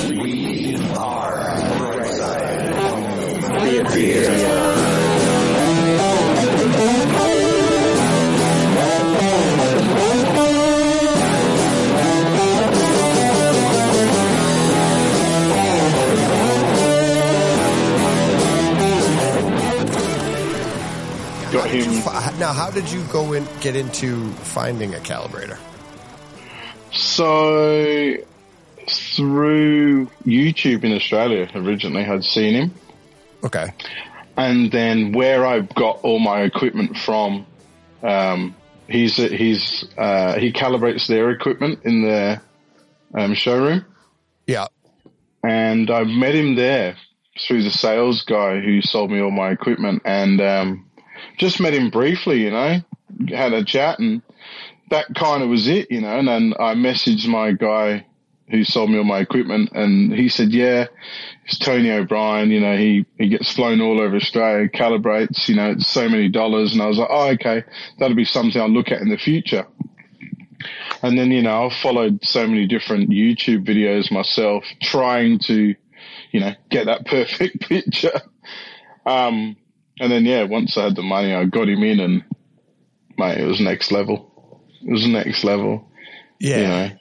We are Got him. Now, how did you get into finding a calibrator? So, through YouTube in Australia, originally I'd seen him. Okay. And then where I got all my equipment from, he calibrates their equipment in their showroom. Yeah. And I met him there through the sales guy who sold me all my equipment, and just met him briefly, had a chat, and that kind of was it, and then I messaged my guy who sold me all my equipment, and he said, yeah, it's Tony O'Brien, he gets flown all over Australia, calibrates, it's so many dollars. And I was like, oh, okay, that'll be something I'll look at in the future. And then, I've followed so many different YouTube videos myself trying to, get that perfect picture. And then, once I had the money, I got him in, and mate, it was next level. It was next level. Yeah.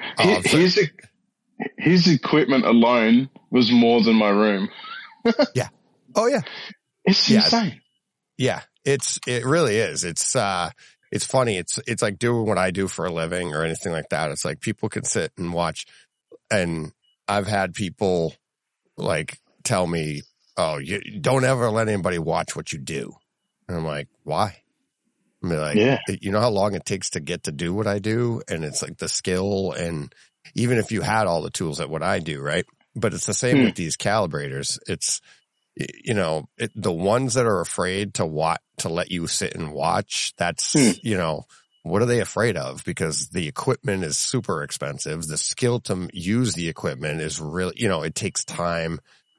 His equipment alone was more than my room. Yeah. Oh yeah. It's insane. Yeah. It really is. It's funny. It's like doing what I do for a living or anything like that. It's like people can sit and watch, and I've had people like tell me, oh, you don't ever let anybody watch what you do. And I'm like, why? I mean, like, you know how long it takes to get to do what I do? And it's like the skill, and even if you had all the tools at what I do, right? But it's the same with these calibrators. It's, the ones that are afraid to let you sit and watch, that's, what are they afraid of? Because the equipment is super expensive. The skill to use the equipment is really, it takes time,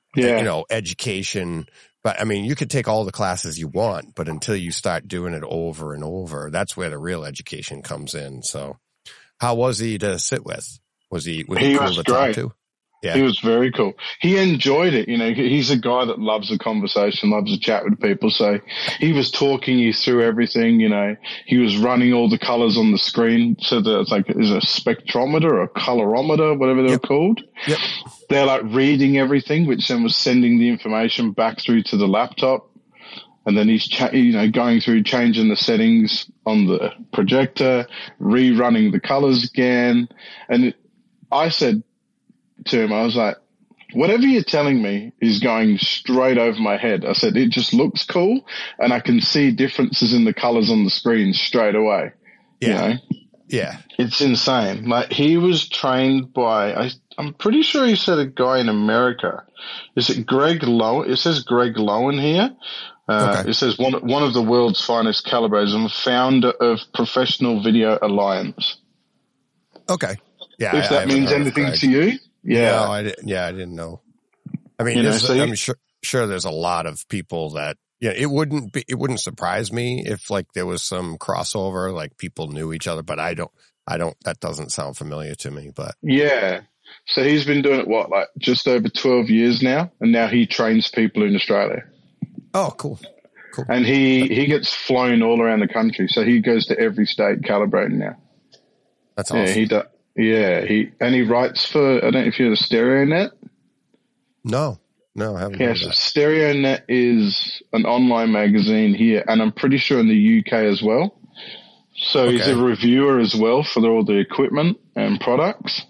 education. But I mean, you could take all the classes you want, but until you start doing it over and over, that's where the real education comes in. So how was he to sit with? Was he cool to talk to? Yeah. He was very cool. He enjoyed it. He's a guy that loves a conversation, loves to chat with people. So he was talking you through everything. He was running all the colors on the screen. So there's like, is a spectrometer or a colorometer, whatever they're called. Yep. They're like reading everything, which then was sending the information back through to the laptop. And then he's, going through changing the settings on the projector, rerunning the colors again. And I said to him, I was like, whatever you're telling me is going straight over my head. I said, it just looks cool, and I can see differences in the colors on the screen straight away. Yeah. It's insane. Like, he was trained by, I'm pretty sure he said a guy in America. Is it Greg Lowen? It says Greg Lowen here. Okay. It says one of the world's finest calibrators and founder of Professional Video Alliance. Okay. Yeah. If that means anything to you. Yeah. No, I didn't know. I mean, I'm sure there's a lot of people that, it wouldn't surprise me if like there was some crossover, like people knew each other, but I don't, that doesn't sound familiar to me, but. Yeah. So he's been doing it, like just over 12 years now, and now he trains people in Australia. Oh, cool. And he gets flown all around the country. So he goes to every state calibrating now. That's awesome. Yeah, he does. Yeah, he writes for, I don't know if you're the StereoNet. No, I haven't. Yeah, so StereoNet is an online magazine here, and I'm pretty sure in the UK as well. So he's a reviewer as well for all the equipment and products.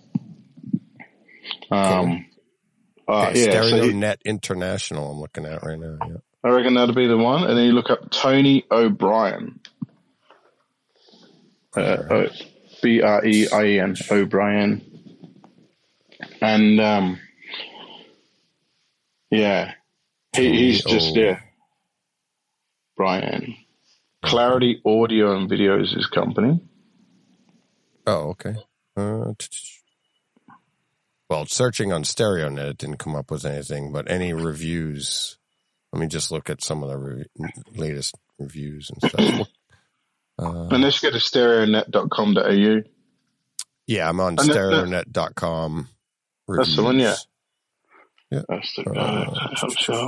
Cool. StereoNet International I'm looking at right now. Yeah. I reckon that'll be the one. And then you look up Tony O'Brien. Brein, O'Brien. And, he's just, Brian. Clarity Audio and Video is his company. Oh, okay. Well, searching on StereoNet, it didn't come up with anything, but any reviews, let me just look at some of the latest reviews and stuff. And let's go to stereonet.com.au. Yeah, I'm on stereonet.com. reviews. That's the one, yeah. Yeah. That's the guy. Sure.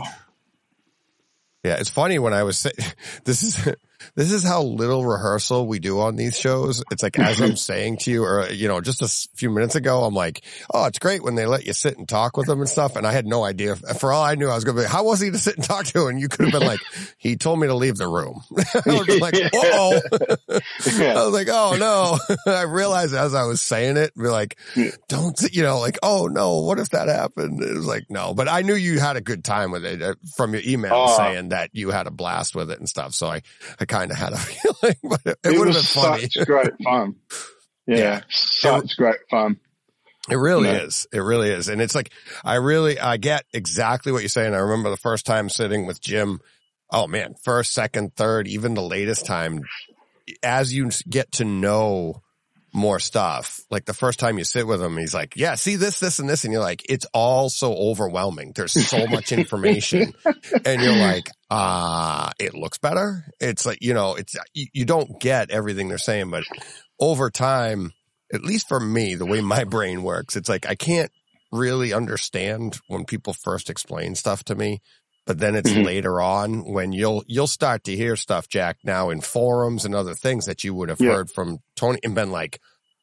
Yeah, it's funny when I was this is how little rehearsal we do on these shows. It's like, as I'm saying to you, or, just a few minutes ago, I'm like, oh, it's great when they let you sit and talk with them and stuff. And I had no idea. For all I knew, I was going to be, how was he to sit and talk to? And you could have been like, he told me to leave the room. I was like, uh-oh. I was like, oh no. I realized as I was saying it, be like, don't, like, oh no, what if that happened? It was like, no, but I knew you had a good time with it from your email saying that you had a blast with it and stuff. So I kind of had a feeling, but it would have been funny. Such great fun. Yeah. Such great fun. It really is. It really is. And it's like, I get exactly what you're saying. I remember the first time sitting with Jim. Oh man, first, second, third, even the latest time, as you get to know more stuff, like the first time you sit with him, he's like, yeah, see this, this, and this. And you're like, it's all so overwhelming. There's so much information. And you're like, it looks better. It's like, you don't get everything they're saying, but over time, at least for me, the way my brain works, it's like, I can't really understand when people first explain stuff to me. But then it's later on when you'll start to hear stuff, Jack, now in forums and other things that you would have heard from Tony and been like,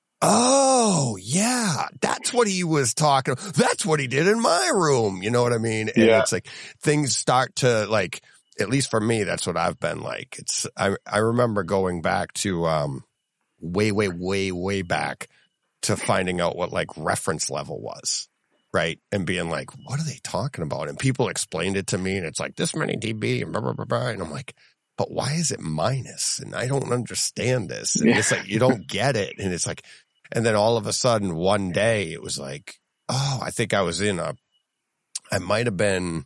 oh yeah, that's what he was talking. That's what he did in my room. You know what I mean? And it's like things start to, like, at least for me, that's what I've been like. I remember going back to, way back to finding out what like reference level was. Right. And being like, what are they talking about? And people explained it to me and it's like this many dB and blah, blah, blah, blah. And I'm like, but why is it minus? And I don't understand this. And it's like, you don't get it. And it's like, and then all of a sudden one day it was like, oh, I think I was I might've been,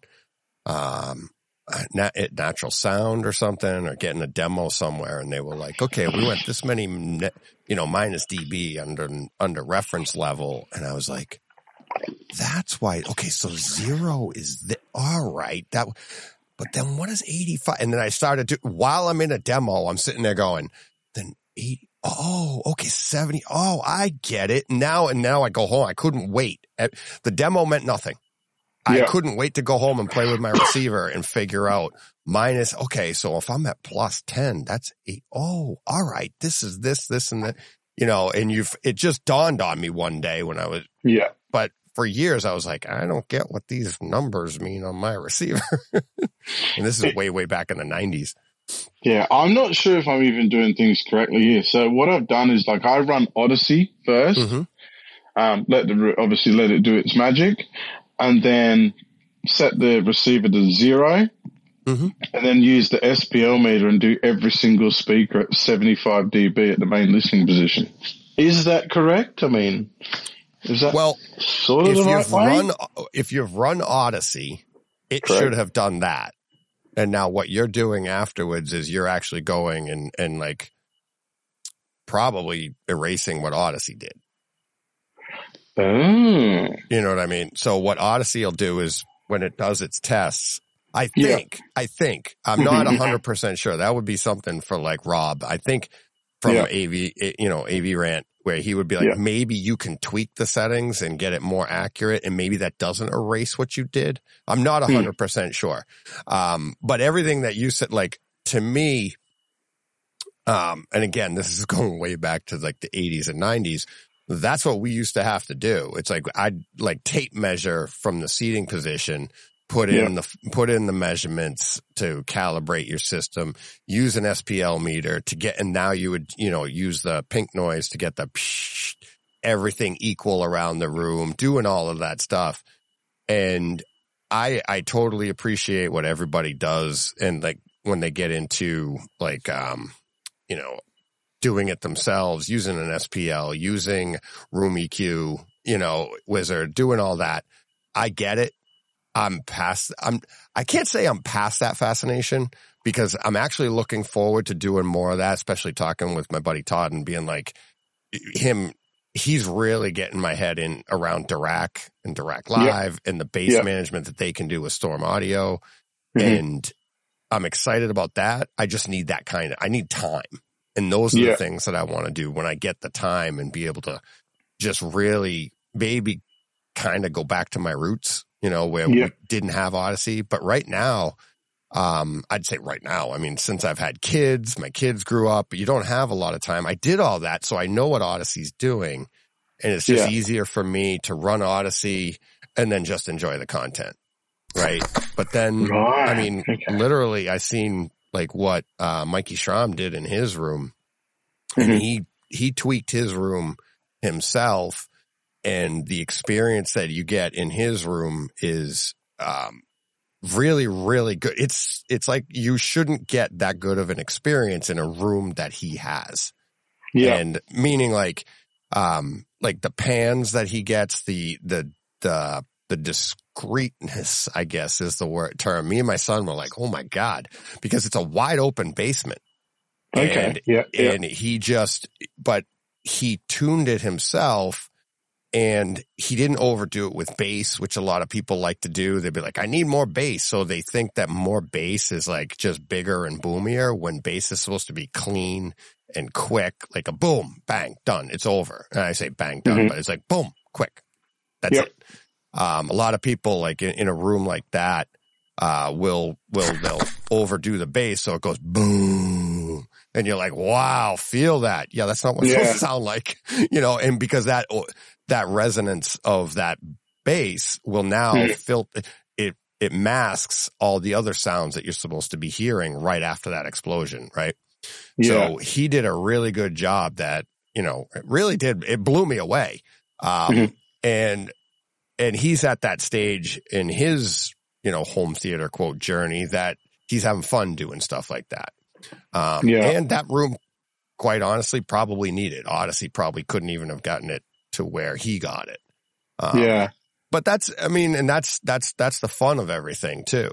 Natural Sound or something, or getting a demo somewhere. And they were like, okay, we went this many, minus dB under reference level. And I was like, that's why. Okay, so 0 is all right. But then what is 85? And then I started to, while I'm in a demo, I'm sitting there going, then 80. Oh, okay, 70. Oh, I get it now. And now I go home. I couldn't wait. The demo meant nothing. I couldn't wait to go home and play with my receiver and figure out minus. Okay, so if I'm at plus 10, that's 8. Oh, all right. This is this, and that. And it just dawned on me one day when I was. Yeah. But for years, I was like, I don't get what these numbers mean on my receiver. And this is way, way back in the 90s. Yeah, I'm not sure if I'm even doing things correctly here. So what I've done is, like, I run Odyssey first, let it do its magic, and then set the receiver to 0, and then use the SPL meter and do every single speaker at 75 dB at the main listening position. Is that correct? I mean, is that sort of the right way? If you've run Odyssey, it should have done that. And now what you're doing afterwards is you're actually going and like probably erasing what Odyssey did. Oh. You know what I mean? So what Odyssey will do is when it does its tests, I think, I'm not 100% sure. That would be something for like Rob. I think from AV Rant, where he would be like, maybe you can tweak the settings and get it more accurate, and maybe that doesn't erase what you did. I'm not 100% sure. But everything that you said, like, to me, and again, this is going way back to like the 80s and 90s. That's what we used to have to do. It's like, I'd like tape measure from the seating position, put in the measurements to calibrate your system, use an SPL meter to get, and now you would, use the pink noise to get the everything equal around the room, doing all of that stuff. And I totally appreciate what everybody does. And like when they get into like, doing it themselves, using an SPL, using Room EQ, Wizard, doing all that. I get it. I can't say I'm past that fascination, because I'm actually looking forward to doing more of that, especially talking with my buddy Todd and being like he's really getting my head in around Dirac and Dirac Live and the bass management that they can do with Storm Audio. And I'm excited about that. I just need I need time. And those are the things that I want to do when I get the time and be able to just really maybe kind of go back to my roots, where Yeah. we didn't have Odyssey. But right now, I'd say right now, I mean, since I've had kids, my kids grew up, you don't have a lot of time. I did all that, so I know what Odyssey's doing, and it's just easier for me to run Odyssey and then just enjoy the content, right? But then, I mean, literally, I seen like what Mikey Schramm did in his room, and he tweaked his room himself, and the experience that you get in his room is really, really good. It's like you shouldn't get that good of an experience in a room that he has. Yeah. And meaning like the pans that he gets, the discreetness, I guess is the term. Me and my son were like, oh my God, because it's a wide open basement. Okay. And but he tuned it himself. And he didn't overdo it with bass, which a lot of people like to do. They'd be like, I need more bass. So they think that more bass is like just bigger and boomier, when bass is supposed to be clean and quick, like a boom, bang, done. It's over. And I say bang, done, but it's like boom, quick. That's it. A lot of people like in a room like that, they'll overdo the bass. So it goes boom. And you're like, wow, feel that. Yeah, that's not what it's supposed to sound like, and because that resonance of that bass will now filter it masks all the other sounds that you're supposed to be hearing right after that explosion, right? So he did a really good job that, it really did. It blew me away. And he's at that stage in his, home theater quote journey that he's having fun doing stuff like that. And that room, quite honestly, probably needed. Odyssey probably couldn't even have gotten it to where he got it. But that's the fun of everything too,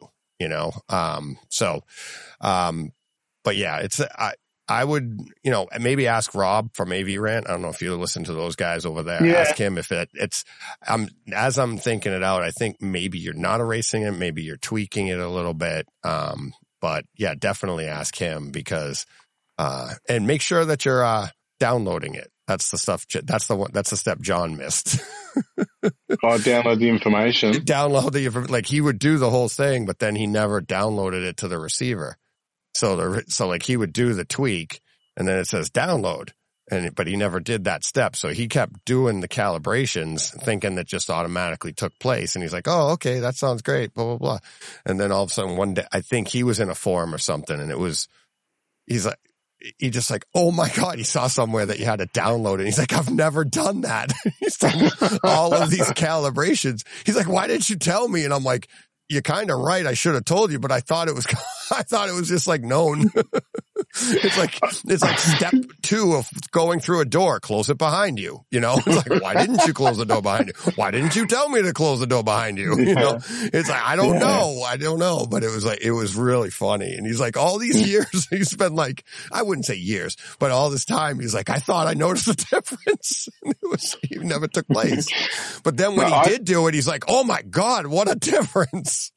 but yeah, I would, maybe ask Rob from AV Rant. I don't know if you listen to those guys over there. Ask him if as I'm thinking it out, I think maybe you're not erasing it. Maybe you're tweaking it a little bit. But yeah, definitely ask him because, and make sure that you're, downloading it. That's the stuff. That's the step John missed. Download the information. Like he would do the whole thing, but then he never downloaded it to the receiver. So like he would do the tweak and then it says download, but he never did that step. So he kept doing the calibrations thinking that just automatically took place. And he's like, oh, okay, that sounds great, blah, blah, blah. And then all of a sudden one day, I think he was in a forum or something and he just like, oh my God, he saw somewhere that you had to download it. He's like, I've never done that. He's done all of these calibrations. He's like, why didn't you tell me? And I'm like, you're kind of right. I should have told you, but I thought it was just like known. It's like step 2 of going through a door. Close it behind you. It's like, why didn't you close the door behind you? Why didn't you tell me to close the door behind you? It's like, I don't know. But it was really funny. And he's like, all these years, he's spent like, I wouldn't say years, but all this time, he's like, I thought I noticed the difference. And it never took place. But then when he did do it, he's like, oh my God, what a difference.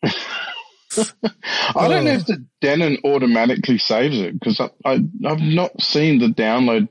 I don't know if the Denon automatically saves it because I've not seen the download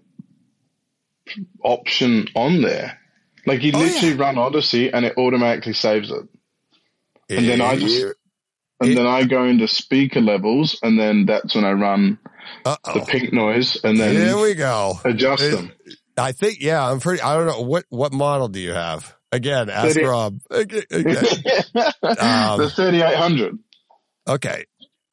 option on there. Like you literally run Odyssey and it automatically saves it. And then I go into speaker levels and then that's when I run the pink noise and then here we go. Adjust them. I think, I don't know. What model do you have? Again, ask Rob. Okay. The 3800. Okay.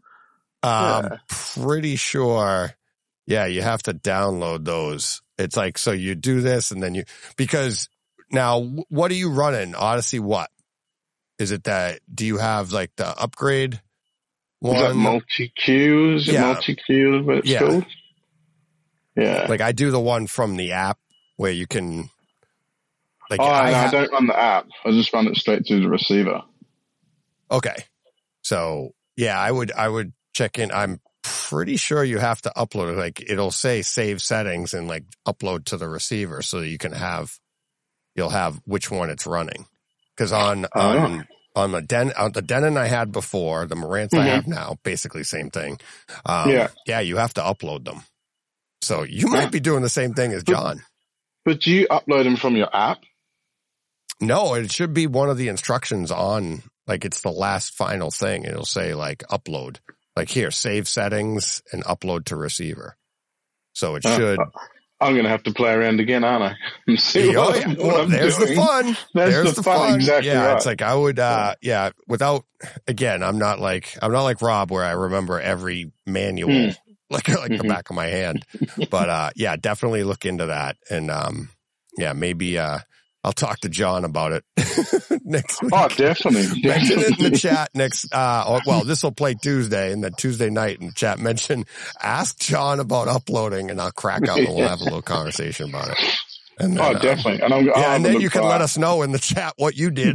Pretty sure. Yeah, you have to download those. It's like, so you do this and then because now what are you running? Odyssey what? Is it do you have like the upgrade one? Is that multi-Q? Is it multi-Q what it's called? Yeah. Like I do the one from the app where you can I don't run the app. I just run it straight to the receiver. Okay. So yeah, I would check in. I'm pretty sure you have to upload it. Like it'll say save settings and like upload to the receiver so that you'll have which one it's running. Cause on the Denon I had before, the Marantz I have now, basically same thing. You have to upload them. So you might be doing the same thing as John. But do you upload them from your app? No, it should be one of the instructions on, like, it's the last final thing. It'll say, like, upload. Like, here, save settings and upload to receiver. So it should. I'm going to have to play around again, aren't I? And see what I'm there's doing. the fun. There's the fun. Exactly. Yeah, right. It's like I would, without, again, I'm not like Rob where I remember every manual like the back of my hand. But, definitely look into that. And, maybe, I'll talk to John about it next week. Oh, definitely. Mention it in the chat next, this will play Tuesday, and then Tuesday night in the chat mention, ask John about uploading, and I'll crack up and we'll have a little conversation about it. And then, definitely. And then you can let us know in the chat what you did.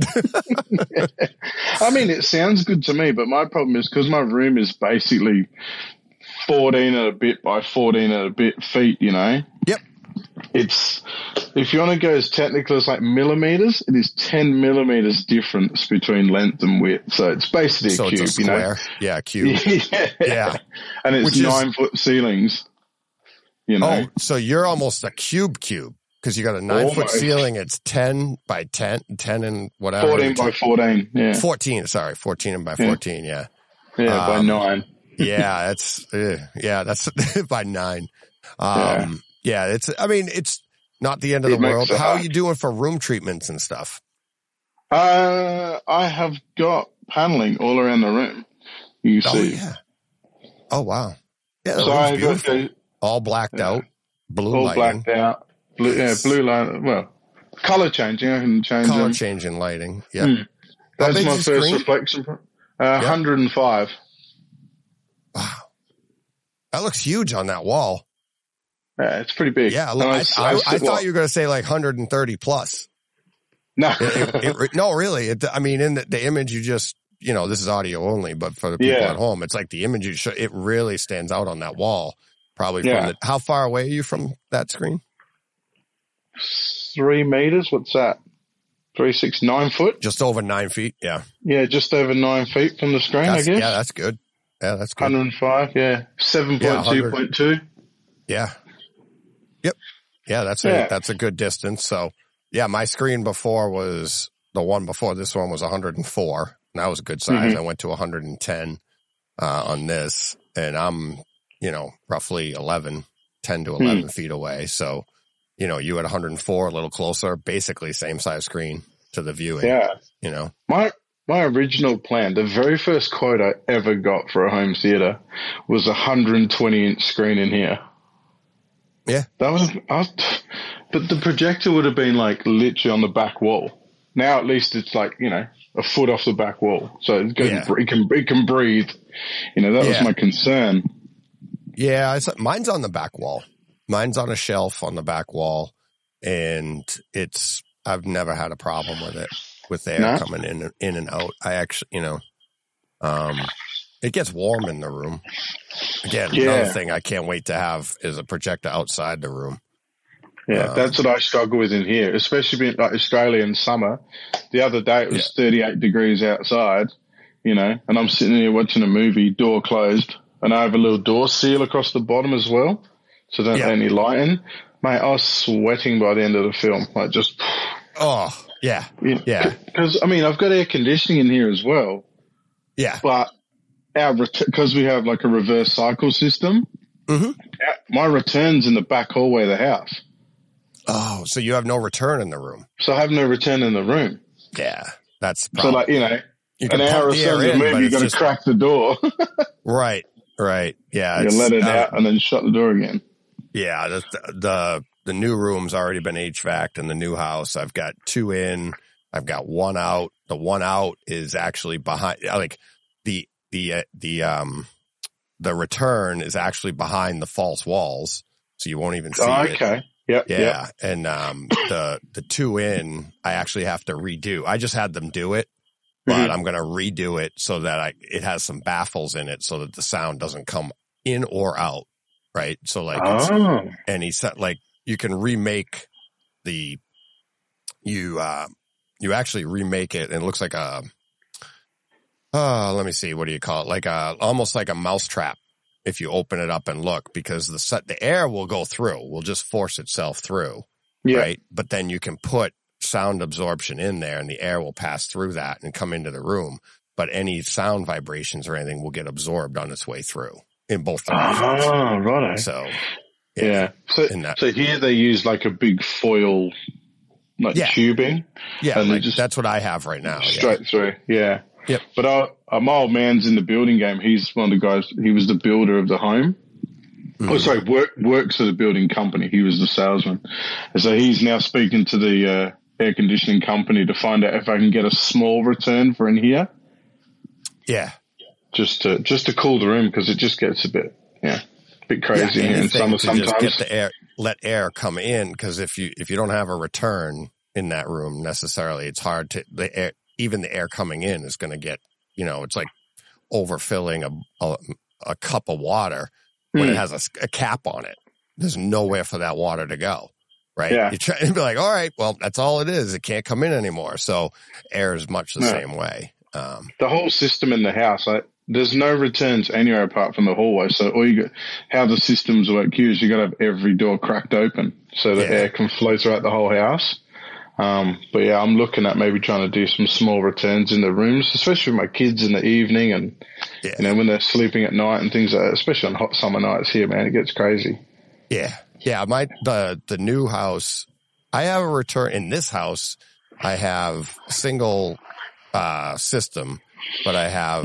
I mean, it sounds good to me, but my problem is because my room is basically 14 and a bit by 14 and a bit feet, you know? Yep. It's, if you want to go as technical as like millimeters, it is 10 millimeters difference between length and width. So it's basically a cube, it's a square. you know? Yeah, cube. Yeah. And it's 9-foot ceilings, you know? Oh, so you're almost a cube because you got a 9-foot ceiling. It's 10 by 10 and whatever. 14 by 14. Yeah. 14 and by 14. Yeah. Yeah. By 9. That's by 9. It's not the end of the world. How are you doing for room treatments and stuff? I have got paneling all around the room. You see. Yeah. Oh, wow. Yeah. So I got all blacked out. Blue all lighting. Blacked out. Blue light. Well, color changing. I can change color them. changing lighting. Yeah. That's my first reflection. 105. Wow. That looks huge on that wall. Yeah, it's pretty big. Yeah, I thought you were going to say like 130 plus. No. No, really. In the image you just, this is audio only, but for the people at home, it's like the image you show, it really stands out on that wall. Probably how far away are you from that screen? 3 meters. What's that? 3, 6, 9 foot? Just over 9 feet. Yeah. Yeah, just over 9 feet from the screen, I guess. Yeah, that's good. Yeah, that's good. 105. Yeah. 7.2.2. Yeah. Yep. Yeah, that's a good distance. So, yeah, my screen before was the one before this one was 104. And that was a good size. I went to 110 on this, and I'm, roughly 10 to 11 feet away. So, you at 104, a little closer, basically same size screen to the viewing. Yeah. My original plan, the very first quote I ever got for a home theater was a 120-inch screen in here. Yeah. But the projector would have been like literally on the back wall. Now at least it's like, a foot off the back wall. So it can breathe. That was my concern. Yeah. Mine's on the back wall. Mine's on a shelf on the back wall, and I've never had a problem with it, with air coming in and out. I actually, it gets warm in the room. Again, another thing I can't wait to have is a projector outside the room. Yeah, that's what I struggle with in here, especially being like Australian summer. The other day it was 38 degrees outside, and I'm sitting here watching a movie, door closed, and I have a little door seal across the bottom as well, so don't let any light in. Mate, I was sweating by the end of the film, like just. Oh, yeah, yeah. Because I've got air conditioning in here as well. Yeah, but because we have like a reverse cycle system, my return's in the back hallway of the house. Oh, so you have no return in the room. So I have no return in the room. Yeah, that's so like an hour or so in the movie, you got to crack the door. Right. Yeah, you let it out and then shut the door again. Yeah, the new room's already been HVAC'd in the new house. I've got 2 in. I've got 1 out. The 1 out is actually behind. Like the return is actually behind the false walls, so you won't even see it. Okay. Yep. Yeah. Yep. And the 2 in, I actually have to redo. I just had them do it, but I'm going to redo it so that it has some baffles in it so that the sound doesn't come in or out. Right. So like, and he said like you can remake you actually remake it, and it looks like let me see. What do you call it? Like almost like a mousetrap. If you open it up and look, because the air will go through, will just force itself through. Yeah. Right. But then you can put sound absorption in there, and the air will pass through that and come into the room. But any sound vibrations or anything will get absorbed on its way through in both directions. Oh, righto. So, yeah. So here they use like a big foil, like tubing. Yeah, and like, that's what I have right now. Straight through. Yeah. Yep. But my old man's in the building game. He's one of the guys. He was the builder of the home. Mm-hmm. Oh, sorry, works at a building company. He was the salesman. And so he's now speaking to the air conditioning company to find out if I can get a small return for in here. Yeah. Just to cool the room, because it just gets a bit crazy in summer sometimes. Just get let air come in, because if you don't have a return in that room necessarily, it's hard to even the air coming in is going to get, it's like overfilling a cup of water when it has a cap on it. There's nowhere for that water to go, right? Yeah. You try and be like, all right, well, that's all it is. It can't come in anymore. So air is much the same way. The whole system in the house, there's no returns anywhere apart from the hallway. So how the systems work here is you got to have every door cracked open so the air can flow throughout the whole house. But yeah, I'm looking at maybe trying to do some small returns in the rooms, especially with my kids in the evening and, when they're sleeping at night and things like that, especially on hot summer nights here, man, it gets crazy. Yeah. Yeah. The new house, I have a return in this house. I have a single, system, but I have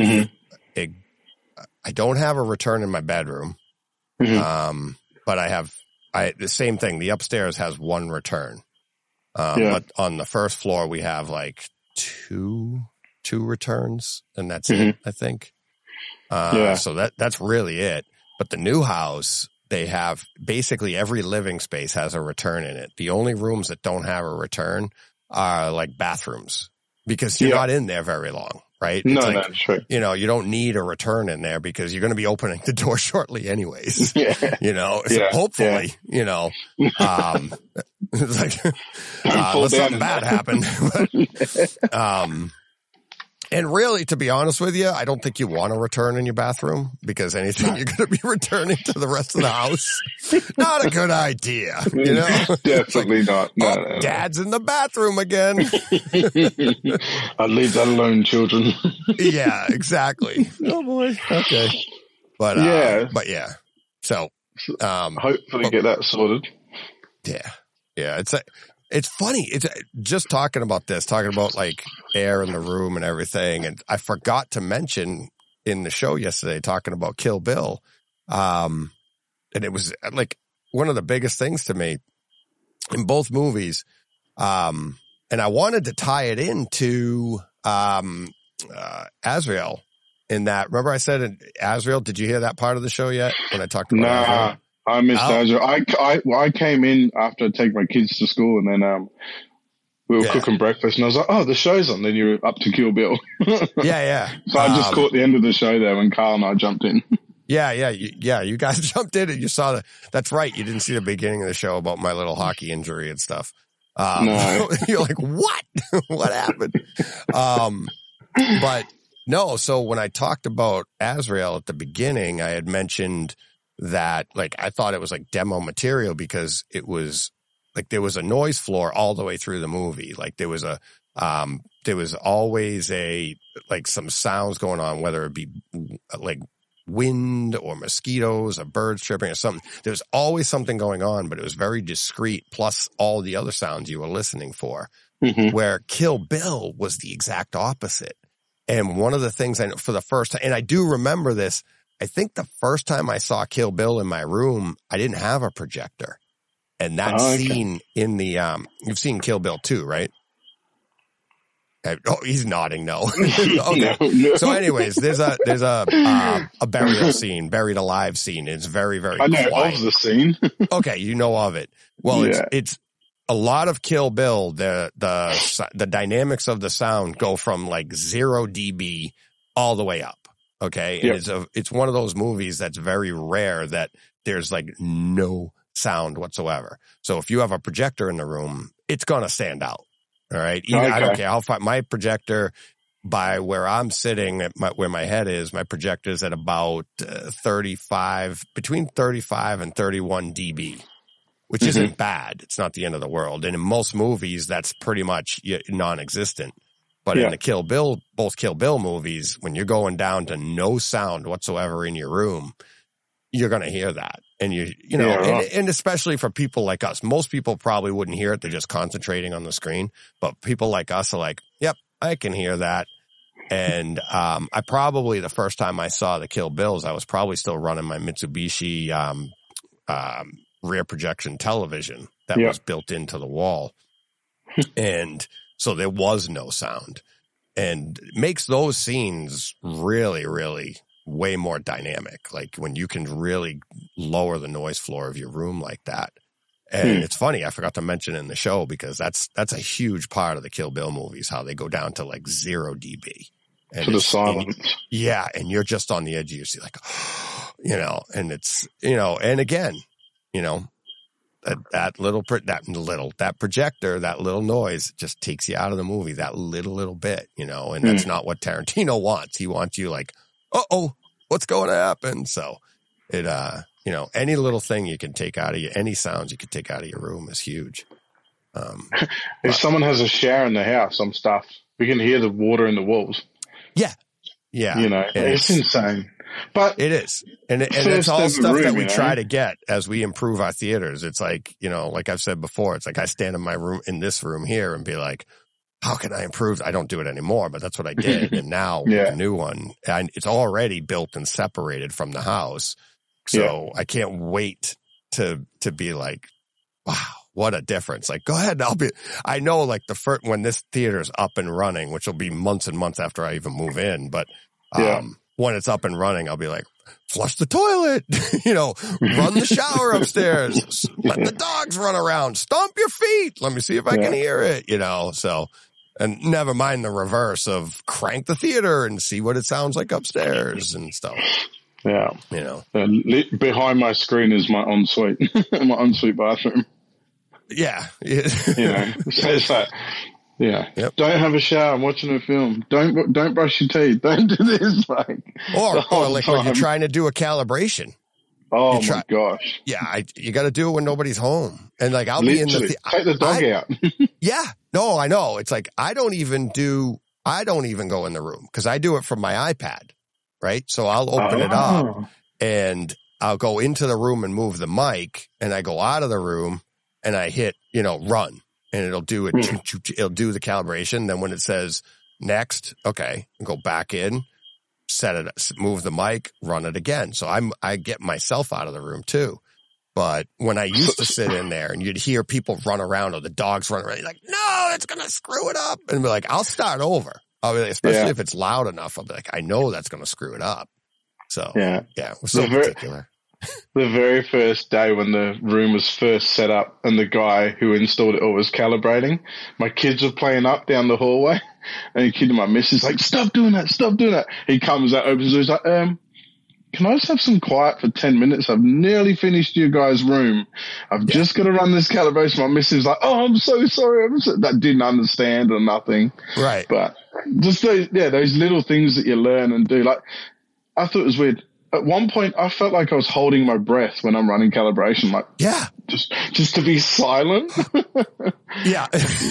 I don't have a return in my bedroom. Mm-hmm. But the same thing. The upstairs has one return. But on the first floor, we have like two returns, and that's it, I think. So that's really it. But the new house, they have basically every living space has a return in it. The only rooms that don't have a return are like bathrooms, because you're not in there very long, right? No, it's that's right. You don't need a return in there because you're going to be opening the door shortly anyways. So hopefully, it's like, unless something bad happened. And really, to be honest with you, I don't think you want a return in your bathroom, because anything you're going to be returning to the rest of the house, not a good idea. Definitely not. No. Dad's in the bathroom again. I'd leave that alone, children. Yeah, exactly. Oh boy. Okay. But yeah. So, hopefully get that sorted. Yeah. Yeah. It's funny. It's just talking about like air in the room and everything. And I forgot to mention in the show yesterday, talking about Kill Bill. And it was like one of the biggest things to me in both movies. And I wanted to tie it into, Azrael in that. Remember I said Azrael, did you hear that part of the show yet when I talked about Azrael? I missed Azrael. I came in after I take my kids to school, and then we were cooking breakfast, and I was like, "Oh, the show's on." Then you were up to Kill Bill. Yeah. So I just caught the end of the show there when Carl and I jumped in. Yeah. You guys jumped in and you saw that's right. You didn't see the beginning of the show about my little hockey injury and stuff. No. You're like, what? What happened? But no. So when I talked about Azrael at the beginning, I had mentioned that, like, I thought it was like demo material, because it was like there was a noise floor all the way through the movie. Like there was always some sounds going on, whether it be like wind or mosquitoes or birds chirping or something. There was always something going on, but it was very discreet, plus all the other sounds you were listening for. Mm-hmm. Where Kill Bill was the exact opposite. And one of the things I know for the first time, and I do remember this, I think the first time I saw Kill Bill in my room, I didn't have a projector. And that scene in the, you've seen Kill Bill 2, right? Oh, he's nodding no. Okay. No. So anyways, there's a burial scene, buried alive scene. It's very, very quiet. I know of the scene. Okay. You know of it. Well, it's a lot of Kill Bill. The dynamics of the sound go from like 0 dB all the way up. Okay. Yep. And it's one of those movies that's very rare that there's like no sound whatsoever. So if you have a projector in the room, it's going to stand out. All right. I don't care how far my projector, by where I'm sitting where my head is, my projector is at about between 35 and 31 dB. which isn't bad. It's not the end of the world. And in most movies, that's pretty much non-existent. But in the both Kill Bill movies, when you're going down to no sound whatsoever in your room, you're going to hear that. And and especially for people like us, most people probably wouldn't hear it. They're just concentrating on the screen. But people like us are like, yep, I can hear that. And, I probably, the first time I saw the Kill Bills, I was probably still running my Mitsubishi, rear projection television that was built into the wall. And so there was no sound, and it makes those scenes really, really way more dynamic. Like when you can really lower the noise floor of your room like that. And it's funny, I forgot to mention in the show, because that's a huge part of the Kill Bill movies, how they go down to like 0 dB. And for the silence. And you're just on the edge of your seat, like, and it's, and again, that projector, that little noise just takes you out of the movie, that little bit, and that's not what Tarantino wants. He wants you like, uh-oh, what's going to happen? So it, any little thing you can take out of any sounds you can take out of your room is huge. If someone has a shower in the house, I'm stuffed. We can hear the water in the walls. Yeah. Yeah. It's insane. But it is. And it's all stuff that we try to get as we improve our theaters. It's like, like I've said before, it's like I stand in this room here and be like, how can I improve? I don't do it anymore, but that's what I did. And now with the new one, and it's already built and separated from the house. So I can't wait to be like, wow, what a difference. Like, go ahead. I know like when this theater's up and running, which will be months and months after I even move in, but, when it's up and running, I'll be like, flush the toilet, run the shower upstairs, let the dogs run around, stomp your feet. Let me see if I can hear it, so, and never mind the reverse of crank the theater and see what it sounds like upstairs and stuff. Yeah. Behind my screen is my ensuite, my ensuite bathroom. Yeah. So it's like, Yep. Don't have a shower. I'm watching a film. Don't brush your teeth. Don't do this. Or like when you're trying to do a calibration. Oh my gosh. Yeah. You got to do it when nobody's home. And like, I'll Literally, be in take the dog out. Yeah. No, I know. It's like, I don't even go in the room because I do it from my iPad. Right. So I'll open it up and I'll go into the room and move the mic, and I go out of the room and I hit, run. And it'll do it. It'll do the calibration. Then when it says next, okay, go back in, set it, move the mic, run it again. So I get myself out of the room too. But when I used to sit in there and you'd hear people run around or the dogs run around, you're like, no, it's going to screw it up. And be like, I'll start over. I'll be like, especially if it's loud enough. I'll be like, I know that's going to screw it up. So it was so particular. The very first day when the room was first set up and the guy who installed it all was calibrating, my kids were playing up down the hallway, and the kid and my missus like, stop doing that. He comes out, opens the door, he's like, can I just have some quiet for 10 minutes? I've nearly finished your guys' room. I've just got to run this calibration. My missus was like, oh, I'm so sorry. That didn't understand or nothing. Right. But just those little things that you learn and do. Like, I thought it was weird. At one point, I felt like I was holding my breath when I'm running calibration, like just to be silent. Yeah,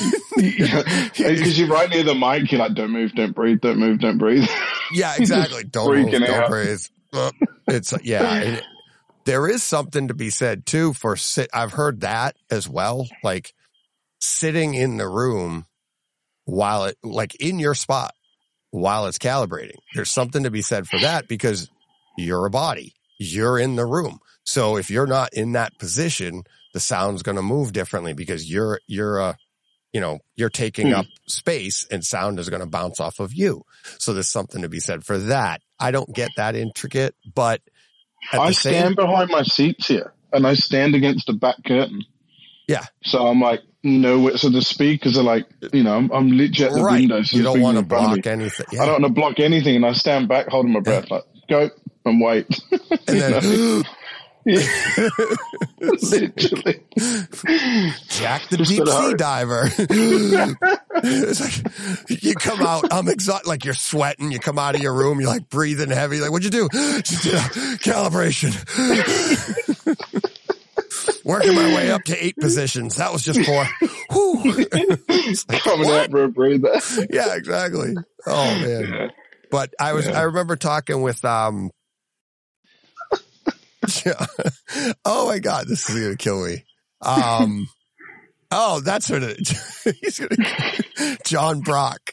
because you're right near the mic. You're like, don't move, don't breathe, don't move, don't breathe. Yeah, exactly. Don't move, don't breathe. It's there is something to be said too for I've heard that as well. Like sitting in the room while it in your spot while it's calibrating. There's something to be said for that because you're a body. You're in the room. So if you're not in that position, the sound's going to move differently because you're taking up space and sound is going to bounce off of you. So there's something to be said for that. I don't get that intricate, but I stand behind my seats here and I stand against the back curtain. Yeah. So I'm like, so the speakers are like, I'm literally at the window. So you don't want to block anything. Yeah. I don't want to block anything. And I stand back holding my breath like, go and wait. And then literally. Jack the deep sea diver. It's like you come out, I'm exhausted, like you're sweating, you come out of your room, you're like breathing heavy, like, what'd you do? Calibration. working my way up to 8 positions. That was just 4. Whew. Like, Coming what? out for a breather. Yeah, exactly. Oh man. Yeah. But I remember talking with, oh my God, this is going to kill me. Oh, that's what he's going to, John Brock.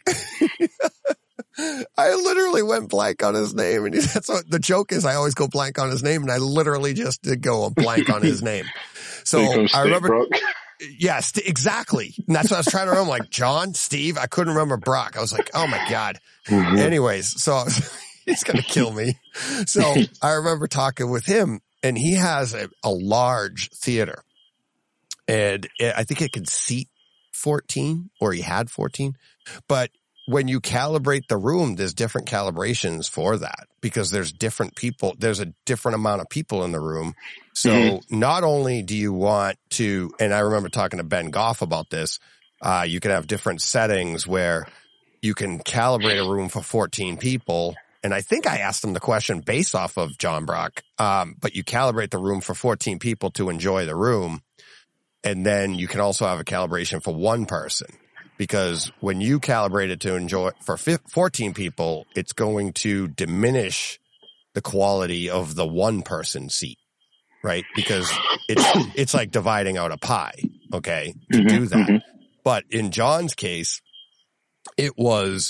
I literally went blank on his name, and that's what the joke is. I always go blank on his name, and I literally just did go blank on his name. So I remember, Brock. yes, exactly. And that's what I was trying to remember. Like John, Steve, I couldn't remember Brock. I was like, oh my God. Mm-hmm. Anyways, so he's going to kill me. So I remember talking with him, and he has a large theater, and I think it could seat 14, or he had 14, but when you calibrate the room, there's different calibrations for that because there's different people. There's a different amount of people in the room. So not only do you want to, and I remember talking to Ben Goff about this, you can have different settings where you can calibrate a room for 14 people. And I think I asked him the question based off of John Brock. But you calibrate the room for 14 people to enjoy the room. And then you can also have a calibration for one person. Because when you calibrate it to enjoy for 14 people, it's going to diminish the quality of the one person seat, right? Because it's like dividing out a pie, okay, to do that. But in John's case, it was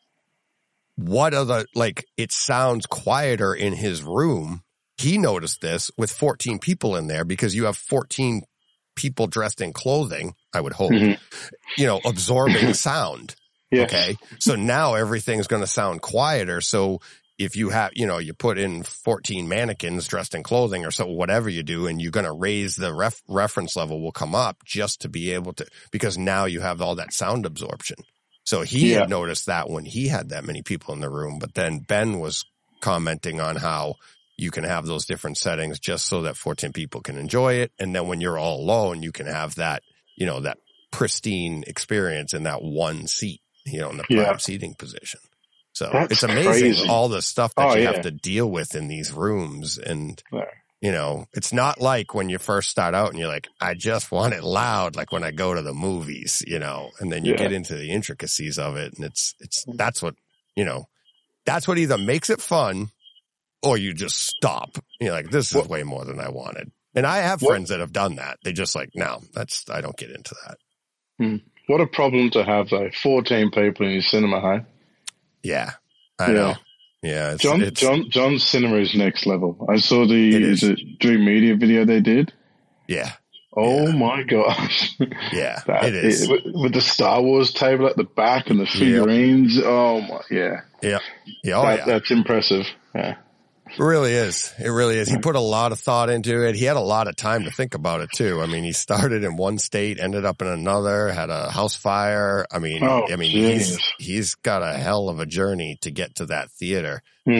it sounds quieter in his room. He noticed this with 14 people in there because you have 14 people dressed in clothing, I would hope, absorbing sound. Yes. Okay. So now everything's going to sound quieter. So if you have, you put in 14 mannequins dressed in clothing or so, whatever you do, and you're going to raise the reference level will come up just to be able to, because now you have all that sound absorption. So he had noticed that when he had that many people in the room, but then Ben was commenting on how you can have those different settings just so that 14 people can enjoy it. And then when you're all alone, you can have that, that pristine experience in that one seat, in the prime seating position. So it's amazing all the stuff that you have to deal with in these rooms. And, it's not like when you first start out and you're like, I just want it loud, like when I go to the movies, and then you get into the intricacies of it. And that's what either makes it fun or you just stop. You're like, this is way more than I wanted. And I have friends that have done that. They just like, no, I don't get into that. What a problem to have, though. 14 people in your cinema, hey? Yeah, I know. Yeah. John's cinema is next level. I saw the Dream Media video they did. Yeah. Oh my gosh. Yeah, it is. With the Star Wars table at the back and the figurines. Yep. Oh my, yeah. Yeah. Yeah. That's impressive. Yeah. It really is. It really is. He put a lot of thought into it. He had a lot of time to think about it too. I mean, he started in one state, ended up in another, had a house fire. He's got a hell of a journey to get to that theater.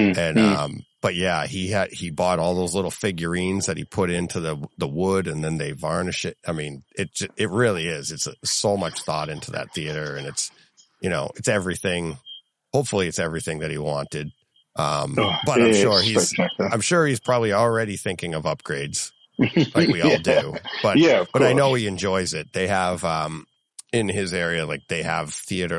But yeah, he bought all those little figurines that he put into the wood and then they varnish it. I mean, it really is. It's so much thought into that theater, and it's everything. Hopefully it's everything that he wanted. But I'm sure he's probably already thinking of upgrades like we all do, but I know he enjoys it. They have, in his area, like they have theater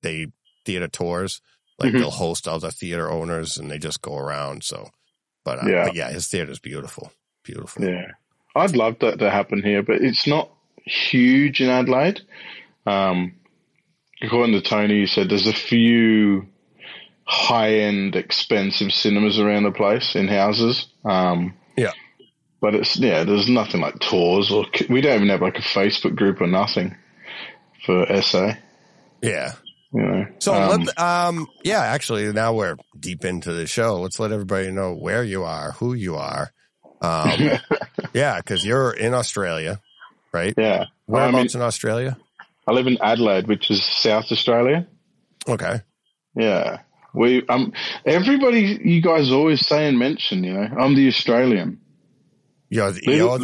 tours, like they'll host other theater owners and they just go around. So, but his theater's beautiful. Beautiful. Yeah. I'd love that to happen here, but it's not huge in Adelaide. According to Tony, he said there's a few high-end, expensive cinemas around the place in houses. But there's nothing like tours, or we don't even have like a Facebook group or nothing for SA. Yeah. So actually now we're deep into the show. Let's let everybody know where you are, who you are. Cause you're in Australia, right? Yeah. Whereabouts in Australia? I live in Adelaide, which is South Australia. Okay. Yeah. Everybody, you guys always say and mention, I'm the Australian. Little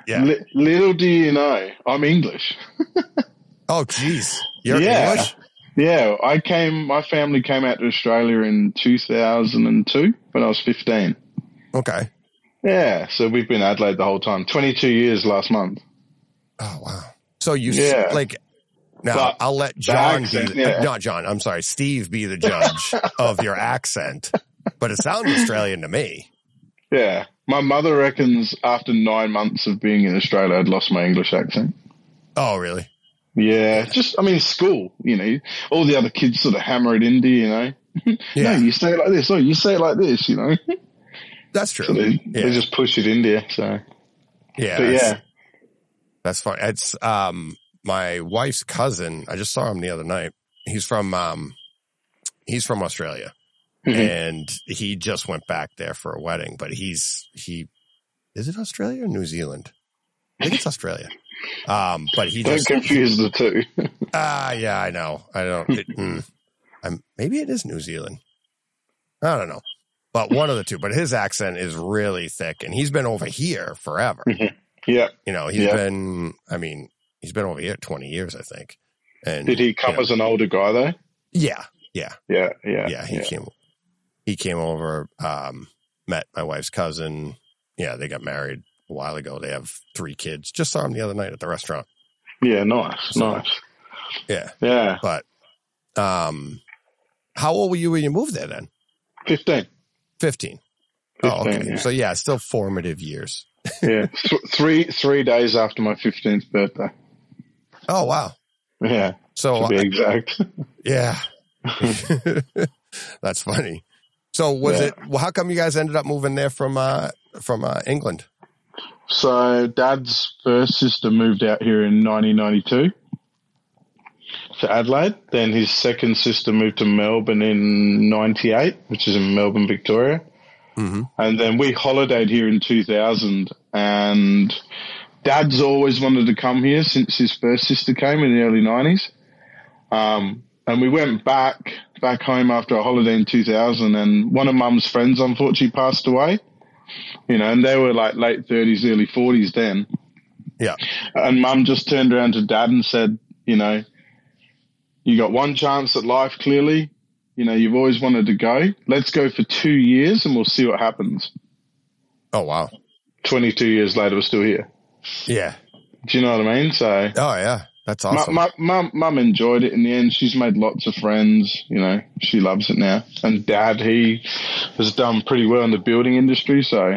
do you know, I'm English. Oh, geez. You're English? Yeah. My family came out to Australia in 2002 when I was 15. Okay. Yeah, so we've been Adelaide the whole time. 22 years last month. Oh, wow. So you, Yeah. Now But I'll let the John accent, be, yeah. not John, I'm sorry, Steve be the judge of your accent, but it sounds Australian to me. Yeah. My mother reckons after 9 months of being in Australia, I'd lost my English accent. Oh, really? Yeah, school, all the other kids sort of hammer it into, Yeah. No, you say it like this. Oh, you say it like this, That's true. So they just push it into you. So, yeah, but yeah. That's fine. It's, my wife's cousin. I just saw him the other night. He's from Australia and he just went back there for a wedding, but is it Australia or New Zealand? I think it's Australia. But don't confuse the two. Yeah, I know. I don't, maybe it is New Zealand. I don't know, but one of the two, but his accent is really thick and he's been over here forever. Yeah. He's been over here 20 years, I think. And did he come as an older guy though? Yeah. He came over, met my wife's cousin. Yeah. They got married a while ago. They have 3 kids. Just saw him the other night at the restaurant. Yeah. Nice. Yeah. Yeah. But, how old were you when you moved there then? 15. 15. Oh, okay. Yeah. So yeah, still formative years. Yeah. 3 days after my 15th birthday. Oh, wow. Yeah. So to be exact. Yeah. That's funny. So how come you guys ended up moving there from England? So Dad's first sister moved out here in 1992 to Adelaide. Then his second sister moved to Melbourne in 98, which is in Melbourne, Victoria. Mm-hmm. And then we holidayed here in 2000 and Dad's always wanted to come here since his first sister came in the early 90s. And we went back home after a holiday in 2000 and one of Mum's friends unfortunately passed away, and they were like late 30s, early 40s then. Yeah. And Mum just turned around to Dad and said, you got one chance at life clearly. You've always wanted to go. Let's go for 2 years and we'll see what happens. Oh, wow. 22 years later, we're still here. Yeah. Do you know what I mean? So. Oh, yeah. That's awesome. Mum enjoyed it in the end. She's made lots of friends. She loves it now. And Dad, he has done pretty well in the building industry. So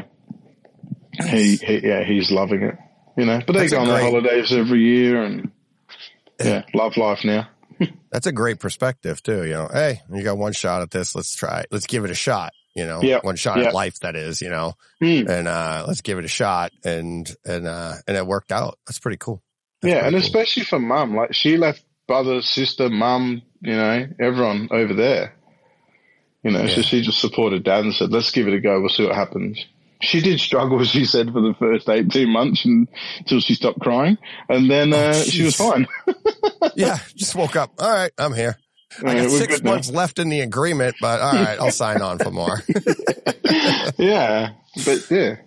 he's loving it, but they go on their holidays every year and love life now. That's a great perspective too. Hey, you got one shot at this. Let's try it. Let's give it a shot. One shot at life, that is, and, let's give it a shot. And it worked out. That's pretty cool. Especially for Mum, like she left brother, sister, Mum, everyone over there, so she just supported Dad and said, let's give it a go. We'll see what happens. She did struggle, she said, for the first 18 months until she stopped crying. And then, she was fine. Yeah. Just woke up. All right. I'm here. I got 6 months left in the agreement, but all right, I'll sign on for more. Yeah. But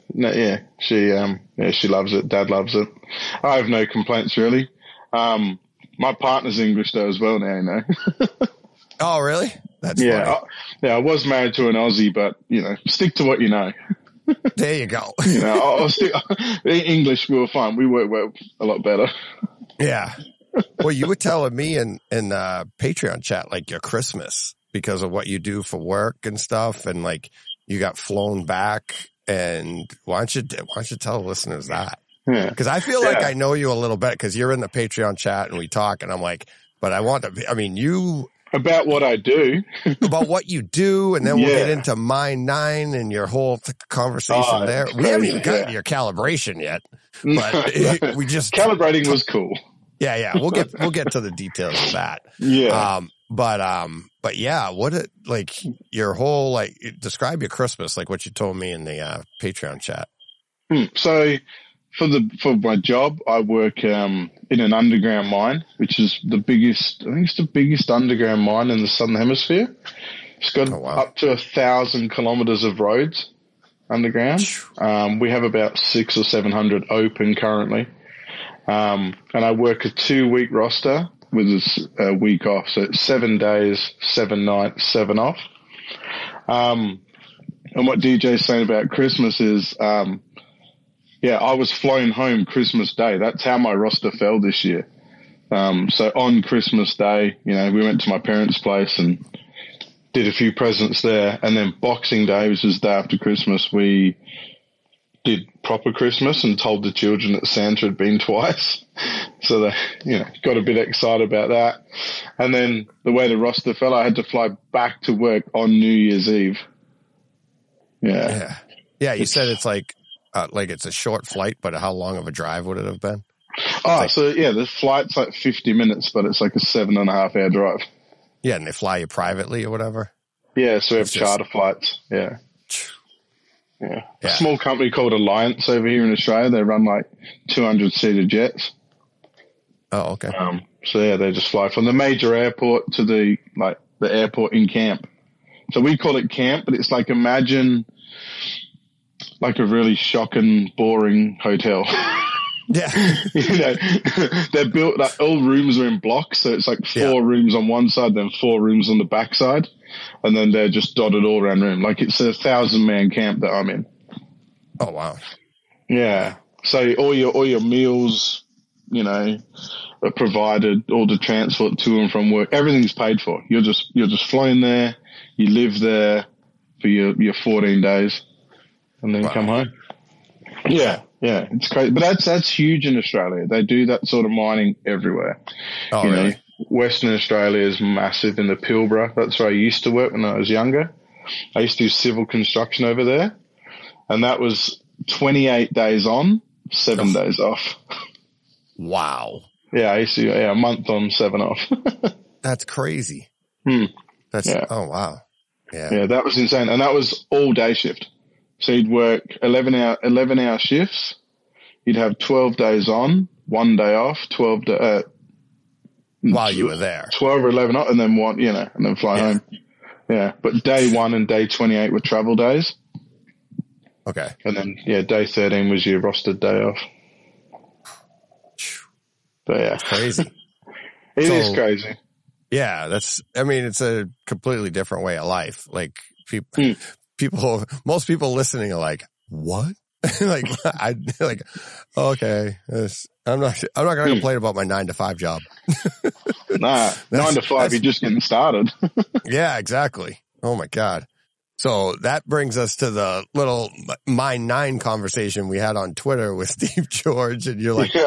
she loves it. Dad loves it. I have no complaints really. My partner's English though as well now, Oh, really? That's funny. I was married to an Aussie, but stick to what you know. There you go. I'll stick English. We were fine. We work a lot better. Yeah. Well, you were telling me in Patreon chat, like your Christmas, because of what you do for work and stuff. And like you got flown back, and why don't you tell the listeners that? Yeah. Cause I feel like I know you a little bit because you're in the Patreon chat and we talk and I'm like, but about what I do, about what you do. And then we'll get into Mine 9 and your whole conversation there. We haven't even gotten to your calibration yet, but we just calibrating was cool. Yeah. We'll get to the details of that. Yeah. But yeah, your whole, describe your Christmas, like what you told me in the, Patreon chat. So for my job, I work, in an underground mine, which is I think it's the biggest underground mine in the Southern Hemisphere. It's got up to 1,000 kilometers of roads underground. We have about 600 or 700 open currently. And I work a 2-week roster with a week off. So it's 7 days, 7 nights, 7 off. And what DJ's saying about Christmas is, I was flown home Christmas Day. That's how my roster fell this year. So on Christmas Day, we went to my parents' place and did a few presents there. And then Boxing Day, which was the day after Christmas, we did proper Christmas and told the children that Santa had been twice. So they, got a bit excited about that. And then the way the roster fell, I had to fly back to work on New Year's Eve. Yeah. Yeah. You said it's like it's a short flight, but how long of a drive would it have been? The flight's like 50 minutes, but it's like a 7.5 hour drive. Yeah. And they fly you privately or whatever? Yeah. So we have charter flights. Yeah. Yeah. A small company called Alliance over here in Australia. They run like 200-seater jets. Oh, okay. They just fly from the major airport to the airport in camp. So we call it camp, but it's like, imagine like a really shocking, boring hotel. Yeah. They're built, like all rooms are in blocks. So it's like 4 rooms on one side, then 4 rooms on the back side. And then they're just dotted all around the room. Like it's a 1,000-man camp that I'm in. Oh, wow. Yeah. So all your meals, are provided, all the transport to and from work, everything's paid for. You're just flown there. You live there for your 14 days and then come home. Yeah. Yeah. It's crazy. But that's huge in Australia. They do that sort of mining everywhere. Oh, really? Western Australia is massive in the Pilbara. That's where I used to work when I was younger. I used to do civil construction over there, and that was 28 days on, 7 days off. Wow. Yeah, I used to a month on, 7 off. That's crazy. Oh, wow. Yeah, that was insane. And that was all day shift. So you'd work 11-hour shifts. You'd have 12 days on, 1 day off, 12 while you were there. 12 or 11 off, and then and then fly home. Yeah. But day 1 and day 28 were travel days. Okay. And then, day 13 was your rostered day off. But That's crazy. It is crazy. Yeah. it's a completely different way of life. Like most people listening are like, what? Okay. I'm not going to complain about my 9-to-5 job. Nah, 9 to 5, you're just getting started. Yeah, exactly. Oh my God. So that brings us to the little Mine 9 conversation we had on Twitter with Steve George. And you're like,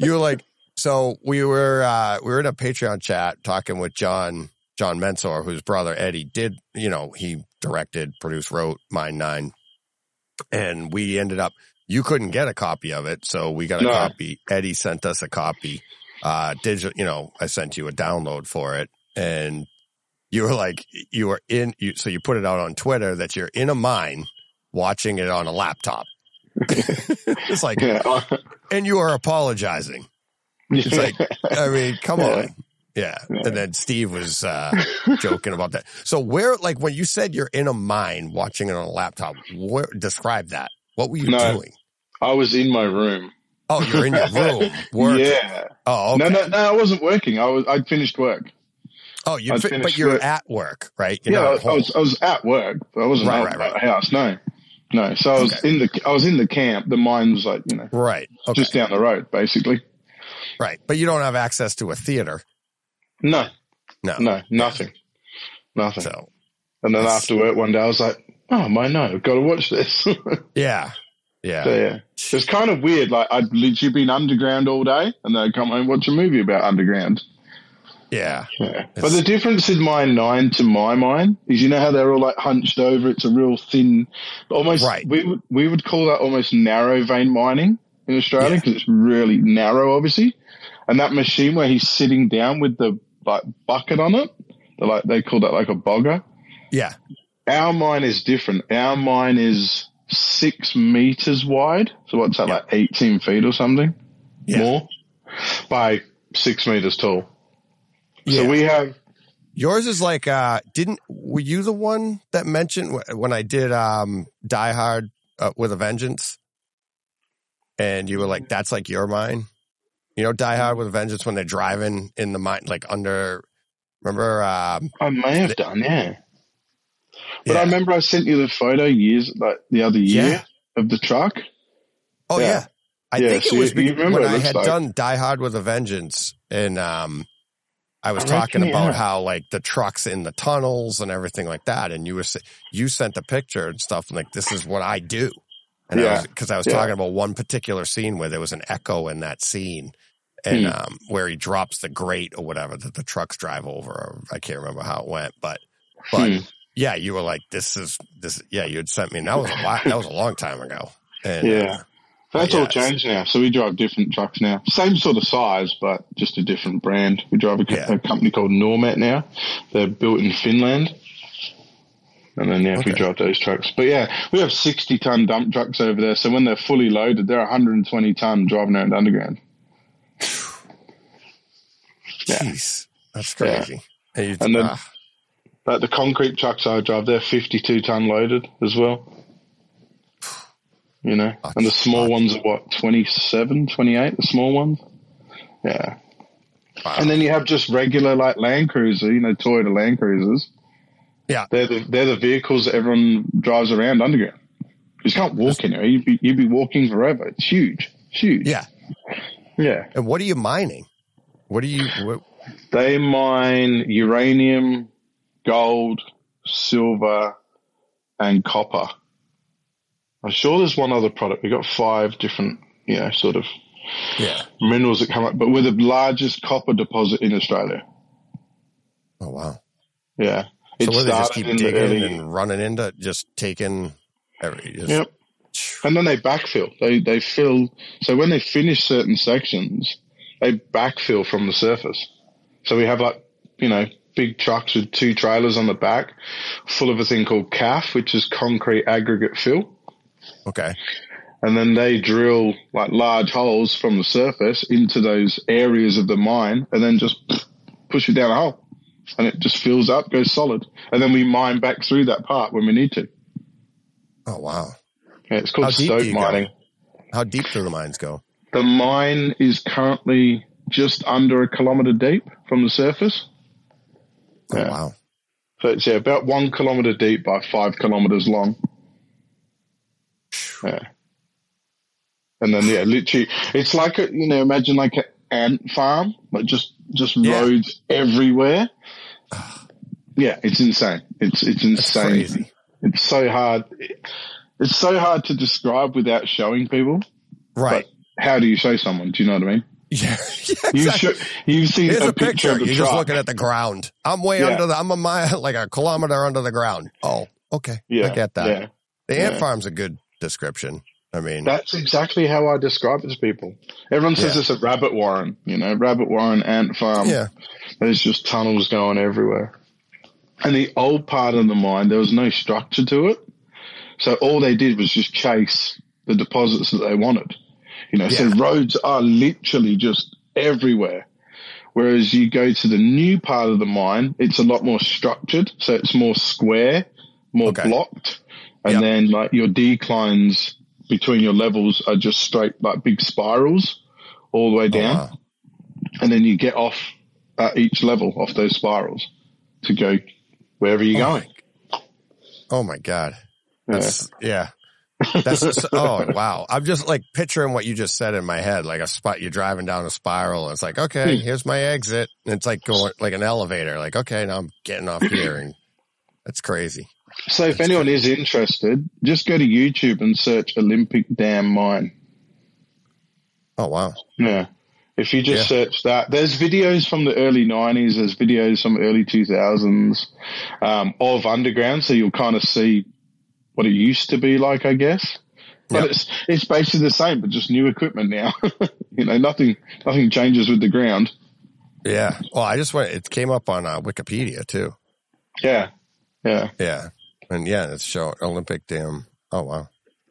so we were in a Patreon chat talking with John Mensor, whose brother Eddie did, he directed, produced, wrote Mine 9. And we ended up, you couldn't get a copy of it. So we got a copy. Eddie sent us a copy. Digital, I sent you a download for it. And you were like, so you put it out on Twitter that you're in a mine watching it on a laptop. It's like, and you are apologizing. It's like, come on. Yeah. And then Steve was joking about that. So when you said you're in a mine watching it on a laptop, describe that. What were you doing? I was in my room. Oh, you're in your room working. Yeah. Oh, okay. No, I wasn't working. I'd finished work. Oh, but you're at work, right? I was at work. I wasn't at the house. No. So I was in the camp. The mine was right. Okay. Just down the road, basically. Right. But you don't have access to a theater. No, nothing. So, and then after work one day, I was like, "Oh my no, I've got to watch this." Yeah. So it's kind of weird. Like I'd literally been underground all day, and then I'd come home and watch a movie about underground. Yeah. But the difference in Mine 9 to my mine is, how they're all like hunched over. It's a real thin, almost. Right. We would call that almost narrow vein mining in Australia because it's really narrow, obviously. And that machine where he's sitting down with the bucket on it, they call that like a bogger. Yeah. Our mine is different. Our mine is 6 meters wide. So what's that, like 18 feet or something? Yeah. More? By 6 meters tall. Yeah. So we have. Yours is like, were you the one that mentioned when I did Die Hard with a Vengeance? And you were like, that's like your mine? Die Hard with a Vengeance when they're driving in the mine, like under, remember? I may have done, yeah. But I remember I sent you the photo the other year of the truck. Oh yeah. I think it was when I had like done Die Hard with a Vengeance, and I was talking about how like the trucks in the tunnels and everything like that, and you sent a picture and stuff, and like, this is what I do. And I was talking about one particular scene where there was an echo in that scene, and where he drops the grate or whatever that the trucks drive over. Or I can't remember how it went, but yeah, you were like, this. Yeah, you had sent me, and that was a long time ago. And that's all changed now. So we drive different trucks now. Same sort of size, but just a different brand. We drive a company called Normet now. They're built in Finland. And then, we drive those trucks. But, we have 60-ton dump trucks over there. So when they're fully loaded, they're 120-ton driving around underground. Jeez, that's crazy. Yeah. And then like the concrete trucks I drive, they're 52-ton loaded as well. You know, and the small ones are what, 27, 28, the small ones? Yeah. Wow. And then you have just regular like Land Cruiser, you know, Toyota Land Cruisers. Yeah. They're the vehicles that everyone drives around underground. You just can't walk anywhere. You'd be walking forever. It's huge. Yeah. Yeah. And what are you mining? They mine uranium, gold, silver, and copper. I'm sure there's one other product. We've got 5 different, minerals that come up, but we're the largest copper deposit in Australia. Oh, wow. Yeah. So they just keep digging and running into, just taking Yep. And then they backfill. They fill. So when they finish certain sections, they backfill from the surface. So we have big trucks with 2 trailers on the back full of a thing called CAF, which is concrete aggregate fill. Okay. And then they drill like large holes from the surface into those areas of the mine and then just push it down a hole. And it just fills up, goes solid. And then we mine back through that part when we need to. Oh, wow. Yeah, it's called stope mining. How deep do the mines go? The mine is currently just under 1 kilometer deep from the surface. Oh, wow. So it's about 1 kilometer deep by 5 kilometers long. Yeah. And then, literally, it's like imagine like an ant farm, like just roads everywhere. Yeah, it's insane. It's insane. That's crazy. It's so hard. It's so hard to describe without showing people. Right. But how do you show someone? Do you know what I mean? Yeah, exactly. You've seen Here's a picture of the You're truck. just looking at the ground. I'm I'm a mile, like 1 kilometer under the ground. Oh, okay. I get that. Yeah. The ant farm's a good description. I mean, that's exactly how I describe it to people. Everyone says it's a rabbit warren, rabbit warren, ant farm. Yeah. There's just tunnels going everywhere. And the old part of the mine, there was no structure to it. So all they did was just chase the deposits that they wanted. So roads are literally just everywhere. Whereas you go to the new part of the mine, it's a lot more structured. So it's more square, more blocked. And then like your declines between your levels are just straight, like big spirals all the way down. Oh, wow. And then you get off at each level off those spirals to go wherever you're going. Oh my God. That's, That's just, oh, wow. I'm just like picturing what you just said in my head, like a spot, you're driving down a spiral. And it's like, okay, here's my exit. And it's like going like an elevator. Like, okay, now I'm getting off here. And that's crazy. So if anyone is interested, just go to YouTube and search Olympic Dam Mine. Oh, wow. Yeah. If you just search that, there's videos from the early 90s, there's videos from the early 2000s of underground, so you'll kind of see what it used to be like, I guess. But it's basically the same, but just new equipment now. Nothing changes with the ground. Yeah. Well, it came up on Wikipedia too. Yeah. Yeah. Yeah. And it's showing Olympic Dam. Oh, wow.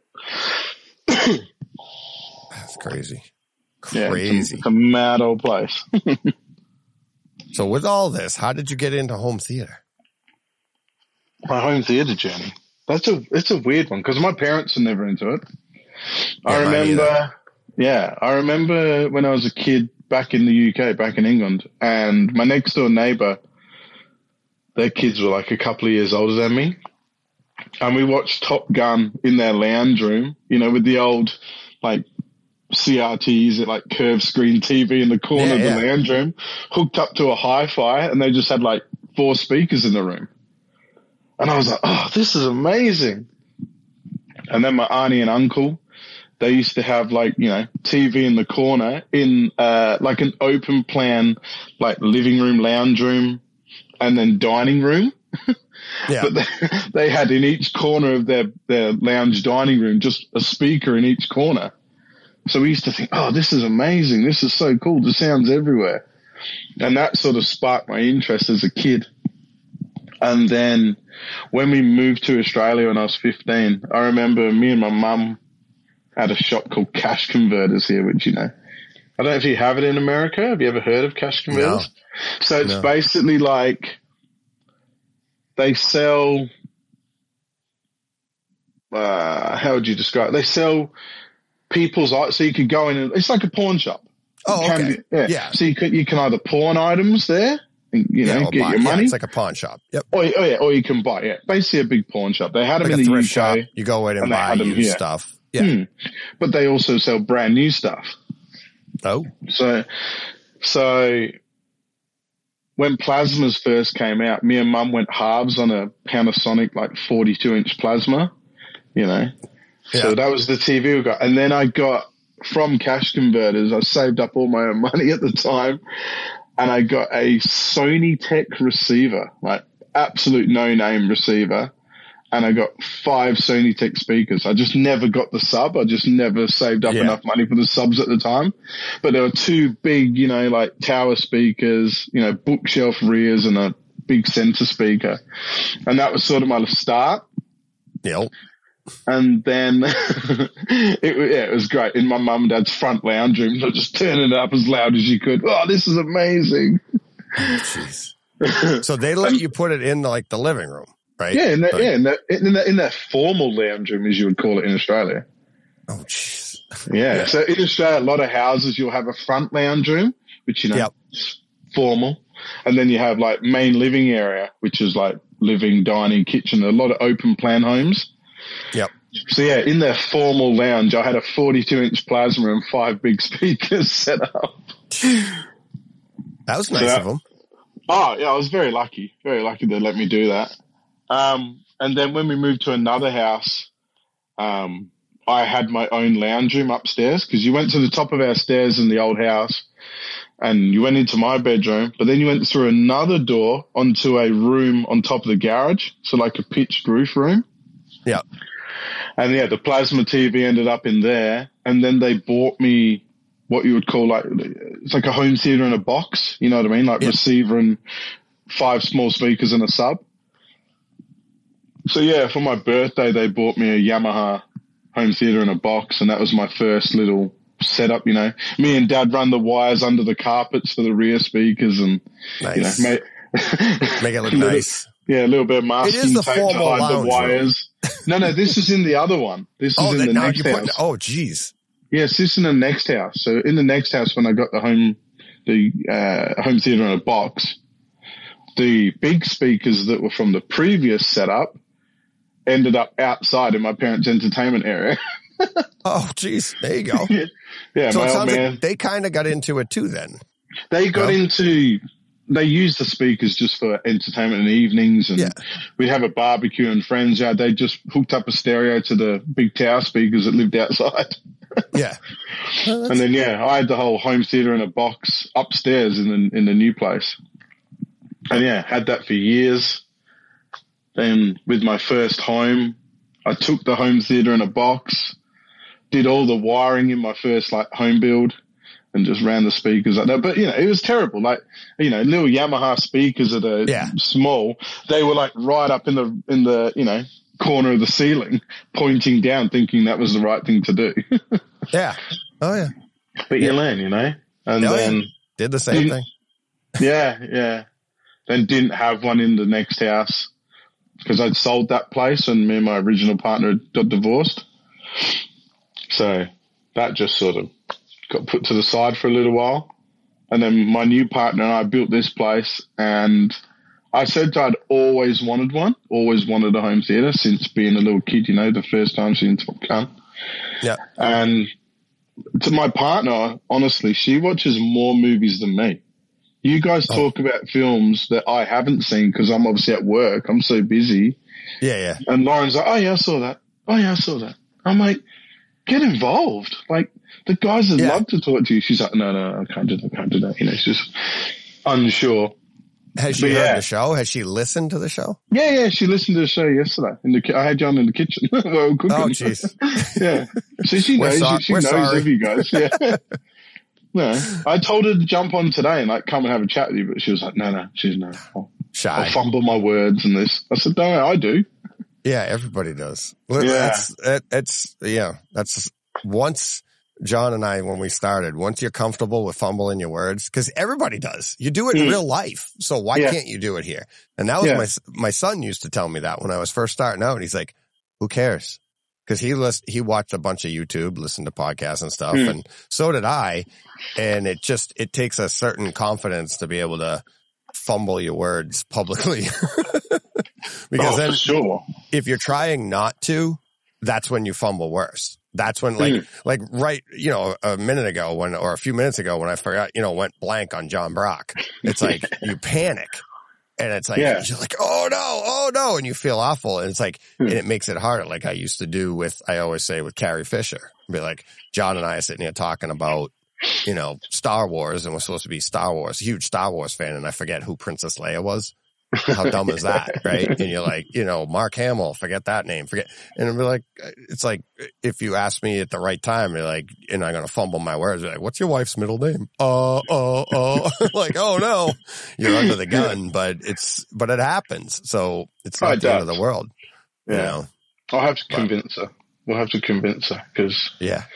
That's crazy. Crazy. It's a mad old place. So with all this, how did you get into home theater? My home theater journey. It's a weird one because my parents are never into it. I remember when I was a kid back in the UK, back in England, and my next door neighbor, their kids were like a couple of years older than me. and we watched Top Gun in their lounge room, you know, with the old, like, CRTs, like curved screen TV in the corner of the lounge room, hooked up to a hi-fi, and they just had like 4 speakers in the room. And I was like, oh, this is amazing. And then my auntie and uncle, they used to have like, you know, TV in the corner in like an open plan, like living room, lounge room, and then dining room. Yeah. But they had in each corner of their lounge dining room just a speaker in each corner. So we used to think, oh, this is amazing. This is so cool. The sound's everywhere. And that sort of sparked my interest as a kid. And then when we moved to Australia when I was 15, I remember me and my mum had a shop called Cash Converters here, which, you know, I don't know if you have it in America. Have you ever heard of Cash Converters? No. So it's basically like they sell, how would you describe it? They sell people's art, so you could go in and it's like a pawn shop. Oh, okay. Yeah. So you can either pawn items there and, you know, get your money. Yeah, it's like a pawn shop. Yep. Or you can buy, basically a big pawn shop. They had them like in the thrift UK. Shop. You go in and buy used stuff. Yeah. But they also sell brand new stuff. Oh. So when plasmas first came out, me and Mum went halves on a Panasonic like 42-inch plasma, you know. Yeah. So that was the TV we got. And then I got from Cash Converters, I saved up all my own money at the time, and I got a Sony Tech receiver, like absolute no-name receiver, and I got 5 Sony Tech speakers. I just never got the sub. I just never saved up enough money for the subs at the time. But there were 2 big, you know, like tower speakers, you know, bookshelf rears and a big center speaker. And that was sort of my start. Yep. And then it was great in my mum and dad's front lounge room. So just turning it up as loud as you could. Oh, this is amazing. Oh, jeez. So they let you put it in like the living room, right? Yeah, in that formal lounge room, as you would call it in Australia. Oh, jeez. Yeah. So in Australia, a lot of houses you'll have a front lounge room, which you know is formal, and then you have like main living area, which is like living, dining, kitchen. A lot of open plan homes. Yep. So yeah, in their formal lounge, I had a 42-inch plasma and 5 big speakers set up. That was nice of them. Oh yeah, I was very lucky they let me do that. And then when we moved to another house, I had my own lounge room upstairs because you went to the top of our stairs in the old house and you went into my bedroom, but then you went through another door onto a room on top of the garage. So like a pitched roof room. Yeah. And yeah, the plasma TV ended up in there. And then they bought me what you would call like, it's like a home theater in a box. You know what I mean? Like receiver and 5 small speakers and a sub. So yeah, for my birthday, they bought me a Yamaha home theater in a box. And that was my first little setup, you know. Me and Dad run the wires under the carpets for the rear speakers and, nice. You know, make it look nice. Yeah, a little bit of masking tape to hide the wires. No, this is in the other one. This is in the next house. Oh, geez. Yes, this is in the next house. So in the next house, when I got the home theater in a box, the big speakers that were from the previous setup ended up outside in my parents' entertainment area. Oh, geez. There you go. Yeah, so it sounds like they kind of got into it too then. They got into... They used the speakers just for entertainment in the evenings, and we'd have a barbecue and friends. Yeah, they just hooked up a stereo to the big tower speakers that lived outside. Yeah, and then I had the whole home theater in a box upstairs in the new place, and had that for years. Then with my first home, I took the home theater in a box, did all the wiring in my first like home build. And just ran the speakers like that. But, you know, it was terrible. Like, you know, little Yamaha speakers that are small, they were like right up in the, you know, corner of the ceiling, pointing down, thinking that was the right thing to do. Yeah. Oh, yeah. But you learn, you know. And then did the same thing. Yeah. Then didn't have one in the next house because I'd sold that place and me and my original partner got divorced. So that just sort of got put to the side for a little while. And then my new partner and I built this place, and I said I'd always wanted one, always wanted a home theater since being a little kid, the first time seeing Top Gun. Yeah. And to my partner, honestly, she watches more movies than me. You guys talk about films that I haven't seen because I'm obviously at work. I'm so busy. Yeah. And Lauren's like, oh, yeah, I saw that. Oh, yeah, I saw that. I'm like, get involved. Like, the guys would love to talk to you. She's like, no, I can't do that. She's just unsure. Has she heard the show? Has she listened to the show? Yeah, she listened to the show yesterday. I had John in the kitchen. We were cooking. Oh, jeez. Yeah. So she knows. She knows of you guys. Yeah. No, I told her to jump on today and come and have a chat with you, but she was like, no. She's no. Shy. I'll fumble my words and this. I said, no, I do. Yeah, everybody does. Yeah. That's once John and I, when we started, once you're comfortable with fumbling your words, because everybody does. You do it in real life. So why can't you do it here? And that was my son used to tell me that when I was first starting out. He's like, who cares? Because he watched a bunch of YouTube, listened to podcasts and stuff, and so did I. And it takes a certain confidence to be able to fumble your words publicly. Because then, if you're trying not to, that's when you fumble worse. That's when, a minute ago or a few minutes ago when I forgot, went blank on John Brock. It's like you panic. And it's like, you're like, oh no. And you feel awful. And it's like, and it makes it harder. Like I used to do I always say with Carrie Fisher, be like, John and I are sitting here talking about, Star Wars, and we're supposed to be huge Star Wars fan. And I forget who Princess Leia was. How dumb is that? Right. And you're like, Mark Hamill, forget that name. And it'll be like, it's like, if you ask me at the right time, you're like, and I'm going to fumble my words. You're like, what's your wife's middle name? Like, oh no, you're under the gun, but it happens. So it's not the end of the world. Yeah. I'll have to convince her. We'll have to convince her because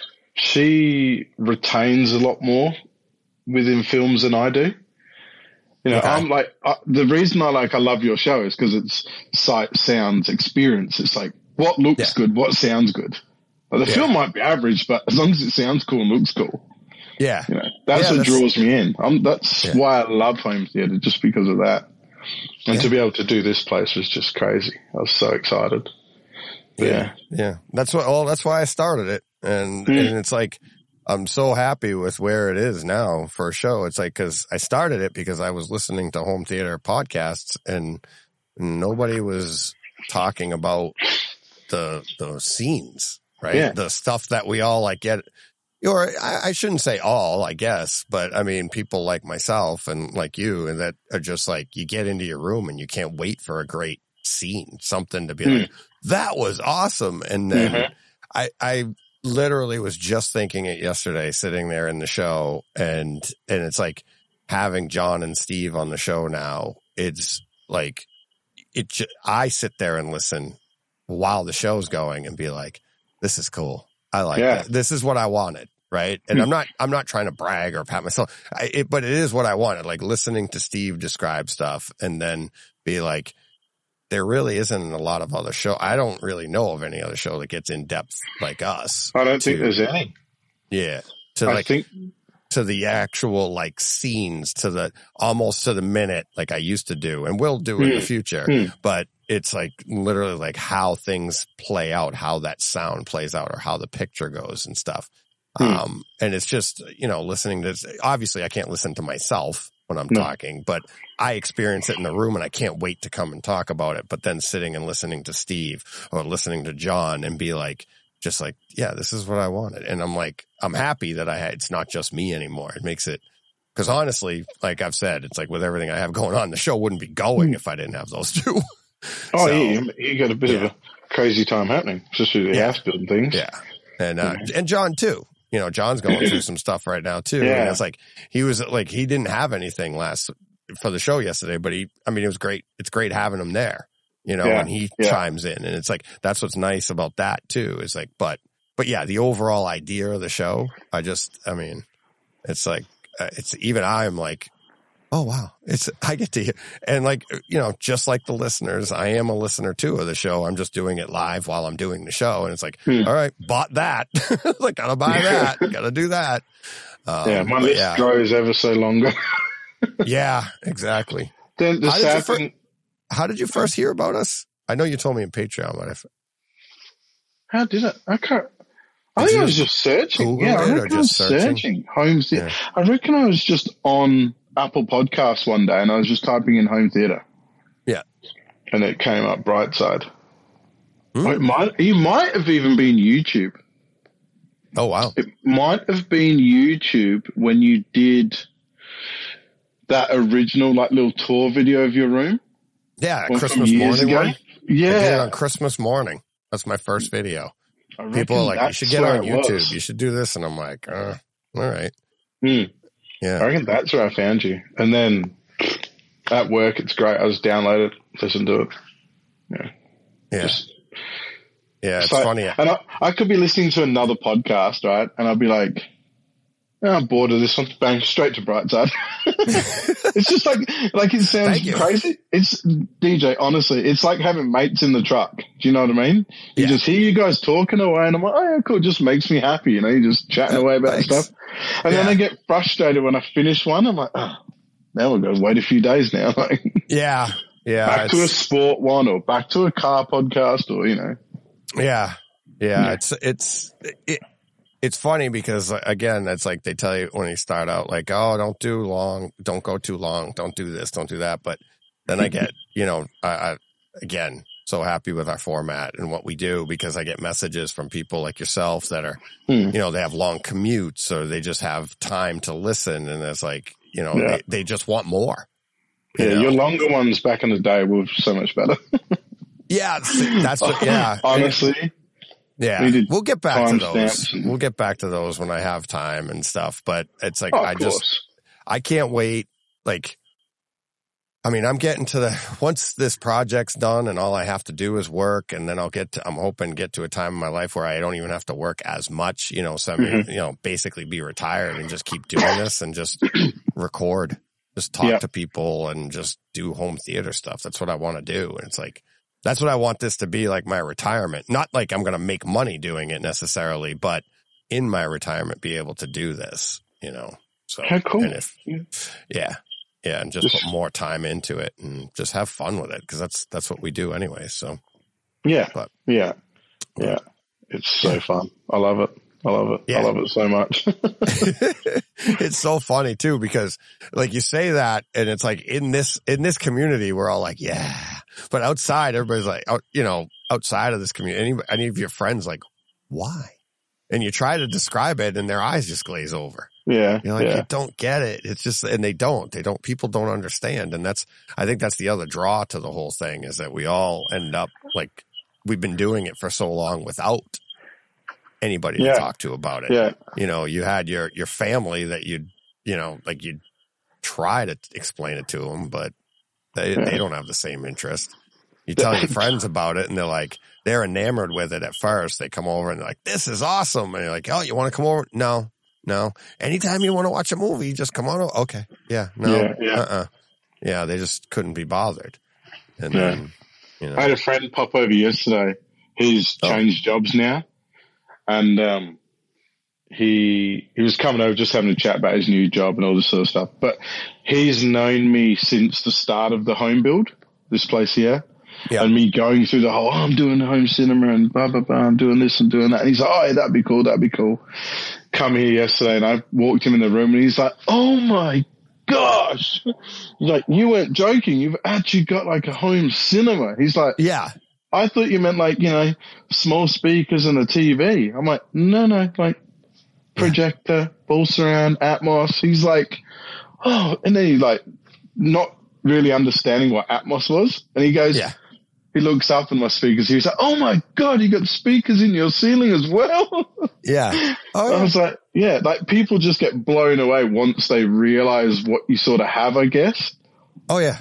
she retains a lot more within films than I do. I'm like, the reason I love your show is because it's sight, sounds, experience. It's like, what looks good, what sounds good. The film might be average, but as long as it sounds cool and looks cool. Yeah. That's what draws me in. That's why I love home theater, just because of that. And to be able to do this place was just crazy. I was so excited. Yeah. That's why I started it. And it's like, I'm so happy with where it is now for a show. It's like, cause I started it because I was listening to home theater podcasts and nobody was talking about the scenes, right? Yeah. The stuff that we all get, or I shouldn't say all, I guess, but I mean, people like myself and like you, and that are just like, you get into your room and you can't wait for a great scene, something to be like, that was awesome. And then I literally was just thinking it yesterday, sitting there in the show, and it's like having John and Steve on the show now. It's like I sit there and listen while the show's going and be like, "This is cool. I like it. This is what I wanted." Right. And I'm not trying to brag or pat myself, but it is what I wanted. Like listening to Steve describe stuff and then be like, there really isn't a lot of other show. I don't really know of any other show that gets in depth like us. I don't think there's any. Yeah. To the actual scenes, almost to the minute, like I used to do and will do in the future. But it's literally how things play out, how that sound plays out, or how the picture goes and stuff. And it's just, listening to, obviously I can't listen to myself when I'm talking, but I experience it in the room and I can't wait to come and talk about it. But then sitting and listening to Steve or listening to John and be yeah, this is what I wanted. And I'm happy that it's not just me anymore. It makes it, because honestly, like I've said, it's with everything I have going on, the show wouldn't be going if I didn't have those two. You got a bit of a crazy time happening, especially the house building things. Yeah. And John too. John's going through some stuff right now too. Yeah. And it's he didn't have anything for the show yesterday, but it was great. It's great having him there, and he chimes in, and it's that's what's nice about that too. Is but yeah, the overall idea of the show, it's it's even I'm oh wow, I get to hear, and just like the listeners, I am a listener too of the show. I'm just doing it live while I'm doing the show, and it's all right, bought that, gotta buy that, gotta do that. My list grows ever so longer. Yeah, exactly. The sad thing, how did you first hear about us? I know you told me in Patreon, but how did it? I can't. I think I was just searching. Google I it or reckon I was just searching? searching home theater. Yeah. I reckon I was just on Apple Podcasts one day and I was just typing in home theater. Yeah. And it came up Brightside. It might have even been YouTube. Oh, wow. It might have been YouTube when you did that original like little tour video of your room. Yeah, One Christmas from years morning ago. one. I did it Yeah. on Christmas morning. That's my first video. I People are reckon like, you that's should get where on it YouTube. was. You should do this. And I'm like, all right. I Yeah. reckon that's where I found you. And then at work, it's great. I just download it, listen to it. Yeah. Yeah, it's So- funny. And I could be listening to another podcast, right? And I'll be like, oh, I'm bored of this one. Bang, straight to Brightside. It's just like it sounds Thank you. crazy. It's DJ, honestly, it's like having mates in the truck. Do you know what I mean? You Yeah. just hear you guys talking away and I'm like, oh yeah, cool. It just makes me happy. You know, you're just chatting away about Thanks. stuff. And then Yeah. I get frustrated when I finish one. I'm like, oh, now we've got to wait a few days now. Like Yeah. Yeah. back to a it's- sport one or back to a car podcast or, you know. Yeah. It's funny because again, it's like they tell you when you start out, like, oh, don't go too long, don't do this, don't do that. But then I get, I again, so happy with our format and what we do because I get messages from people like yourself that are, they have long commutes or they just have time to listen. And it's like, they just want more. Yeah, your longer ones back in the day were so much better. Yeah, that's what, yeah. Honestly. Yeah, We did we'll get back to those. timestamps and- We'll get back to those when I have time and stuff. But it's like, Oh, of course. I can't wait. Like, I'm getting to once this project's done and all I have to do is work. And then I'm hoping get to a time in my life where I don't even have to work as much, basically be retired and just keep doing this and just record, just talk to people and just do home theater stuff. That's what I want to do. And it's like, that's what I want this to be, like my retirement. Not like I'm going to make money doing it necessarily, but in my retirement, be able to do this, So, How cool. and and just put more time into it and just have fun with it because that's what we do anyway. So, Yeah. But- Yeah. It's so fun. I love it. Yeah. I love it so much. it's so funny too because like you say that and it's like in this community we're all like yeah, but outside everybody's like outside of this community any of your friends like why, and you try to describe it and their eyes just glaze over. Yeah. You're like you don't get it. It's just and they don't people don't understand, and I think that's the other draw to the whole thing is that we all end up like we've been doing it for so long without anybody to talk to about it. Yeah. You had your family that you'd try to explain it to them, but they don't have the same interest. You tell your friends about it and they're enamored with it at first. They come over and they're like, this is awesome. And you're like, oh, you want to come over? No. Anytime you want to watch a movie, just come on over. Okay. Yeah. No. Yeah. Yeah. They just couldn't be bothered. And then, I had a friend pop over yesterday. He's changed jobs now. And he was coming over just having a chat about his new job and all this sort of stuff. But he's known me since the start of the home build, this place here. Yeah. And me going through the whole, I'm doing home cinema and blah, blah, blah, I'm doing this and doing that. And he's like, oh, yeah, that'd be cool. Come here yesterday and I walked him in the room and he's like, oh my gosh. He's like, you weren't joking. You've actually got like a home cinema. He's like, yeah. I thought you meant like, small speakers and a TV. I'm like, no, like projector, full surround, Atmos. He's like, oh, and then he's like not really understanding what Atmos was. And he goes, he looks up in my speakers. He was like, oh my God, you got speakers in your ceiling as well. Yeah. Oh, I was like, like people just get blown away once they realize what you sort of have, I guess. Oh yeah.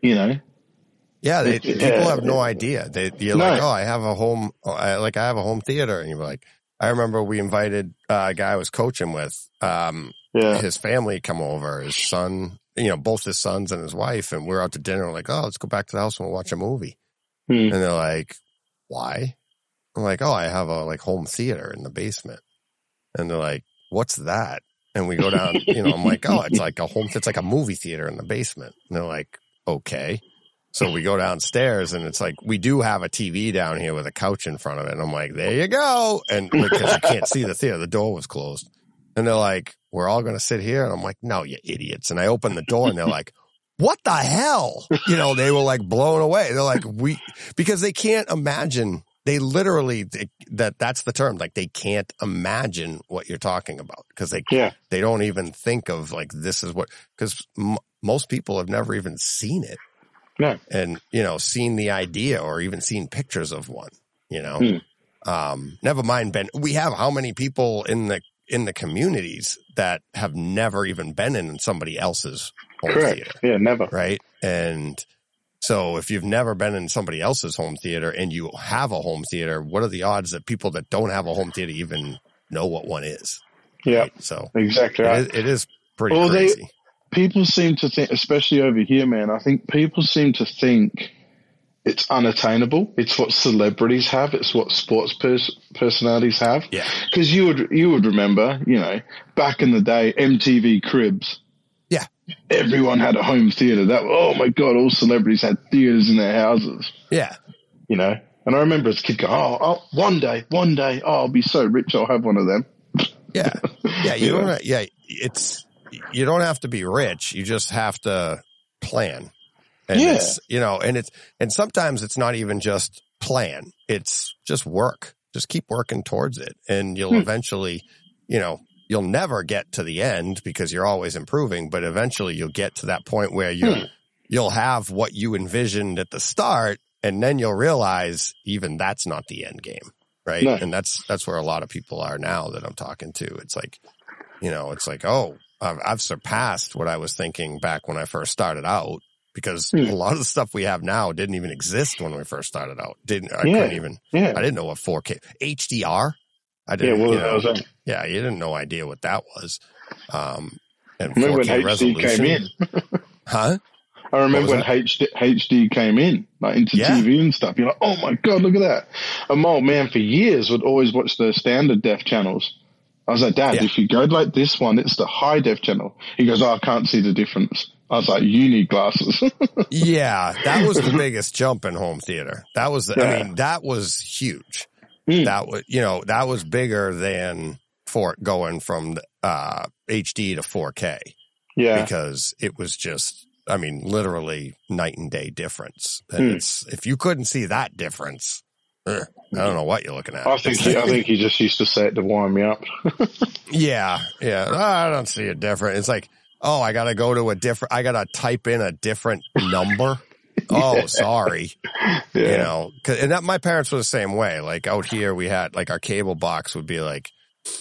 Yeah, people have no idea. You're like, oh, I have a home, I have a home theater. And you're like, I remember we invited a guy I was coaching with, his family come over, his son, both his sons and his wife. And we're out to dinner. We're like, oh, let's go back to the house and we'll watch a movie. And they're like, why? I'm like, oh, I have a home theater in the basement. And they're like, what's that? And we go down, I'm like, oh, it's like a movie theater in the basement. And they're like, okay. So we go downstairs and it's like, we do have a TV down here with a couch in front of it. And I'm like, there you go. And because you can't see the theater, the door was closed. And they're like, we're all going to sit here. And I'm like, no, you idiots. And I open the door and they're like, what the hell? You know, they were like blown away. They're like, because they can't imagine. They literally, that's the term. Like, they can't imagine what you're talking about because they don't even think of like, this is what, because most people have never even seen it. No. And, you know, seen the idea or even seen pictures of one, you know, never mind we have how many people in the communities that have never even been in somebody else's home theater. Yeah, never. Right. And so if you've never been in somebody else's home theater and you have a home theater, what are the odds that people that don't have a home theater even know what one is? Yeah. Right? So exactly right. It is pretty crazy. People seem to think, especially over here, man, I think people seem to think it's unattainable. It's what celebrities have. It's what sports personalities have. Yeah. Because you would remember, you know, back in the day, MTV Cribs. Yeah. Everyone had a home theater. Oh my God, all celebrities had theaters in their houses. Yeah. You know, and I remember as a kid going, one day, I'll be so rich, I'll have one of them. Yeah. Yeah. You don't have to be rich. You just have to plan. And it's, you know, and sometimes it's not even just plan. It's just work. Just keep working towards it. And you'll eventually, you know, you'll never get to the end because you're always improving, but eventually you'll get to that point where you'll have what you envisioned at the start. And then you'll realize even that's not the end game. Right. No. And that's where a lot of people are now that I'm talking to. It's like, you know, it's like, oh, I've surpassed what I was thinking back when I first started out because a lot of the stuff we have now didn't even exist when we first started out. I didn't know what 4K HDR. I didn't. You didn't know idea what that was. And remember 4K when HD resolution. came in? Huh? I remember when HD came in, like into TV and stuff. You're like, oh my God, look at that. And my old man for years would always watch the standard def channels. I was like, Dad, if you go like this one, it's the high def channel. He goes, I can't see the difference. I was like, you need glasses. Yeah, that was the biggest jump in home theater. That was, I mean, that was huge. That was, you know, that was bigger than going from HD to 4K. Yeah. Because it was just, I mean, literally night and day difference. And if you couldn't see that difference, I don't know what you're looking at. I think he just used to say it to wind me up. Yeah. I don't see it different. It's like, oh, I got to type in a different number. Oh, sorry. You know, and my parents were the same way. Like out here, we had like our cable box would be like,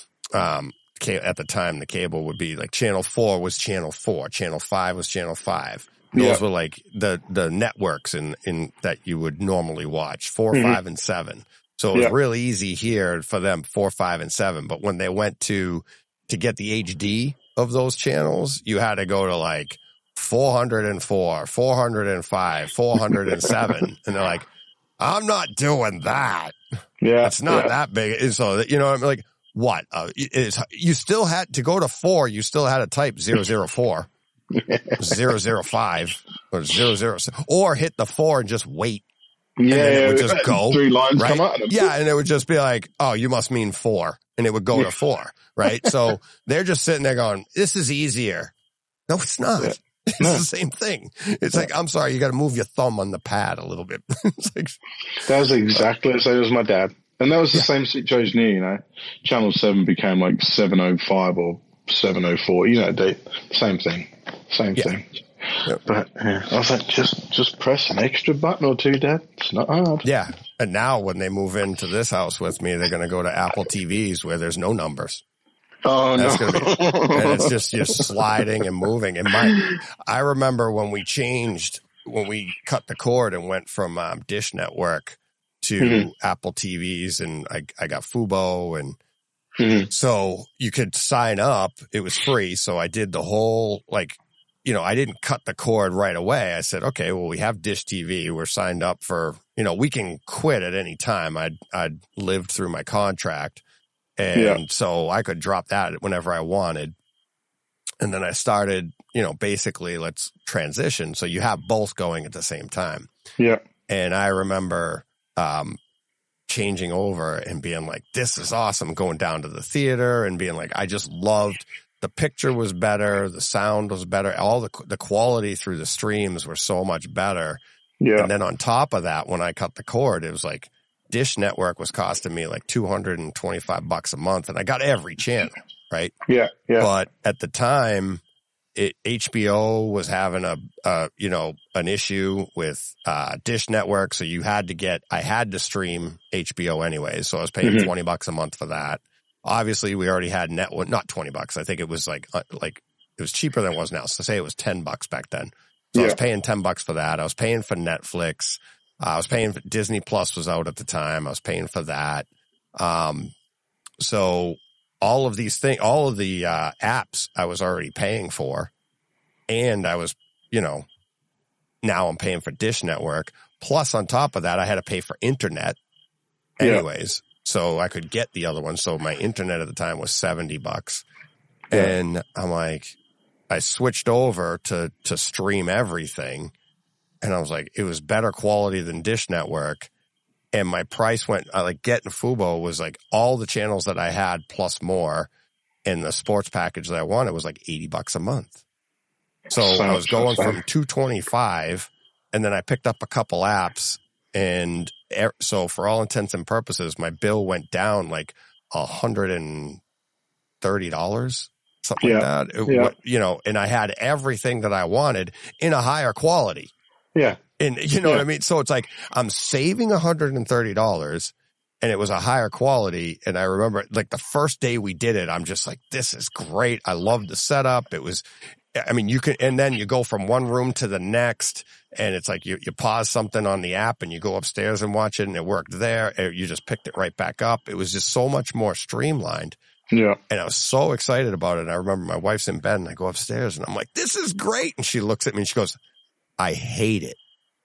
at the time, the cable would be like channel 4 was channel 4, channel 5 was channel 5. Those were like the networks in that you would normally watch 4, 5, and 7. So it was really easy here for them 4, 5, and 7. But when they went to get the HD of those channels, you had to go to like 404, 405, 407. And they're like, I'm not doing that. Yeah. It's not that big. So, you know, I'm like, what? You still had to go to 4. You still had to type 004, 005, or 006, or hit the 4 and just wait. Yeah. And then it would just go. 3 lines right? come out. Yeah. And it would just be like, oh, you must mean 4. And it would go to 4. Right. So they're just sitting there going, this is easier. No, it's not. Yeah. It's the same thing. It's like, I'm sorry, you got to move your thumb on the pad a little bit. It's like, that was exactly the same as my dad. And that was the same situation here, you know. Channel 7 became like 705 or 704, you know, same thing. Same thing. Yep. But I was like, just press an extra button or two, Dad. It's not hard. Yeah. And now when they move into this house with me, they're going to go to Apple TVs where there's no numbers. Oh, that's no. And it's just you're sliding and moving. And I remember when we cut the cord and went from Dish Network to Apple TVs, and I got Fubo, and so you could sign up. It was free. So I did the whole, like, you know, I didn't cut the cord right away. I said, okay, well, we have Dish TV. We're signed up for, you know, we can quit at any time. I'd lived through my contract. And so I could drop that whenever I wanted. And then I started, basically let's transition. So you have both going at the same time. Yeah. And I remember, changing over and being like, this is awesome. Going down to the theater and being like, I just loved the picture was better. The sound was better. All the quality through the streams were so much better. Yeah. And then on top of that, when I cut the cord, it was like Dish Network was costing me like $225 a month, and I got every channel, right? Yeah. Yeah. But at the time, HBO was having an issue with Dish Network, so I had to stream HBO anyway, so I was paying $20 a month for that. Obviously, we already had network, not $20. I think it was like it was cheaper than it was now. So say it was $10 back then. So I was paying $10 for that. I was paying for Netflix. I was paying for Disney Plus was out at the time. I was paying for that. So all of these things, all of the apps I was already paying for, and I was, now I'm paying for Dish Network. Plus on top of that, I had to pay for internet anyways. So I could get the other one. So my internet at the time was $70. Yeah. And I'm like, I switched over to stream everything. And I was like, it was better quality than Dish Network. And my price went, getting Fubo was like all the channels that I had plus more. And the sports package that I wanted was like $80 a month. So I was going from $225, and then I picked up a couple apps. And so for all intents and purposes, my bill went down like $130, something like that. And I had everything that I wanted in a higher quality. Yeah. And what I mean? So it's like I'm saving $130, and it was a higher quality. And I remember like the first day we did it, I'm just like, this is great. I love the setup. It was, and then you go from one room to the next, and it's like you pause something on the app and you go upstairs and watch it, and it worked there. You just picked it right back up. It was just so much more streamlined. Yeah. And I was so excited about it. And I remember my wife's in bed, and I go upstairs and I'm like, this is great. And she looks at me and she goes, I hate it.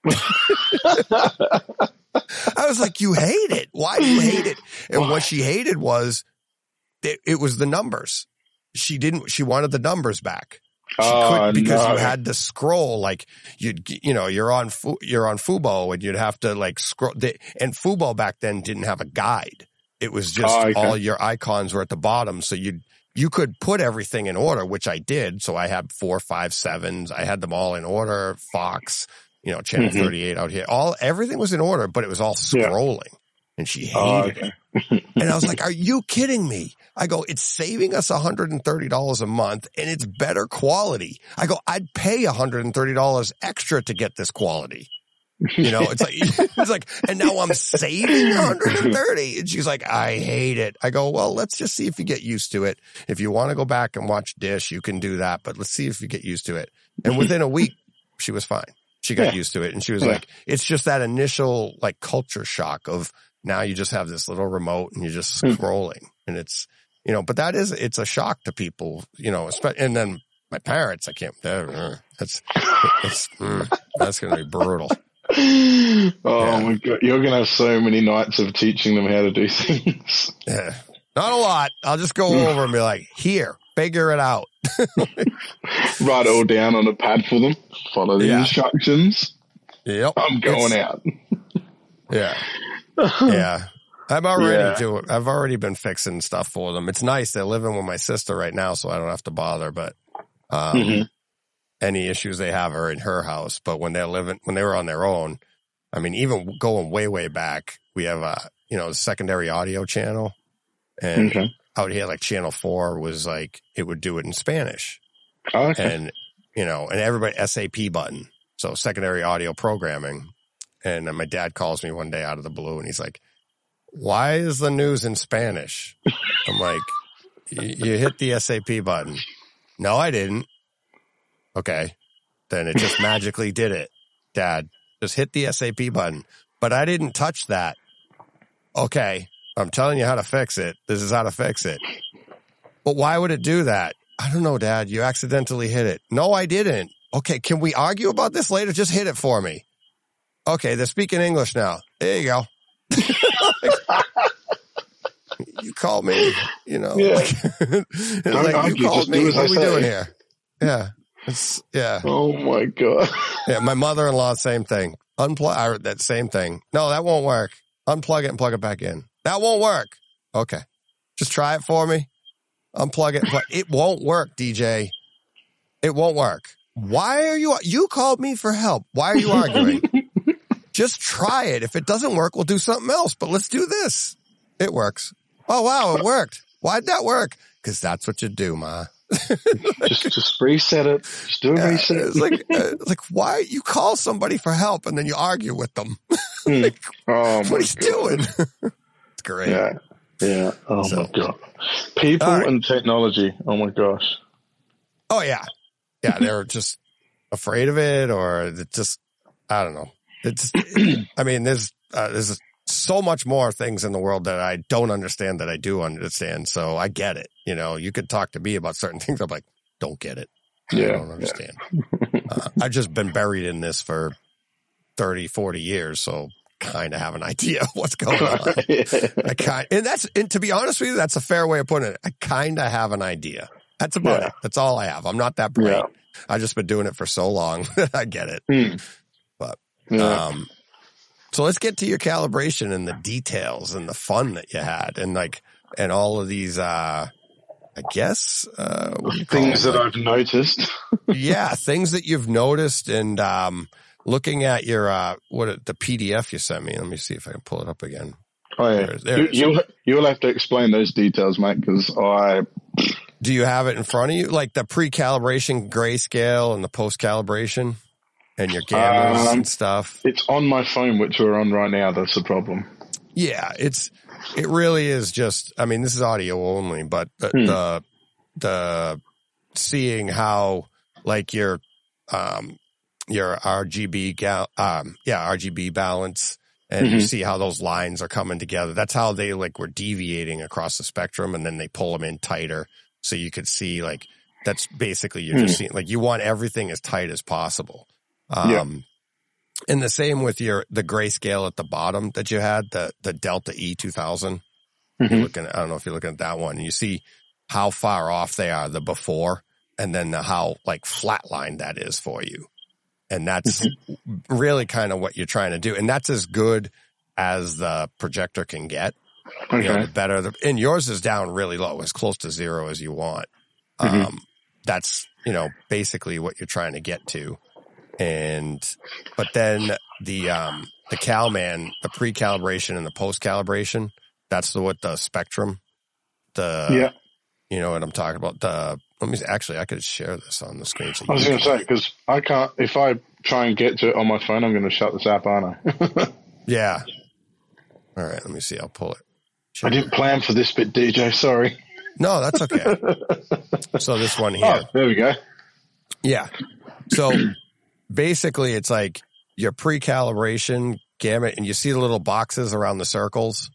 I was like, you hate it? Why do you hate it? And what she hated was it was the numbers. She wanted the numbers back. She couldn't, because you had to scroll, like you're on Fubo, and you'd have to like scroll. And Fubo back then didn't have a guide. It was just all your icons were at the bottom. So you could put everything in order, which I did. So I had 4, 5, 7s. I had them all in order. Fox, channel 38 out here. Everything was in order, but it was all scrolling. And she hated it. And I was like, are you kidding me? I go, it's saving us $130 a month, and it's better quality. I go, I'd pay $130 extra to get this quality. It's like, and now I'm saving $130. And she's like, I hate it. I go, well, let's just see if you get used to it. If you want to go back and watch Dish, you can do that, but let's see if you get used to it. And within a week, she was fine. She got used to it. And she was like, it's just that initial like culture shock of now you just have this little remote and you're just scrolling, and it's, but it's a shock to people, and then my parents, I can't, that's going to be brutal. My God. You're going to have so many nights of teaching them how to do things. Yeah. Not a lot. I'll just go over and be like, here, figure it out. Write it all down on a pad for them. Follow the instructions. Yep. I'm going out. Yeah. Yeah. I've already been fixing stuff for them. It's nice. They're living with my sister right now, so I don't have to bother, but, any issues they have are in her house. But when they were on their own, I mean, even going way, way back, we have a secondary audio channel, and out here, like channel 4 was like, it would do it in Spanish. Oh, okay. And, and everybody SAP button. So secondary audio programming. And my dad calls me one day out of the blue, and he's like, why is the news in Spanish? I'm like, you hit the SAP button. No, I didn't. Okay. Then it just magically did it. Dad, just hit the SAP button. But I didn't touch that. Okay. I'm telling you how to fix it. This is how to fix it. But why would it do that? I don't know, Dad. You accidentally hit it. No, I didn't. Okay. Can we argue about this later? Just hit it for me. Okay. They're speaking English now. There you go. You called me, Yeah. like you called me. What are we doing here? Yeah. It's, yeah. Oh my God. Yeah. My mother-in-law, same thing. Unplug that same thing. No, that won't work. Unplug it and plug it back in. That won't work. Okay. Just try it for me. Unplug it. It won't work, DJ. It won't work. Why are you called me for help. Why are you arguing? Just try it. If it doesn't work, we'll do something else, but let's do this. It works. Oh, wow. It worked. Why'd that work? Because that's what you do, Ma. just reset it. Just do a reset. It's like, why you call somebody for help and then you argue with them? Like, oh my what he's doing? It's great. Yeah. Oh my God. People and technology. Oh my gosh. Oh yeah. Yeah. They're just afraid of it, or just, I don't know. It's, I mean, there's so much more things in the world that I don't understand that I do understand. So I get it. You know, you could talk to me about certain things. I'm like, don't get it. I don't understand. I've just been buried in this for 30, 40 years. So kind of have an idea of what's going on. And to be honest with you, that's a fair way of putting it. I kind of have an idea. That's about it. That's all I have. I'm not that bright. I've just been doing it for so long that I get it. But, so let's get to your calibration and the details and the fun that you had and all of these, I guess, things that I've noticed. Yeah. Things that you've noticed, and, looking at your, the PDF you sent me. Let me see if I can pull it up again. Oh yeah. You'll have to explain those details, mate, because do you have it in front of you? Like the pre-calibration grayscale and the post-calibration and your gammas and stuff? It's on my phone, which we're on right now. That's the problem. Yeah, it really is just, I mean, this is audio only, but the seeing how like your RGB, RGB balance, and you see how those lines are coming together. That's how they were deviating across the spectrum, and then they pull them in tighter. So you could see that's basically, you're just seeing, you want everything as tight as possible. And the same with the grayscale at the bottom that you had, the Delta E2000. You're looking, I don't know if you're looking at that one, and you see how far off they are, the before, and then how flatlined that is for you. And that's really kind of what you're trying to do. And that's as good as the projector can get. Okay. You know, the better and yours is down really low, as close to zero as you want. That's, basically what you're trying to get to. But then the CalMan, the pre-calibration and the post-calibration, that's what the spectrum, you know what I'm talking about? I could share this on the screen. So I was going to say, because I can't, if I try and get to it on my phone, I'm going to shut this app, aren't I? Yeah. All right. Let me see. I'll pull it. I didn't plan for this bit, DJ. Sorry. No, that's okay. So this one here. Oh, there we go. Yeah. So basically it's like your pre-calibration gamut, and you see the little boxes around the circles.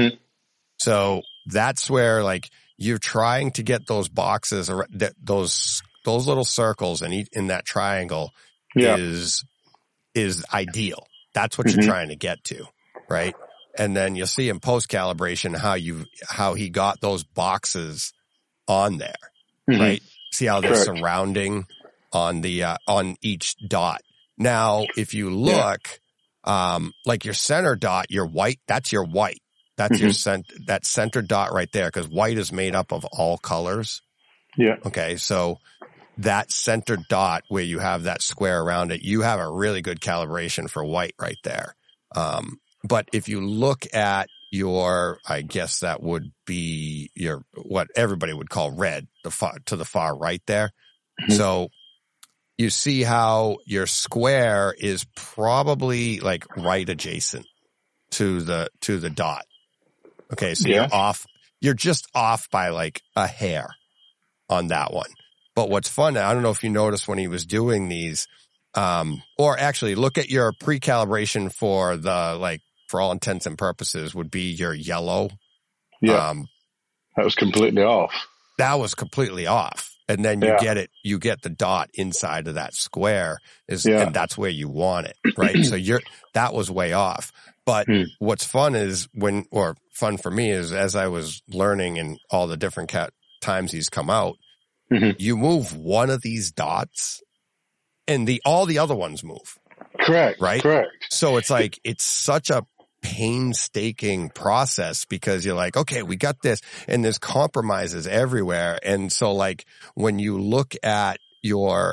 So that's where you're trying to get those boxes, or those little circles in that triangle is ideal. That's what you're trying to get to, right? And then you'll see in post calibration how he got those boxes on there, right? See how they're surrounding on on each dot. Now, if you look, your center dot, your white, that's your white. That's that center dot right there, because white is made up of all colors. Yeah. Okay. So that center dot where you have that square around it, you have a really good calibration for white right there. But if you look at I guess that would be what everybody would call red, to the far right there. So you see how your square is probably right adjacent to the dot. Okay. So you're just off by a hair on that one. But what's fun, I don't know if you noticed when he was doing these, or actually look at your pre-calibration for for all intents and purposes would be your yellow. Yeah. That was completely off. That was completely off. And then you get the dot inside of that square and that's where you want it, right? So that was way off. But what's fun fun for me is, as I was learning and all the different times he's come out, you move one of these dots and all the other ones move. Correct. Right. Correct. So it's like, it's such a painstaking process because you're like, okay, we got this, and there's compromises everywhere. And so like when you look at your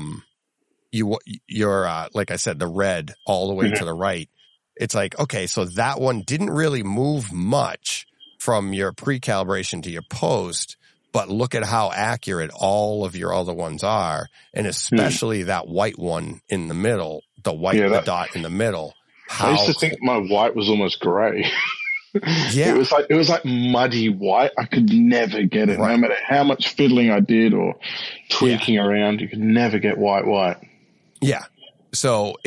like I said, the red all the way to the right, it's like, okay, so that one didn't really move much from your pre-calibration to your post, but look at how accurate all of your other ones are. And especially that white one in the middle, the dot in the middle. I used to think my white was almost gray. Yeah. It was like muddy white. I could never get it. Right. No matter how much fiddling I did or tweaking around, you could never get white. Yeah. So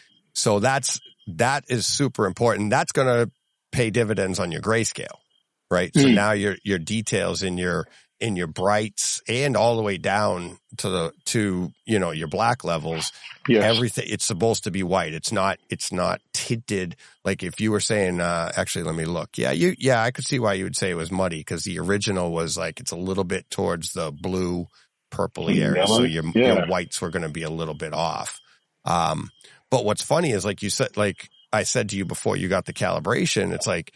that is super important. That's going to pay dividends on your grayscale, right? So now your details in your brights and all the way down to your black levels, everything, it's supposed to be white. It's not tinted. Like if you were saying, actually, let me look. Yeah, I could see why you would say it was muddy, because the original was like, it's a little bit towards the blue, purpley area. So your whites were going to be a little bit off. But what's funny is, like you said, like I said to you before you got the calibration, it's like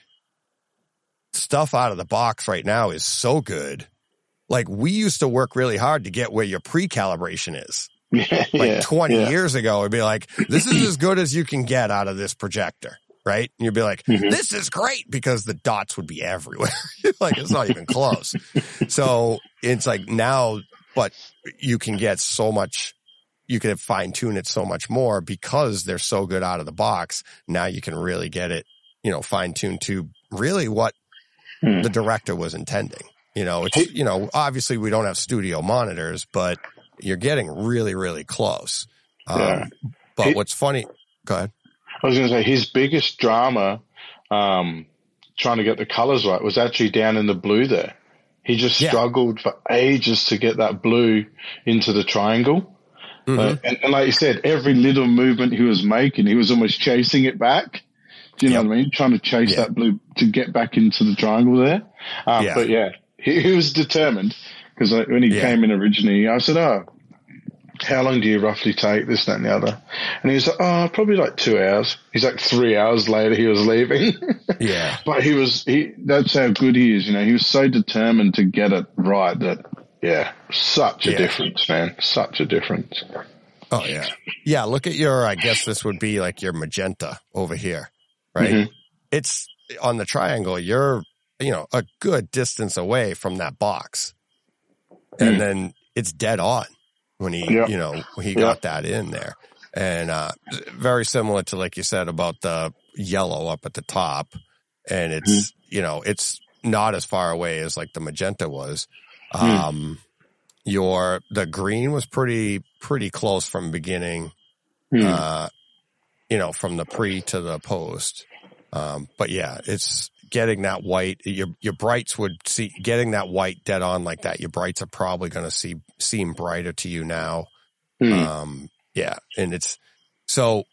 stuff out of the box right now is so good. Like we used to work really hard to get where your pre-calibration is. 20 years ago, it'd be like, this is as good as you can get out of this projector, right? And you'd be like, this is great, because the dots would be everywhere. Like it's not even close. So it's like now, but you can get so much, you can fine tune it so much more because they're so good out of the box. Now you can really get it, fine tuned to really what the director was intending. It's, obviously we don't have studio monitors, but you're getting really, really close. But what's funny, go ahead. I was going to say his biggest drama, trying to get the colors right, was actually down in the blue there. He just struggled for ages to get that blue into the triangle. And like you said, every little movement he was making, he was almost chasing it back. Do you know what I mean? Trying to chase that blue to get back into the triangle there. But he was determined, because when he came in originally, I said, how long do you roughly take, this, that, and the other? And he was like, probably like 2 hours. He's like 3 hours later, he was leaving. But that's how good he is. He was so determined to get it right that, such a difference, man. Such a difference. Oh, yeah. Yeah, look at I guess this would be like your magenta over here, right? It's on the triangle, you're, a good distance away from that box. And then it's dead on when he, when he got that in there. And, very similar to, like you said, about the yellow up at the top. And it's, it's not as far away as like the magenta was. The green was pretty close from beginning, from the pre to the post. But yeah, it's getting that white. Your brights would getting that white dead on like that. Your brights are probably going to seem brighter to you now. And it's so,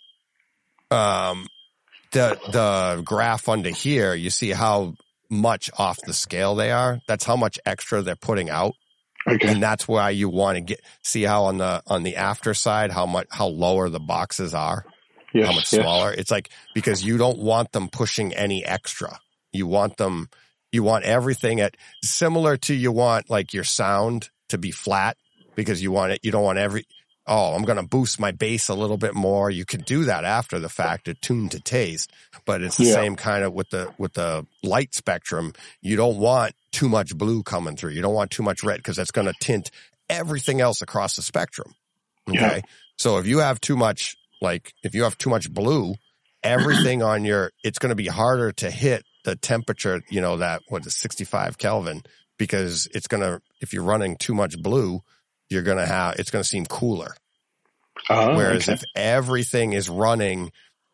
the graph under here, you see how much off the scale they are. That's how much extra they're putting out. Okay. And that's why you want to see how on the after side, how lower the boxes are, how much smaller. It's like, because you don't want them pushing any extra. You want everything similar to, you want like your sound to be flat, because you don't want I'm going to boost my bass a little bit more. You can do that after the fact, to tune to taste, but it's the same kind of with the light spectrum. You don't want too much blue coming through. You don't want too much red, because that's going to tint everything else across the spectrum. Okay. So if you have too much blue, everything it's going to be harder to hit the temperature, that 65 Kelvin, because if you're running too much blue, it's going to seem cooler. Whereas if everything is running,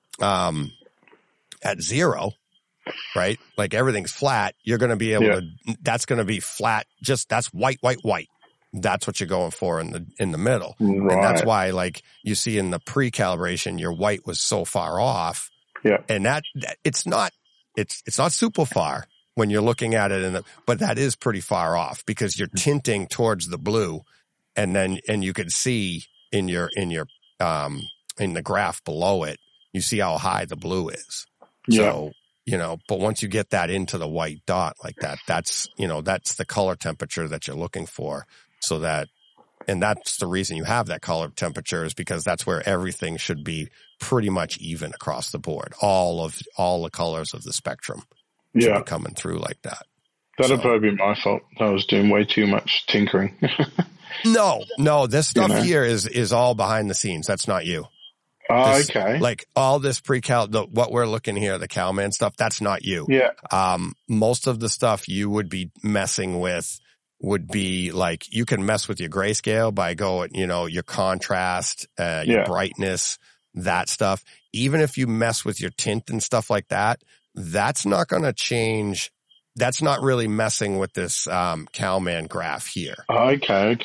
at 0, right? Like everything's flat, you're going to be able to, that's going to be flat. That's white. That's what you're going for in the middle. Right. And that's why, like you see in the pre-calibration, your white was so far off. Yeah. And it's not super far, when you're looking at it but that is pretty far off because you're tinting towards the blue, and you can see in the graph below it, you see how high the blue is. Yeah. So, but once you get that into the white dot like that, that's the color temperature that you're looking for. And that's the reason you have that color temperature, is because that's where everything should be pretty much even across the board. All the colors of the spectrum should be coming through like that. That'll probably be my fault. I was doing way too much tinkering. No, this stuff here is all behind the scenes. That's not you. Okay. Like all this pre-cal, what we're looking here, the Calman stuff, that's not you. Yeah. Most of the stuff you would be messing with would be like, you can mess with your grayscale by going, your contrast, your brightness, that stuff. Even if you mess with your tint and stuff like that, that's not going to change. That's not really messing with this Calman graph here. Okay.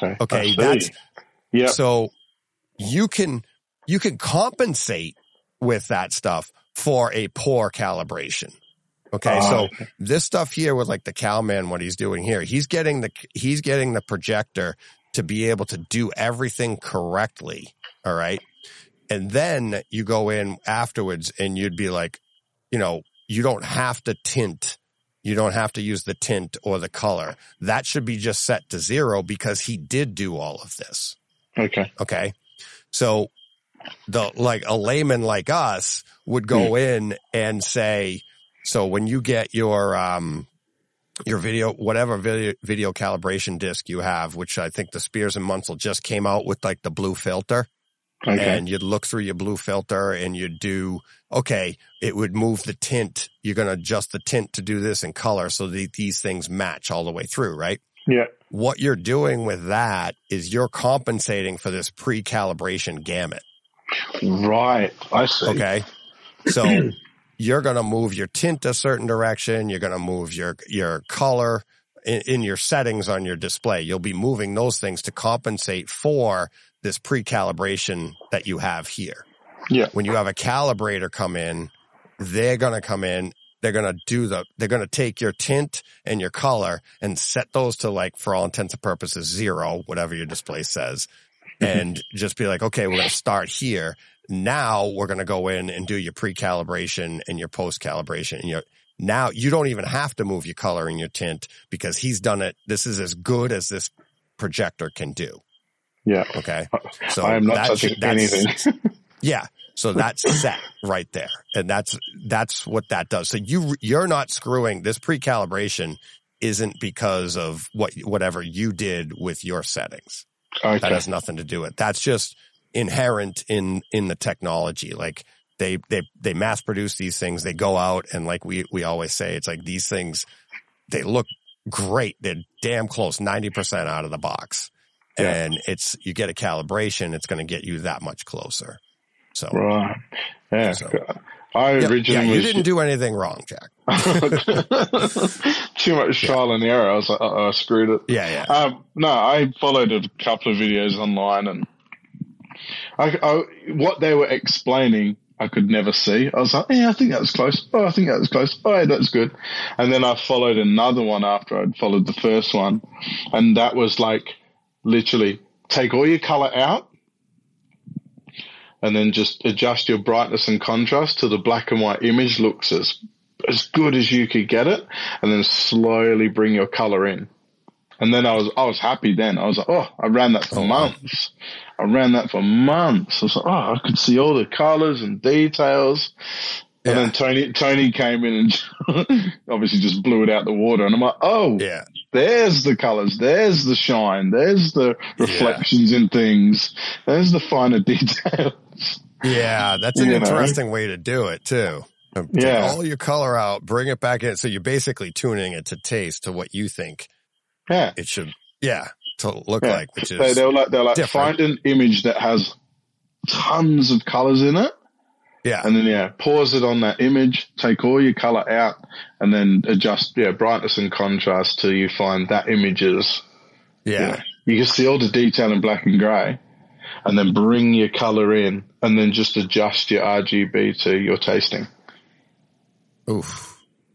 So you can compensate with that stuff for a poor calibration. Okay. So this stuff here with like the Calman, what he's doing here, he's getting the projector to be able to do everything correctly. All right. And then you go in afterwards and you'd be like, you don't have to tint. You don't have to use the tint or the color. That should be just set to 0 because he did do all of this. Okay. So a layman like us would go in and say, so when you get your video, whatever video calibration disc you have, which I think the Spears and Munsell just came out with, like the blue filter. And you'd look through your blue filter and you'd do, it would move the tint. You're going to adjust the tint to do this in color so that these things match all the way through, right? Yeah. What you're doing with that is you're compensating for this pre-calibration gamut. Right. I see. Okay. So you're going to move your tint a certain direction. You're going to move your color in your settings on your display. You'll be moving those things to compensate for this pre-calibration that you have here. Yeah. When you have a calibrator come in, they're going to come in, they're going to take your tint and your color and set those to, like, for all intents and purposes, 0, whatever your display says. And just be like, okay, we're going to start here. Now we're going to go in and do your pre-calibration and your post-calibration. And now you don't even have to move your color and your tint because he's done it. This is as good as this projector can do. Yeah. Okay. So I am not touching anything. Yeah. So that's set right there. And that's what that does. So you're not screwing. This pre-calibration isn't because of whatever you did with your settings. Okay. That has nothing to do with it. That's just inherent in the technology. Like they mass produce these things. They go out and, like we always say, it's like these things, they look great. They're damn close, 90% out of the box. Yeah. And you get a calibration, it's going to get you that much closer. So, right. Yeah. So, you didn't do anything wrong, Jack. Too much trial and error. I was like, I screwed it. Yeah. No, I followed a couple of videos online, and what they were explaining, I could never see. I was like, I think that was close. Oh, I think that was close. Oh, yeah, that's good. And then I followed another one after I'd followed the first one, and that was like, literally take all your color out and then just adjust your brightness and contrast till the black and white image looks as good as you could get it, and then slowly bring your color in. And then I was happy then. I was like, I ran that for months. I was like, I could see all the colors and details. And then Tony came in and obviously just blew it out the water. And I'm like, there's the colors. There's the shine. There's the reflections in things. There's the finer details. Yeah, that's an interesting way to do it too. Take all your color out, bring it back in. So you're basically tuning it to taste, to what you think it should, to look like, which is they're like find an image that has tons of colors in it. Yeah. And then, pause it on that image, take all your color out, and then adjust, brightness and contrast till you find that image is, you can see all the detail in black and gray, and then bring your color in, and then just adjust your RGB to your tasting. Oof.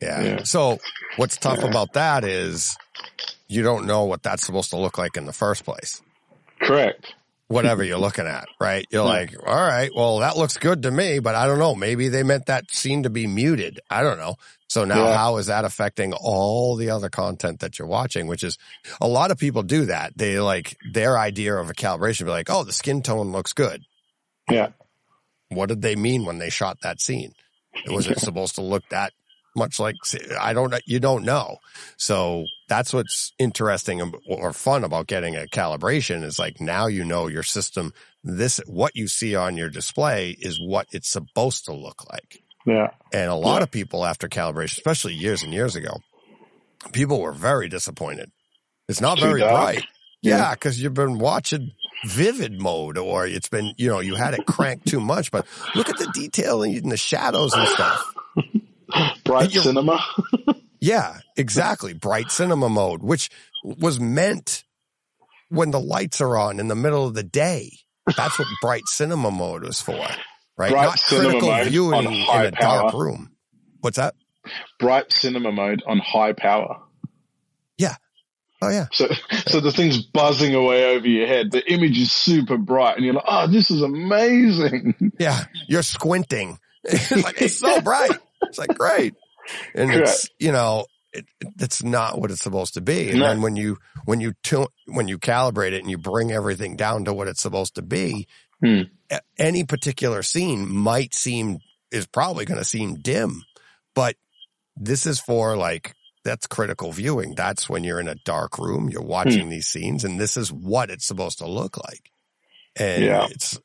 Yeah. So what's tough about that is you don't know what that's supposed to look like in the first place. Correct. Whatever you're looking at, right? You're like, all right, well, that looks good to me, but I don't know. Maybe they meant that scene to be muted. I don't know. So now how is that affecting all the other content that you're watching, which is a lot of people do that. They like their idea of a calibration, be like, oh, the skin tone looks good. Yeah. What did they mean when they shot that scene? Was it supposed to look that much like, you don't know. So that's what's interesting or fun about getting a calibration is like, now you know your system, what you see on your display is what it's supposed to look like. Yeah. And a lot of people after calibration, especially years and years ago, people were very disappointed. It's not very bright. Yeah. Cause you've been watching vivid mode or it's been, you had it cranked too much, but look at the detail in the shadows and stuff. Bright cinema. Yeah, exactly. Bright cinema mode, which was meant when the lights are on in the middle of the day. That's what bright cinema mode was for, right? Bright Not critical viewing in a dark room. What's that? Bright cinema mode on high power. Yeah. Oh, yeah. So the thing's buzzing away over your head. The image is super bright, and you're like, oh, this is amazing. Yeah. You're squinting. It's like, it's so bright. It's like, great. And it's, it's not what it's supposed to be. And then when you calibrate it and you bring everything down to what it's supposed to be, any particular scene is probably going to seem dim, but this is for that's critical viewing. That's when you're in a dark room, you're watching these scenes, and this is what it's supposed to look like. And it's,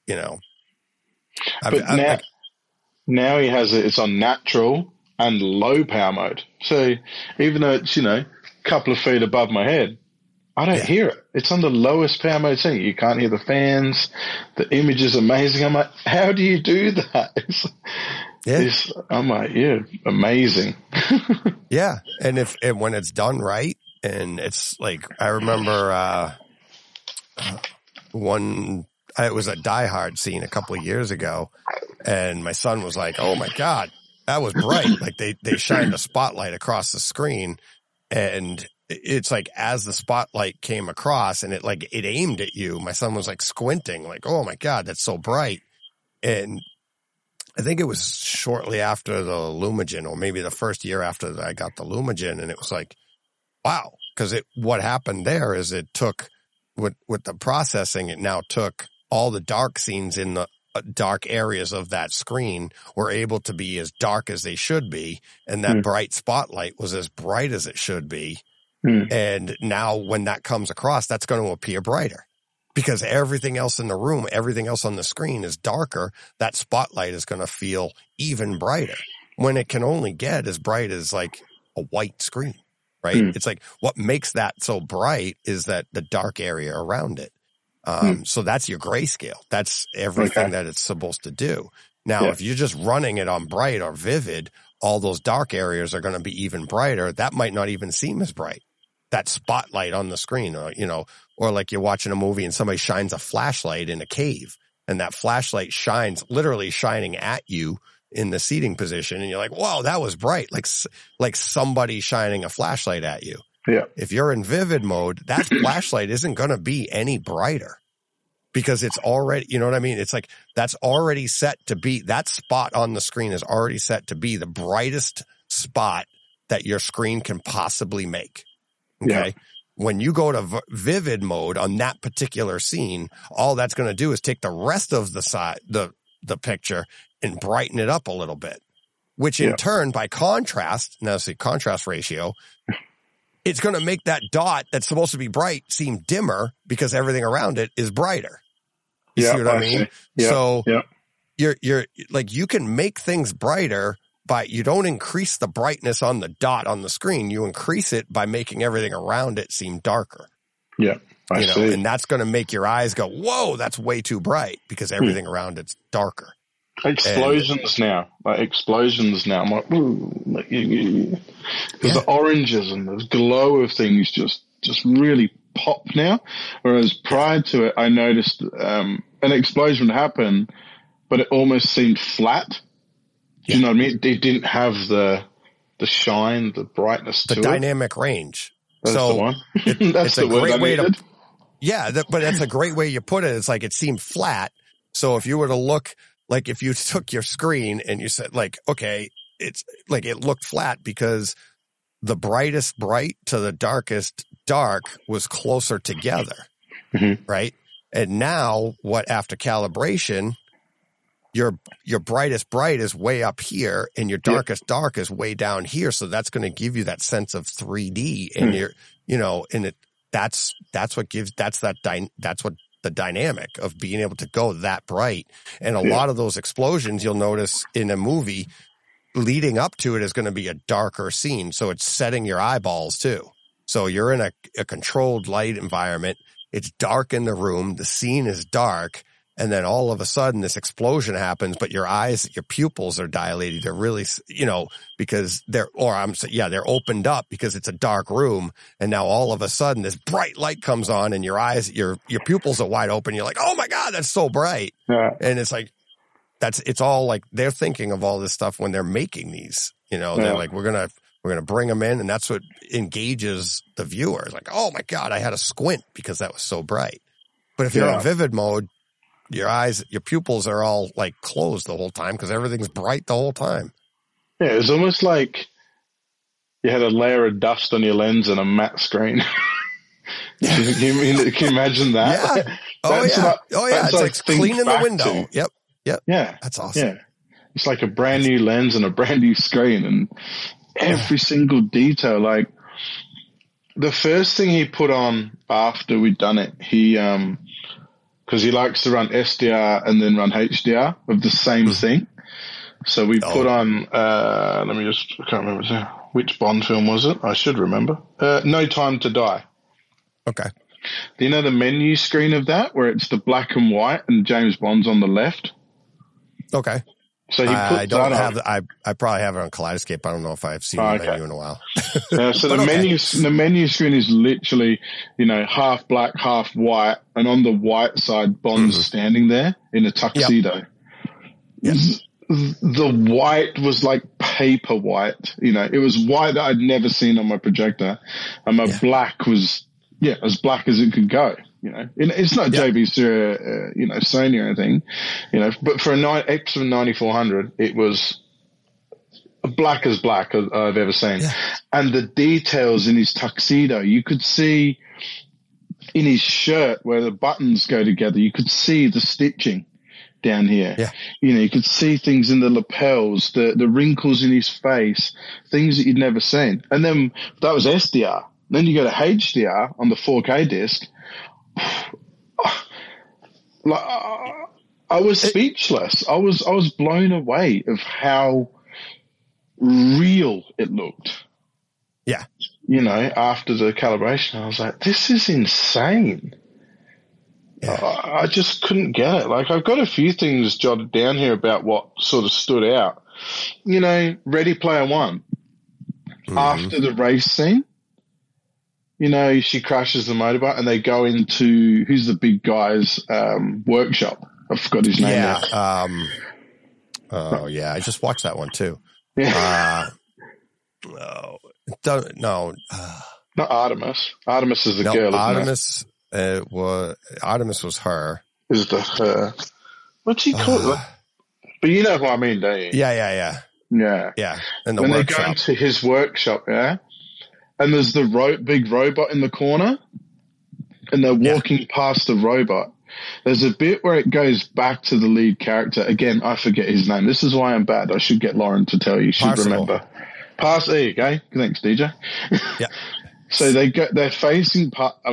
now he has it's on natural and low power mode. So even though it's, a couple of feet above my head, I don't hear it. It's on the lowest power mode thing. You can't hear the fans. The image is amazing. I'm like, how do you do that? I'm like, amazing. Yeah. And when it's done right, and it's like, I remember, it was a Die Hard scene a couple of years ago, and my son was like, oh my God, that was bright. Like they shined a spotlight across the screen, and it's like, as the spotlight came across and it aimed at you, my son was like squinting, like, oh my God, that's so bright. And I think it was shortly after the Lumigen, or maybe the first year after I got the Lumigen, and it was like, wow. Cause what happened there is it took, with the processing, it now took all the dark scenes in the dark areas of that screen were able to be as dark as they should be. And that bright spotlight was as bright as it should be. And now when that comes across, that's going to appear brighter because everything else in the room, everything else on the screen is darker. That spotlight is going to feel even brighter when it can only get as bright as like a white screen, right? It's like what makes that so bright is that the dark area around it. So that's your grayscale. That's everything that it's supposed to do. Now, if you're just running it on bright or vivid, all those dark areas are going to be even brighter. That might not even seem as bright. That spotlight on the screen, or like you're watching a movie and somebody shines a flashlight in a cave, and that flashlight literally shining at you in the seating position. And you're like, whoa, that was bright. Like somebody shining a flashlight at you. Yeah. If you're in vivid mode, that flashlight isn't going to be any brighter because it's already, you know what I mean? It's like, that's already set to be, that spot on the screen is already set to be the brightest spot that your screen can possibly make. Okay. Yeah. When you go to vivid mode on that particular scene, all that's going to do is take the rest of the picture and brighten it up a little bit, which in turn, by contrast, now see contrast ratio, it's going to make that dot that's supposed to be bright seem dimmer because everything around it is brighter. You see what I mean? So you're like, you can make things brighter by, you don't increase the brightness on the dot on the screen. You increase it by making everything around it seem darker. Yeah. I see. And that's going to make your eyes go, whoa, that's way too bright because everything around it's darker. Explosions now. I'm like, ooh, because the oranges and the glow of things just really pop now. Whereas prior to it, I noticed an explosion happen, but it almost seemed flat. Do you know what I mean? It didn't have the the shine, the brightness the to dynamic range. That's so the one. That's it's a the word great I way needed. but that's a great way you put it. It's like it seemed flat. So if you were to look, like if you took your screen and you said like, okay, it's like it looked flat because the brightest bright to the darkest dark was closer together. Mm-hmm. Right. And now what, after calibration, your brightest bright is way up here and your darkest dark is way down here. So that's going to give you that sense of 3D and that's what the dynamic of being able to go that bright. And a lot of those explosions you'll notice in a movie leading up to it is going to be a darker scene. So it's setting your eyeballs too. So you're in a controlled light environment. It's dark in the room. The scene is dark. And then all of a sudden this explosion happens, but your pupils are dilated. They're really, because they're opened up because it's a dark room. And now all of a sudden this bright light comes on and your pupils are wide open. You're like, oh my God, that's so bright. Yeah. And it's like, it's all like they're thinking of all this stuff when they're making these, they're like, we're going to bring them in. And that's what engages the viewer. It's like, oh my God, I had a squint because that was so bright. But if you're in vivid mode, your pupils are all like closed the whole time because everything's bright the whole time. Yeah, it's almost like you had a layer of dust on your lens and a matte screen. Can you imagine that? Yeah. It's like cleaning the window. To. Yep. Yeah. That's awesome. Yeah. It's like a brand new lens and a brand new screen and every single detail. Like the first thing he put on after we'd done it, because he likes to run SDR and then run HDR of the same thing. So we put on, I can't remember which Bond film was it? I should remember. No Time to Die. Okay. Do you know the menu screen of that where it's the black and white and James Bond's on the left? Okay. So he puts I probably have it on Kaleidoscape. I don't know if I've seen the menu in a while. So the menu screen is literally, half black, half white, and on the white side, Bond's standing there in a tuxedo. Yep. The white was like paper white. It was white that I'd never seen on my projector, and my black was as black as it could go. It's not JB Syria, Sony or anything, but for an Epson 9400, it was black as I've ever seen. Yeah. And the details in his tuxedo, you could see in his shirt where the buttons go together, you could see the stitching down here. Yeah. You could see things in the lapels, the wrinkles in his face, things that you'd never seen. And then that was SDR. Then you go to HDR on the 4K disc. I was speechless. I was blown away of how real it looked. Yeah. After the calibration, I was like, this is insane. Yeah. I just couldn't get it. Like, I've got a few things jotted down here about what sort of stood out. Ready Player One. Mm-hmm. After the race scene, she crashes the motorbike and they go into, who's the big guy's workshop? I forgot his name. Yeah. I just watched that one too. Yeah. No. Not Artemis. Artemis is the girl. Artemis, Artemis was her. Is the her? What's he called? But you know who I mean, don't you? Yeah. Yeah. And when they go into his workshop, and there's the big robot in the corner, and they're walking past the robot. There's a bit where it goes back to the lead character. Again, I forget his name. This is why I'm bad. I should get Lauren to tell you. She'd remember. There you go. Thanks, DJ. Yeah. So they're facing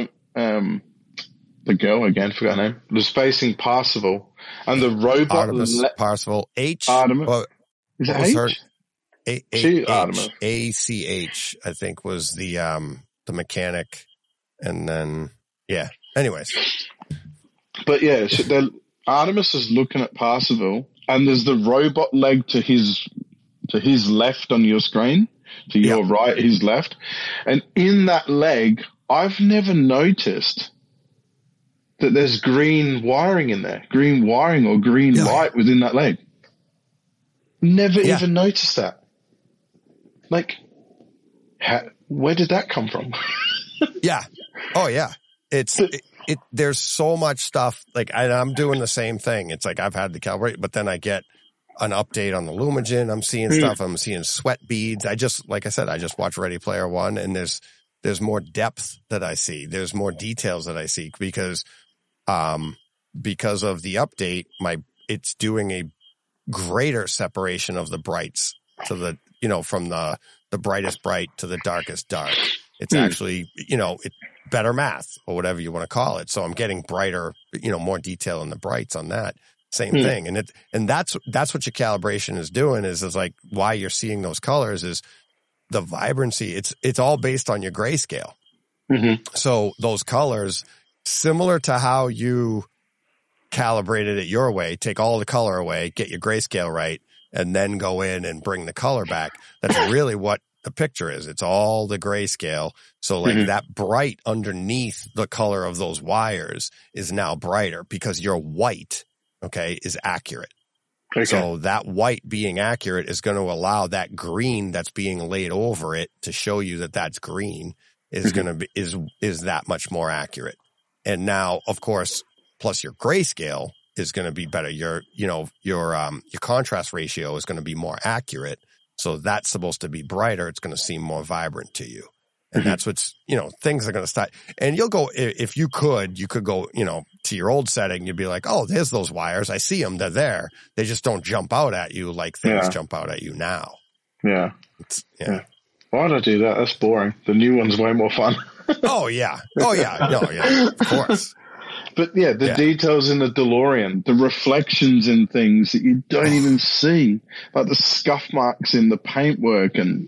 the girl, again, forgot her name, was facing Parsifal, and the robot Artemis, Parsifal, H. Artemis. Is it H? Artemis. ACH, I think, was the mechanic, and then anyways. But Artemis is looking at Parsifal, and there's the robot leg to his left on your screen, to your right, his left, and in that leg, I've never noticed that there's green wiring in there, green wiring or green light within that leg. Never even noticed that. Like, where did that come from? Yeah. Oh yeah. There's so much stuff. Like I'm doing the same thing. It's like I've had the calibrate, but then I get an update on the Lumagen. I'm seeing stuff. I'm seeing sweat beads. Like I said, I just watched Ready Player One, and there's more depth that I see. There's more details that I see because of the update, it's doing a greater separation of the brights to the, from the brightest bright to the darkest dark. It's actually, better math or whatever you want to call it. So I'm getting brighter, more detail in the brights on that. Same thing. And that's what your calibration is doing is like why you're seeing those colors is the vibrancy. It's all based on your grayscale. So those colors, similar to how you calibrated it your way, take all the color away, get your grayscale right, and then go in and bring the color back. That's really what the picture is. It's all the grayscale. So like that bright underneath the color of those wires is now brighter because your white, is accurate. Okay. So that white being accurate is going to allow that green that's being laid over it to show you that that's green is going to be, is that much more accurate. And now, of course, plus your grayscale is going to be better. Your contrast ratio is going to be more accurate. So that's supposed to be brighter. It's going to seem more vibrant to you. And that's what's, things are going to start. And you'll go, if you could go, to your old setting, you'd be like, oh, there's those wires. I see them. They're there. They just don't jump out at you like things jump out at you now. Yeah. Why'd I do that? That's boring. The new one's way more fun. Oh, yeah. No, yeah. Of course. But yeah, the details in the DeLorean, the reflections in things that you don't even see, like the scuff marks in the paintwork and,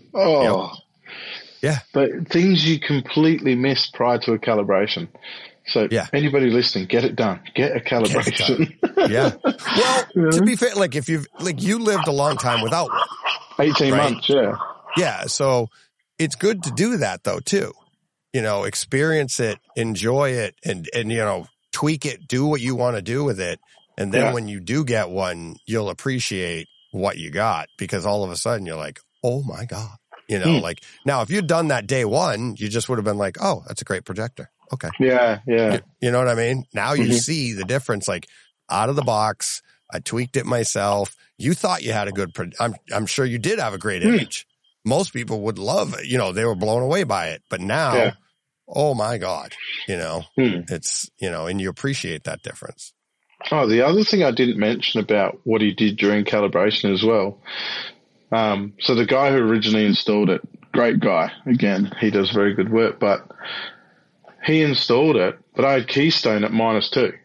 yeah, but things you completely missed prior to a calibration. So anybody listening, get it done. Get a calibration. Yeah. Well, to be fair, like if you lived a long time without one. 18 months, yeah. Yeah. So it's good to do that though, too. Experience it, enjoy it, and tweak it, do what you want to do with it. And then when you do get one, you'll appreciate what you got because all of a sudden you're like, oh my God. Like now, if you'd done that day one, you just would have been like, oh, that's a great projector. Okay. Yeah. You know what I mean? Now you see the difference, like out of the box. I tweaked it myself. You thought you had a good, I'm sure you did have a great image. Most people would love it. They were blown away by it, but now, oh my God, it's, and you appreciate that difference. Oh, the other thing I didn't mention about what he did during calibration as well. So the guy who originally installed it, great guy. Again, he does very good work, but he installed it, but I had Keystone at -2.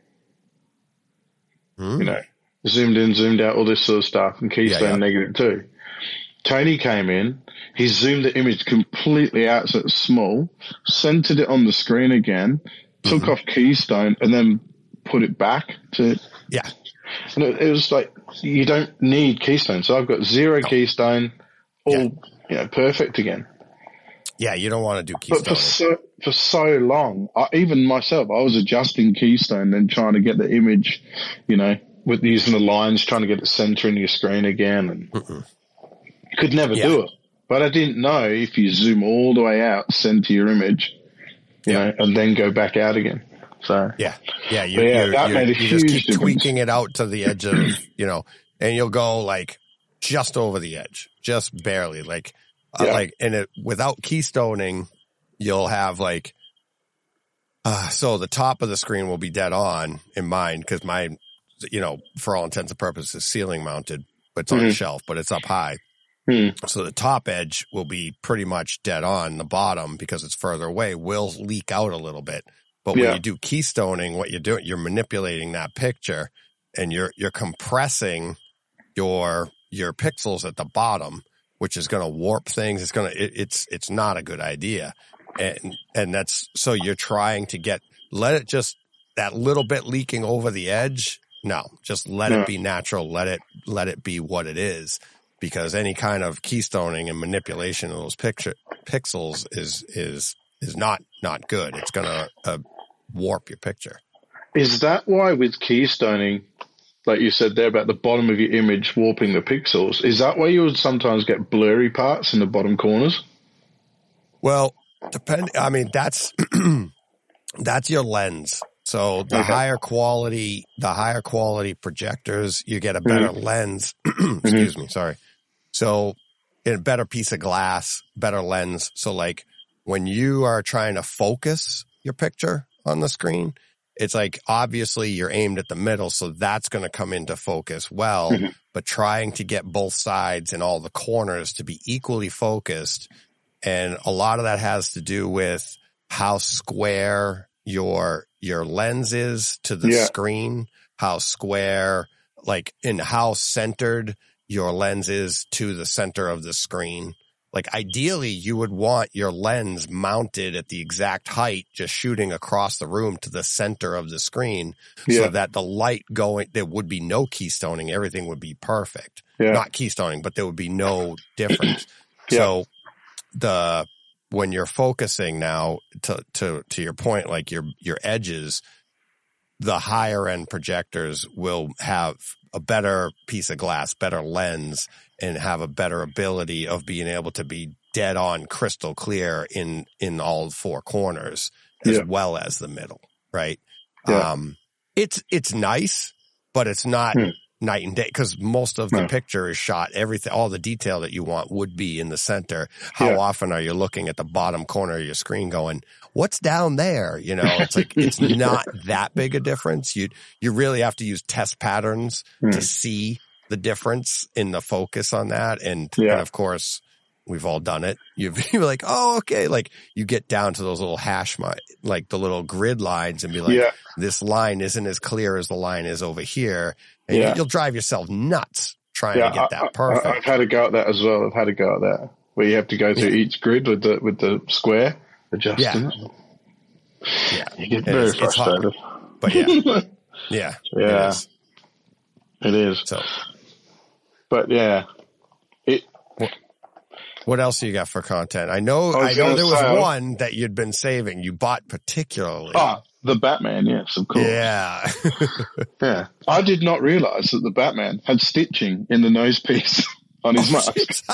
Zoomed in, zoomed out, all this sort of stuff, and Keystone -2. Tony came in, he zoomed the image completely out so it's small, centered it on the screen again, took off Keystone, and then put it back to... Yeah. And it was like, you don't need Keystone. So I've got zero Keystone, all perfect again. Yeah, you don't want to do Keystone. But for so long, even myself, I was adjusting Keystone and trying to get the image, with using the lines, trying to get it centering your screen again. And could never do it. But I didn't know if you zoom all the way out, center your image, and then go back out again. So you just keep difference. tweaking it out to the edge of, and you'll go like just over the edge, just barely, without keystoning, you'll have like, so the top of the screen will be dead on in mine because mine, for all intents and purposes, ceiling mounted, but it's on a shelf, but it's up high. So the top edge will be pretty much dead on. The bottom, because it's further away, will leak out a little bit. But when you do keystoning, what you're doing, you're manipulating that picture and you're compressing your pixels at the bottom, which is going to warp things. It's not a good idea. And that's, so you're trying to let it just, that little bit leaking over the edge. No, just let it be natural. Let it be what it is, because any kind of keystoning and manipulation of those pixels is not good. It's going to warp your picture. Is that why with keystoning, like you said there about the bottom of your image warping the pixels, is that why you would sometimes get blurry parts in the bottom corners? Well, I mean, that's your lens. So the higher quality projectors, you get a better lens. Excuse me. Sorry. So in a better piece of glass, better lens. So like when you are trying to focus your picture on the screen, it's like obviously you're aimed at the middle. So that's going to come into focus well, but trying to get both sides and all the corners to be equally focused. And a lot of that has to do with how square your lens is to the screen, how square, like, and how centered your lens is to the center of the screen. Like ideally you would want your lens mounted at the exact height, just shooting across the room to the center of the screen so that the light going, there would be no keystoning. Everything would be perfect. Not keystoning, but there would be no difference. So when you're focusing now to your point, like your edges, the higher end projectors will have a better piece of glass, better lens, and have a better ability of being able to be dead on crystal clear in all four corners as well as the middle. Right. It's nice, but it's not night and day, because most of the picture is shot, everything, all the detail that you want would be in the center. How often are you looking at the bottom corner of your screen going, what's down there? You know, it's like, it's not that big a difference. You really have to use test patterns to see the difference in the focus on that. And of course, we've all done it. You're like, oh, okay. Like you get down to those little like the little grid lines and be like, this line isn't as clear as the line is over here. And you'll drive yourself nuts trying to get that perfect. I've had a go at that as well. I've had a go at that where you have to go through each grid with the square adjusting it. Yeah. You get very frustrated. But yeah. It is. So, but what else you got for content? I know there was one that you'd been saving. You bought particularly. Oh, the Batman, yes, of course. Yeah. Yeah. I did not realize that the Batman had stitching in the nose piece on his mask.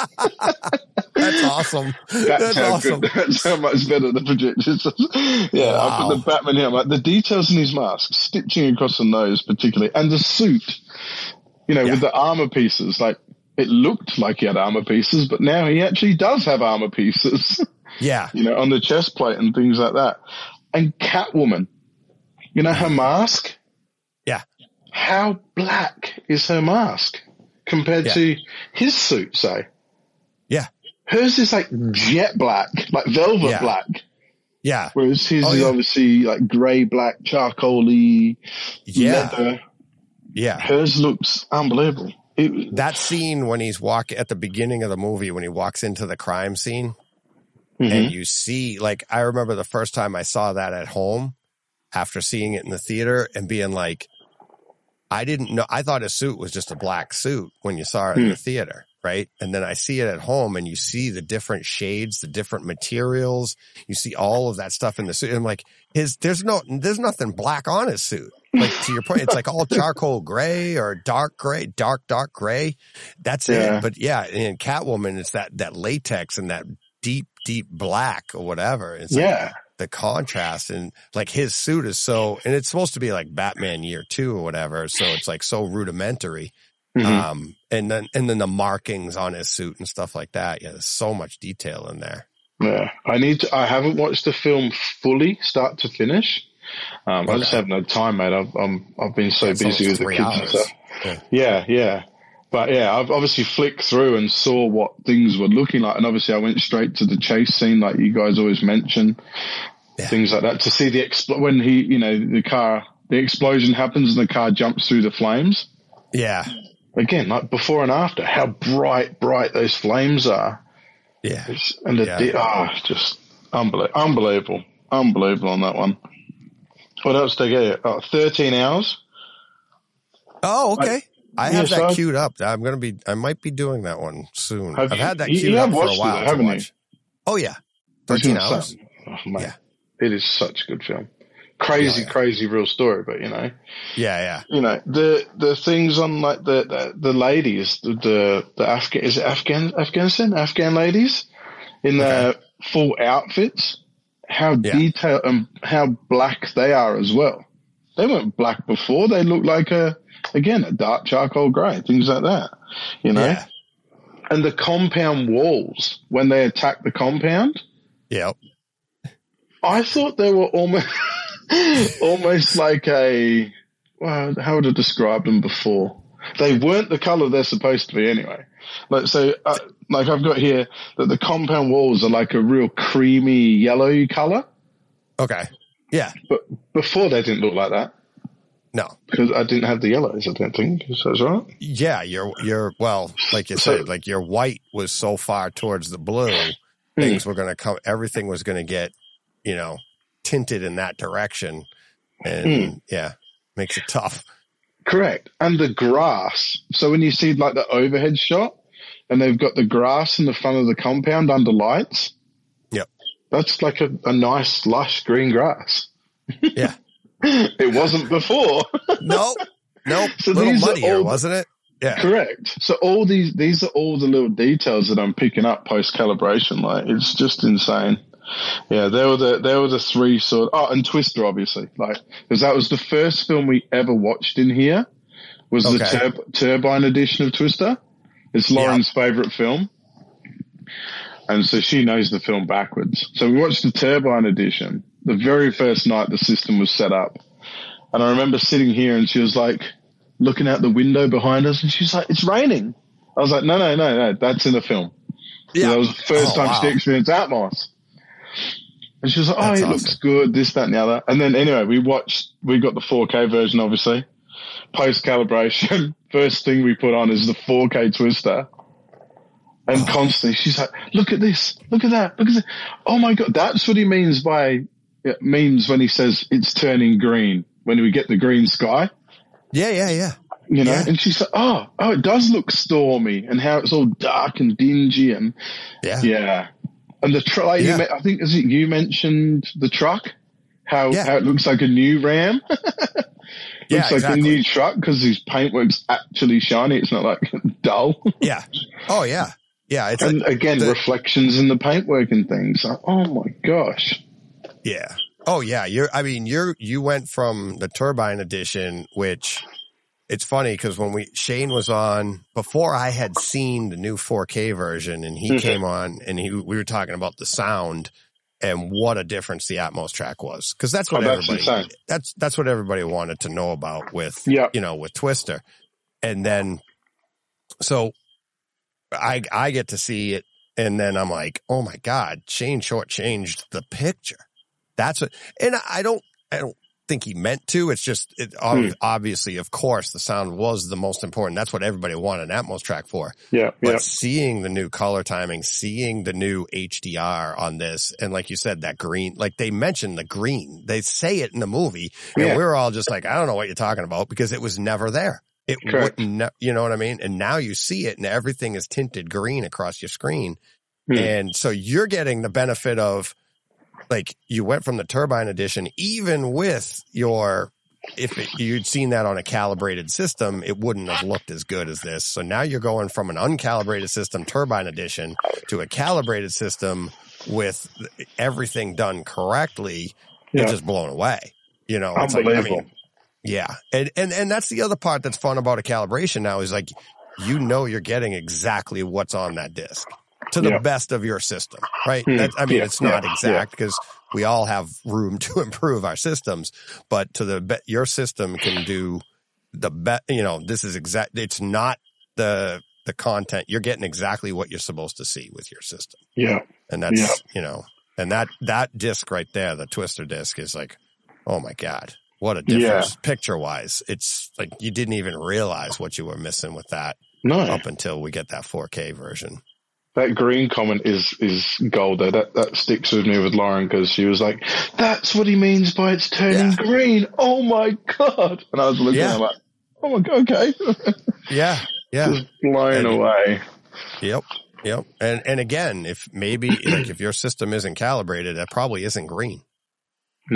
That's awesome. That's awesome. That's how much better the projectors. I put the Batman here. Like the details in his mask, stitching across the nose particularly, and the suit, with the armor pieces, like it looked like he had armor pieces, but now he actually does have armor pieces. Yeah. On the chest plate and things like that. And Catwoman, her mask? Yeah. How black is her mask compared to his suit, say? Yeah. Hers is like jet black, like velvet black. Yeah. Whereas his is obviously like grey, black, charcoal-y leather. Yeah. Hers looks unbelievable. That scene when he's at the beginning of the movie, when he walks into the crime scene and you see, like, I remember the first time I saw that at home after seeing it in the theater and being like, I didn't know, I thought his suit was just a black suit when you saw it in the theater. Right. And then I see it at home and you see the different shades, the different materials. You see all of that stuff in the suit. And I'm like, there's nothing black on his suit. Like to your point, it's like all charcoal gray or dark gray, dark gray. That's it. But in Catwoman, it's that latex and that deep black or whatever. It's like the contrast, and like his suit is and it's supposed to be like Batman Year 2 or whatever. So it's like so rudimentary. And then the markings on his suit and stuff like that. Yeah. There's so much detail in there. Yeah. I haven't watched the film fully start to finish. I just haven't had time, mate. I've been so busy with the kids and stuff. Yeah. But I've obviously flicked through and saw what things were looking like. And obviously I went straight to the chase scene, like you guys always mention, things like that, to see when the explosion happens and the car jumps through the flames. Yeah. Again, like before and after, how bright those flames are. Yeah. And just unbelievable on that one. What else did I get? 13 hours. Oh, okay. I have that queued up. I might be doing that one soon. I've had that queued up for a while. Haven't you? Oh yeah. 13 hours. Oh, mate. Yeah. It is such a good film. Crazy real story, but Yeah. the things on like the ladies, the Afghan ladies in the full outfits, how detailed and how black they are as well. They weren't black before. They looked like a dark charcoal grey, things like that, Yeah. And the compound walls, when they attack the compound. Yep. I thought they were almost like how would I describe them before? They weren't the color they're supposed to be anyway. Like, so, like I've got here that the compound walls are like a real creamy yellow color. Okay. Yeah. But before they didn't look like that. No. Because I didn't have the yellows, I don't think. Is that right? Yeah. Well, like you said, like your white was so far towards the blue, things were going to come, everything was going to get, tinted in that direction. And makes it tough. Correct. And the grass. So when you see like the overhead shot and they've got the grass in the front of the compound under lights. Yep. That's like a nice lush green grass. Yeah. It wasn't before. Nope. So a little muddier, wasn't it? Yeah. Correct. So all these are all the little details that I'm picking up post calibration. Like, it's just insane. Yeah, they were the three sort. Oh, and Twister, obviously, like, because that was the first film we ever watched in here. Was the Turbine edition of Twister? It's Lauren's favorite film, and so she knows the film backwards. So we watched the Turbine edition the very first night the system was set up, and I remember sitting here and she was like looking out the window behind us, and she's like, "It's raining." I was like, "No, that's in the film." Yeah, so that was the first time she experienced Atmos. And she was like, it looks good, this, that, and the other. And then anyway, we got the 4K version, obviously. Post-calibration, first thing we put on is the 4K Twister. And constantly, she's like, look at this, look at that, look at this. Oh my God, that's what he means when he says it's turning green, when we get the green sky. Yeah. And she's like, oh, it does look stormy, and how it's all dark and dingy and yeah. And the truck, I think, you mentioned the truck, how it looks like a new Ram. Looks like a new truck because his paintwork's actually shiny. It's not like dull. Yeah. Oh, yeah. Yeah. It's reflections in the paintwork and things. Like, oh my gosh. Yeah. Oh yeah. You went from the Turbine edition, which it's funny because when Shane was on before I had seen the new 4K version, and he came on and we were talking about the sound and what a difference the Atmos track was. Cause that's what that's what everybody wanted to know about with, with Twister. And then, so I get to see it, and then I'm like, oh my God, Shane shortchanged the picture. That's what, and I don't think he meant to. It's just, obviously, of course, the sound was the most important. That's what everybody wanted an Atmos track for. Yeah. But seeing the new color timing, seeing the new HDR on this, and like you said, that green, like they mentioned the green, they say it in the movie, and we're all just like, I don't know what you're talking about, because it was never there. It wouldn't, you know what I mean? And now you see it, and everything is tinted green across your screen. And so you're getting the benefit of, like, you went from the Turbine edition, even with if you'd seen that on a calibrated system, it wouldn't have looked as good as this. So now you're going from an uncalibrated system, Turbine edition, to a calibrated system with everything done correctly. You're just blown away. It's unbelievable. Yeah. And that's the other part that's fun about a calibration now is, like, you're getting exactly what's on that disc. To the best of your system, right? It's not exact because we all have room to improve our systems, but your system can do the best. This is exact. It's not the content. You're getting exactly what you're supposed to see with your system. Yeah, and that's and that disc right there, the Twister disc, is like, oh my God, what a difference picture wise. It's like you didn't even realize what you were missing with that up until we get that 4K version. That green comment is gold though. That sticks with me with Lauren, because she was like, that's what he means by it's turning green. Oh my God. And I was looking at him like, oh my God, okay. Yeah. Just blown away. Yep. And again, if your system isn't calibrated, that probably isn't green. No.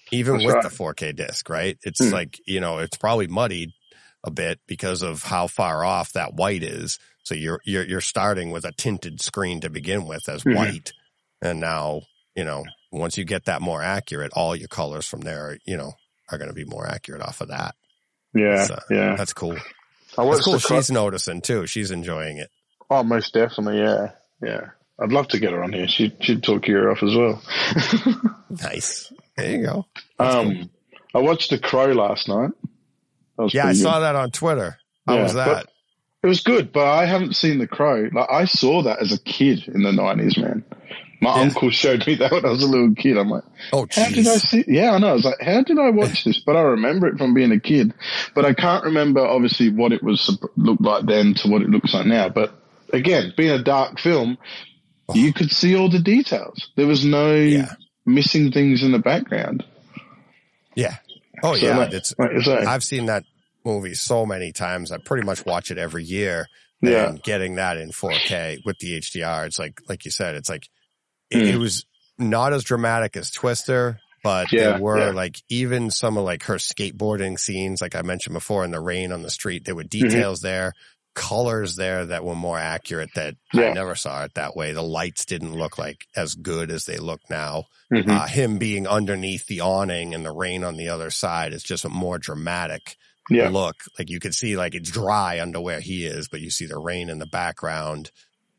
even That's with right. the 4K disc, right? It's like, you know, it's probably muddied a bit because of how far off that white is. So you're starting with a tinted screen to begin with as white. And now, you know, once you get that more accurate, all your colors from there, you know, are going to be more accurate off of that. Yeah, yeah. That's cool. I That's watched cool. the She's noticing too. She's enjoying it. Oh, most definitely. Yeah, yeah. I'd love to get her on here. She'd talk your ear off as well. Nice. There you go. That's cool. I watched The Crow last night. Yeah, I saw that on Twitter. How was that? It was good, but I haven't seen The Crow. Like, I saw that as a kid in the 90s, man. My uncle showed me that when I was a little kid. I'm like, oh, geez. How did I see? Yeah, I know. I was like, how did I watch this? But I remember it from being a kid. But I can't remember, obviously, what it looked like then to what it looks like now. But again, being a dark film, you could see all the details. There was no missing things in the background. Yeah. Oh, So, yeah. I've seen that movie so many times. I pretty much watch it every year. Yeah. And getting that in 4K with the HDR, it's like you said, it's like, it was not as dramatic as Twister, but there were like even some of like her skateboarding scenes, like I mentioned before, in the rain on the street, there were details there, colors there that were more accurate that I never saw it that way. The lights didn't look like as good as they look now. Him being underneath the awning and the rain on the other side is just a more dramatic look. Like you could see like it's dry under where he is, but you see the rain in the background.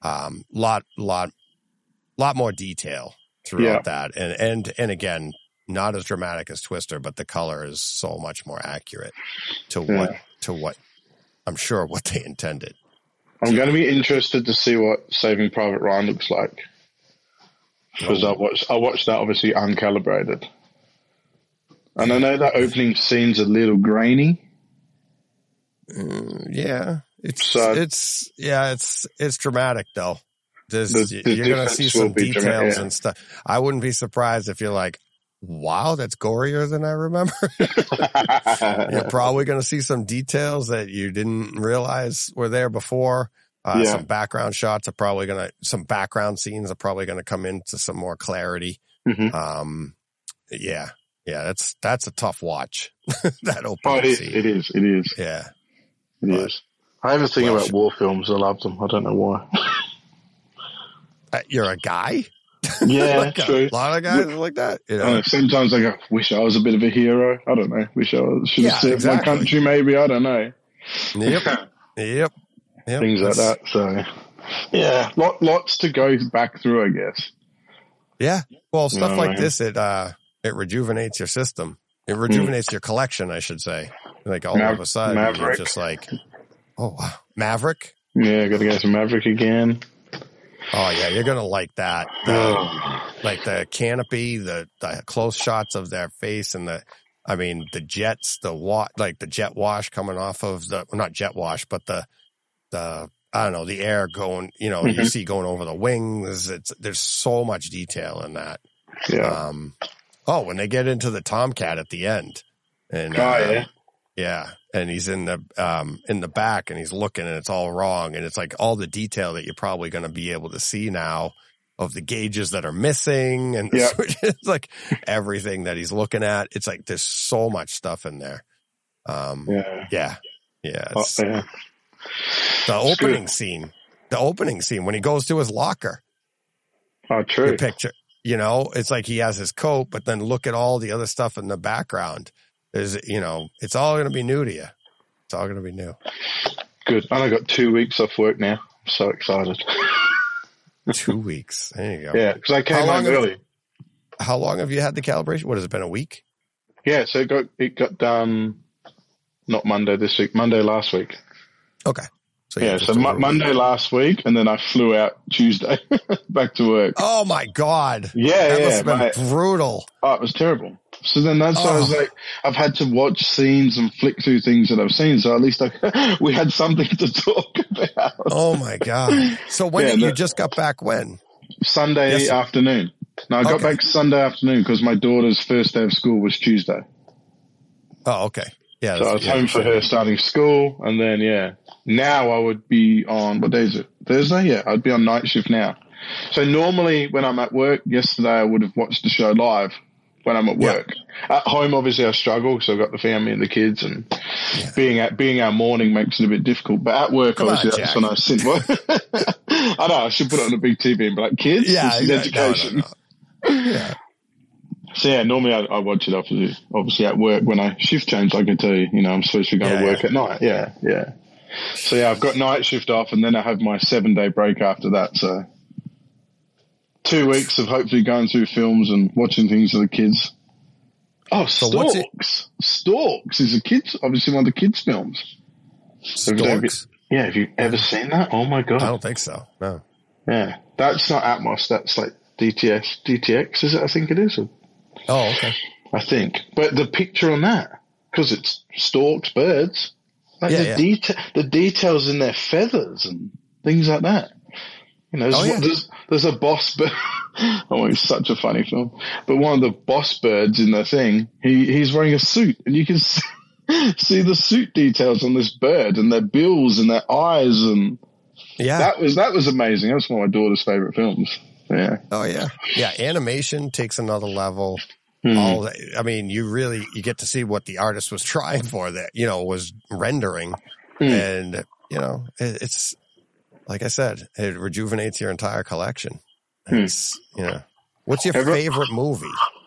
Lot more detail throughout that. And again, not as dramatic as Twister, but the color is so much more accurate to what I'm sure what they intended. I'm going to be interested to see what Saving Private Ryan looks like. Because I watched that obviously uncalibrated. And I know that opening scene's a little grainy. Yeah. It's dramatic though. You're going to see some details and stuff. I wouldn't be surprised if you're like, wow, that's gorier than I remember. You're probably going to see some details that you didn't realize were there before. Some background shots are probably some background scenes are probably going to come into some more clarity. Yeah, that's a tough watch. That opening scene. It is. Yeah. It is. I have a thing about war films. I love them. I don't know why. You're a guy? Yeah, like true. A lot of guys are like that. You know? Sometimes I go, wish I was a bit of a hero. I don't know. Wish I should have served my country maybe. I don't know. Yep. Things like that. So, yeah, lots to go back through, I guess. Yeah. Well, stuff like this, it rejuvenates your system. It rejuvenates your collection, I should say. Like all of a sudden, you're just like, oh, wow. Maverick? Yeah, got to go to Maverick again. Oh yeah, you're gonna like that. Like the canopy, the close shots of their face, and the jets, like the jet wash coming off of not jet wash, but the I don't know, the air going, you see going over the wings. There's so much detail in that. Yeah. When they get into the Tomcat at the end, and yeah, and he's in the back and he's looking and it's all wrong. And it's like all the detail that you're probably going to be able to see now of the gauges that are missing and it's like everything that he's looking at. It's like, there's so much stuff in there. The opening scene when he goes to his locker. Oh, true. Your picture, it's like he has his coat, but then look at all the other stuff in the background. It's all going to be new to you. It's all going to be new. Good. And I got 2 weeks off work now. I'm so excited. 2 weeks. There you go. Yeah, because I came home early. How long have you had the calibration? What has it been, a week? Yeah, so it got done not Monday this week, Monday last week. Okay. So Monday last week, and then I flew out Tuesday back to work. Oh my God. Yeah, that must have been brutal. Oh, it was terrible. So then that's why I was like, I've had to watch scenes and flick through things that I've seen. So at least we had something to talk about. Oh my God. So when you just got back when? Sunday afternoon. No, I got back Sunday afternoon because my daughter's first day of school was Tuesday. Oh, okay. Yeah. So I was home for her starting school, and then now I would be on, what day is it? Thursday? Yeah, I'd be on night shift now. So normally when I'm at work, yesterday I would have watched the show live, when I'm at work. At home, obviously, I struggle because I've got the family and the kids, and being our morning makes it a bit difficult. But at work, obviously, that's when I sit. I know I should put it on a big TV and be like, "Kids, this is education." No. Yeah. So yeah, normally I watch it obviously at work when I shift change. Like I tell you, I'm supposed to be going to work at night. Yeah. So yeah, I've got night shift off, and then I have my 7-day break after that. So 2 weeks of hopefully going through films and watching things with the kids. Oh, Storks! Storks is obviously one of the kids' films. Storks? Yeah, have you ever seen that? Oh my god! I don't think so. No. Yeah, that's not Atmos. That's like DTX, is it? I think it is. Oh, okay. I think, but the picture on that, because it's storks, birds, like the details in their feathers and things like that. There's a boss bird. Oh, it's such a funny film. But one of the boss birds in the thing, he's wearing a suit, and you can see the suit details on this bird and their bills and their eyes, and that was amazing. That was one of my daughter's favorite films. Yeah. Oh yeah. Yeah. Animation takes another level. I mean, you get to see what the artist was trying for that, was rendering. And, it's like I said, it rejuvenates your entire collection. It's, what's your favorite movie?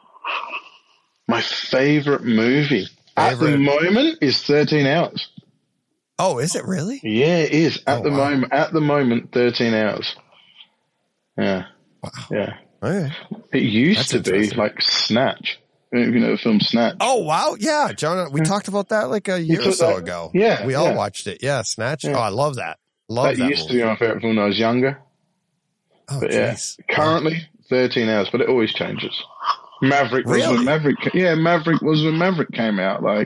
My favorite movie at the moment is 13 Hours. Oh, is it really? Yeah, it is. At the moment, 13 Hours. Yeah. Wow. Yeah. Okay. It used to be like Snatch. You know the film Snatch? Oh, wow. Yeah, John, we talked about that like a year or so ago. Yeah. We all watched it. Yeah, Snatch. Yeah. Oh, I love that. That used to be my favorite film when I was younger. Oh, but currently 13 Hours, but it always changes. Maverick was when Maverick was when Maverick came out. Like,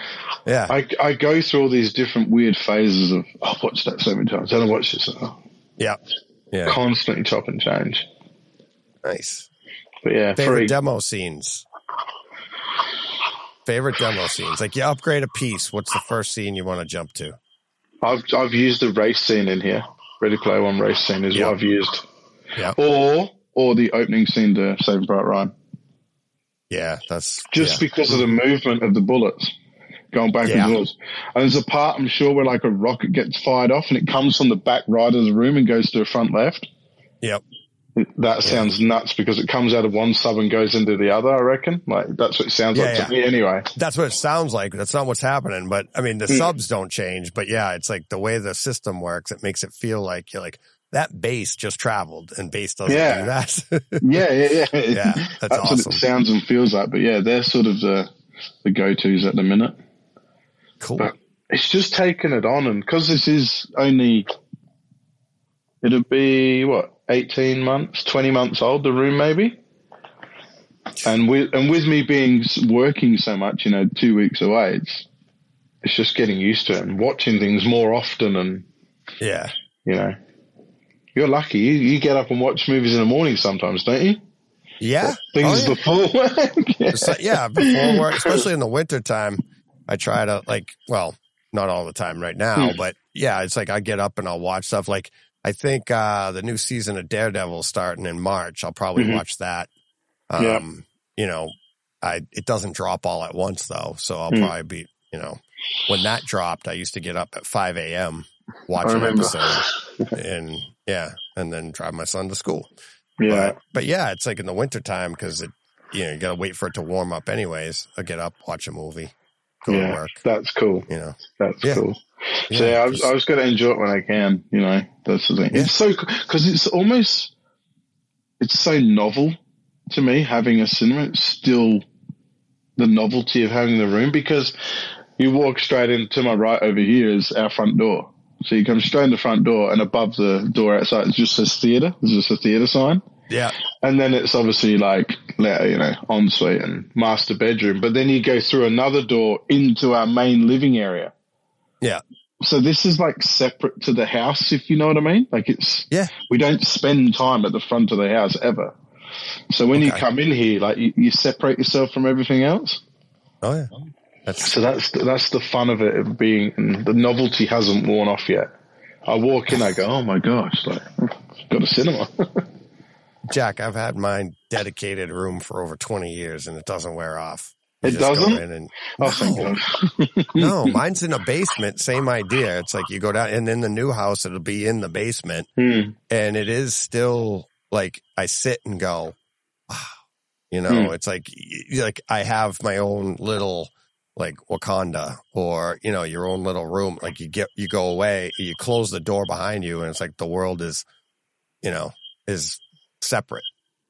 I go through all these different weird phases of, I've watched that so many times. Then I watch this. Yeah. Constantly chop and change. Nice. But yeah, favorite demo scenes. Like you upgrade a piece. What's the first scene you want to jump to? I've used the race scene in here. Ready Player One race scene is what I've used. Yeah. Or the opening scene to Saving Private Ryan. Yeah, that's just because of the movement of the bullets going back and forth. And there's a part, I'm sure, where like a rocket gets fired off and it comes from the back right of the room and goes to the front left. Yep. That sounds nuts because it comes out of one sub and goes into the other, I reckon. Like, that's what it sounds like to me anyway. That's what it sounds like. That's not what's happening. But, I mean, the subs don't change. But, it's like the way the system works, it makes it feel like you're like, that bass just traveled and bass doesn't do that. Yeah, that's awesome. What it sounds and feels like. But, they're sort of the go-tos at the minute. Cool. But it's just taking it on. And because this is only, it'll be, 18 months, 20 months old, the room maybe. And with me working so much, 2 weeks away, it's just getting used to it and watching things more often. And you're lucky. You get up and watch movies in the morning sometimes, don't you? Yeah. Things before work. Before work, especially in the wintertime. I try to not all the time right now, but it's like I get up and I'll watch stuff like, I think the new season of Daredevil starting in March. I'll probably watch that. It doesn't drop all at once though, so I'll probably be, when that dropped, I used to get up at 5 a.m. watch an episode, and then drive my son to school. Yeah, but it's like in the wintertime because you gotta wait for it to warm up anyways. I get up, watch a movie, go to work. That's cool. That's cool. So I was going to enjoy it when I can, that's the thing. It's so, cause it's so novel to me having a cinema. It's still the novelty of having the room because you walk straight into my right over here is our front door. So you come straight in the front door and above the door outside it just says theater. There's just a theater sign. Yeah. And then it's obviously like, ensuite and master bedroom. But then you go through another door into our main living area. Yeah. So this is like separate to the house, if you know what I mean. Like we don't spend time at the front of the house ever. So when you come in here, like you separate yourself from everything else. Oh yeah. That's the fun of it, of being, and the novelty hasn't worn off yet. I walk in, I go, oh my gosh, like I've got a cinema. Jack, I've had mine dedicated room for over 20 years and it doesn't wear off. It doesn't? Thank God. No, mine's in a basement. Same idea. It's like you go down, and in the new house, it'll be in the basement. And it is still like I sit and go, wow. It's like I have my own little like Wakanda or, your own little room. Like you go away, you close the door behind you and it's like the world is, is separate.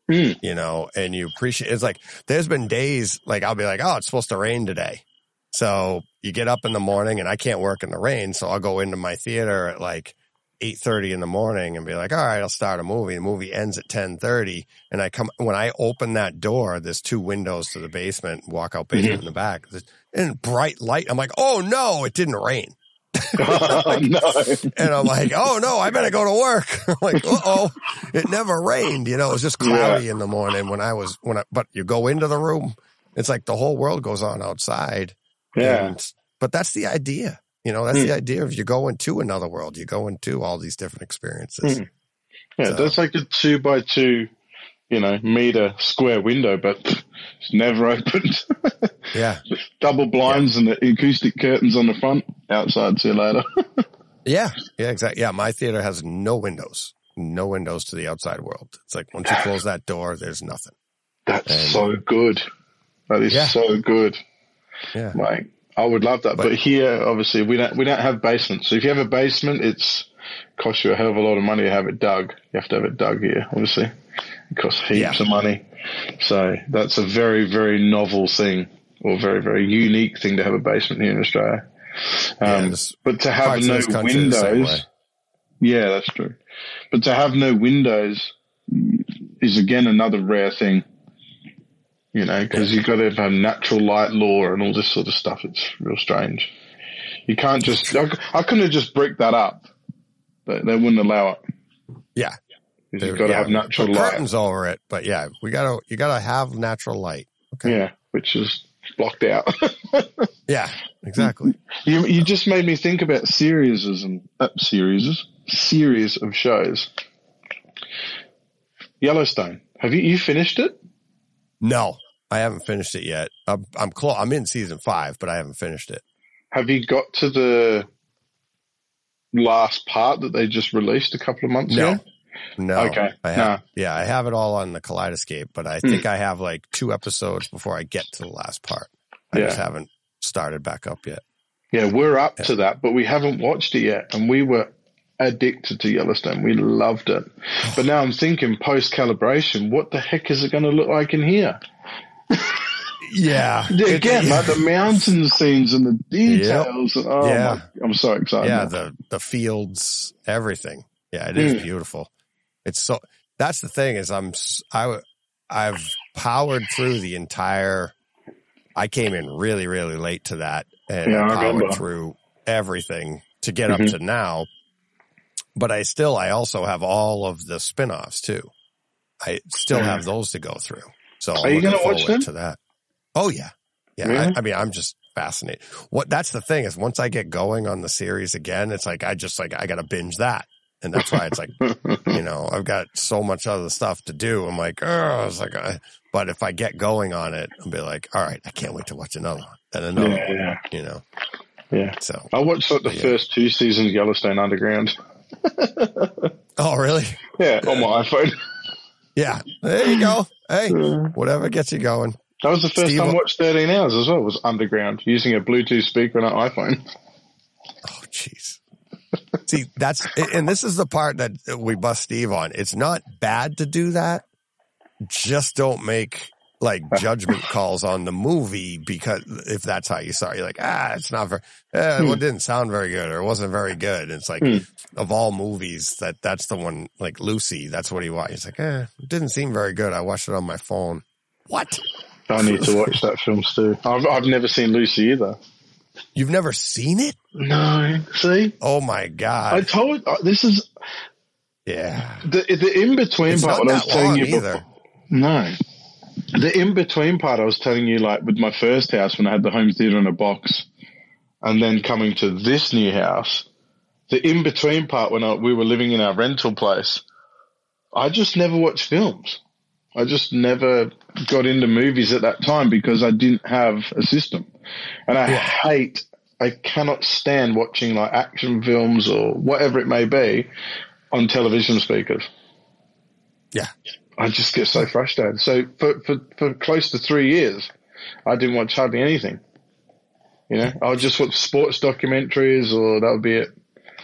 And you appreciate, it's like, there's been days, like, I'll be like, oh, it's supposed to rain today. So you get up in the morning and I can't work in the rain. So I'll go into my theater at like 8:30 in the morning and be like, all right, I'll start a movie. The movie ends at 10:30. And when I open that door, there's 2 windows to the basement, walk out basement in the back and bright light. I'm like, oh no, it didn't rain. No. And I'm like, oh no, I better go to work. I'm like, it never rained. It was just cloudy in the morning but you go into the room, it's like the whole world goes on outside. Yeah. But that's the idea. That's the idea of you go into another world. You go into all these different experiences. Yeah. That's like a 2x2, meter square window, but it's never opened. Yeah. Double blinds and the acoustic curtains on the front. Outside, see you later. Yeah, exactly. Yeah, my theater has no windows to the outside world. It's like once you close that door, there's nothing. That's so good. That is so good. Yeah. Like, I would love that. But here, obviously, we don't have basements. So if you have a basement, it's costs you a hell of a lot of money to have it dug. You have to have it dug here, obviously. It costs heaps of money. So that's a very, very novel thing, or very, very unique thing to have a basement here in Australia. But to have no windows, that's true. But to have no windows is again another rare thing, because you've got to have natural light law and all this sort of stuff. It's real strange. You can't just. I couldn't have just bricked that up. They wouldn't allow it. Yeah, you've got to have natural light. Curtains over it, but you gotta have natural light. Okay. Yeah, which is blocked out. Yeah, exactly. You just made me think about series of shows. Yellowstone. Have you finished it? No, I haven't finished it yet. I'm in season 5, but I haven't finished it. Have you got to the last part that they just released a couple of months ago? No. Okay. I have it all on the Kaleidoscape, but I think I have like 2 episodes before I get to the last part. I just haven't started back up yet. Yeah, we're up to that, but we haven't watched it yet. And we were addicted to Yellowstone. We loved it. But now I'm thinking post-calibration, what the heck is it going to look like in here? Yeah. Again, like the mountain scenes and the details. Yep. I'm so excited. Yeah, the fields, everything. Yeah, it is beautiful. It's so, that's the thing is I've powered through the entire, I came in really, really late to that and powered through everything to get up to now. But I also have all of the spin-offs too. I still have those to go through. So are you going to watch them? To that. Oh yeah. Yeah. Really? I mean, I'm just fascinated. That's the thing is once I get going on the series again, it's like, I got to binge that. And that's why it's like, I've got so much other stuff to do. I'm like, but if I get going on it, I'll be like, all right, I can't wait to watch another one. And another one, Yeah. So I watched like the first 2 seasons of Yellowstone Underground. Oh, really? Yeah, on my iPhone. Yeah. There you go. Hey, whatever gets you going. That was the first time I watched 13 Hours as well. It was Underground, using a Bluetooth speaker on an iPhone. Oh, jeez. See, and this is the part that we bust Steve on. It's not bad to do that. Just don't make like judgment calls on the movie because if that's how you saw it, you're like, it's not very, it didn't sound very good or it wasn't very good. It's like of all movies that's the one like Lucy. That's what he watched. He's like, it didn't seem very good. I watched it on my phone. What? I need to watch that film too. I've never seen Lucy either. You've never seen it? No. See? Oh my God. I told this is the in-between part what I was telling you either. No. The in-between part I was telling you, like with my first house when I had the home theater in a box and then coming to this new house, the in-between part when we were living in our rental place, I just never watched films. I just never got into movies at that time because I didn't have a system. And I cannot stand watching like action films or whatever it may be on television speakers. Yeah. I just get so frustrated. So for close to 3 years, I didn't watch hardly anything. You know, I would just watch sports documentaries or that would be it.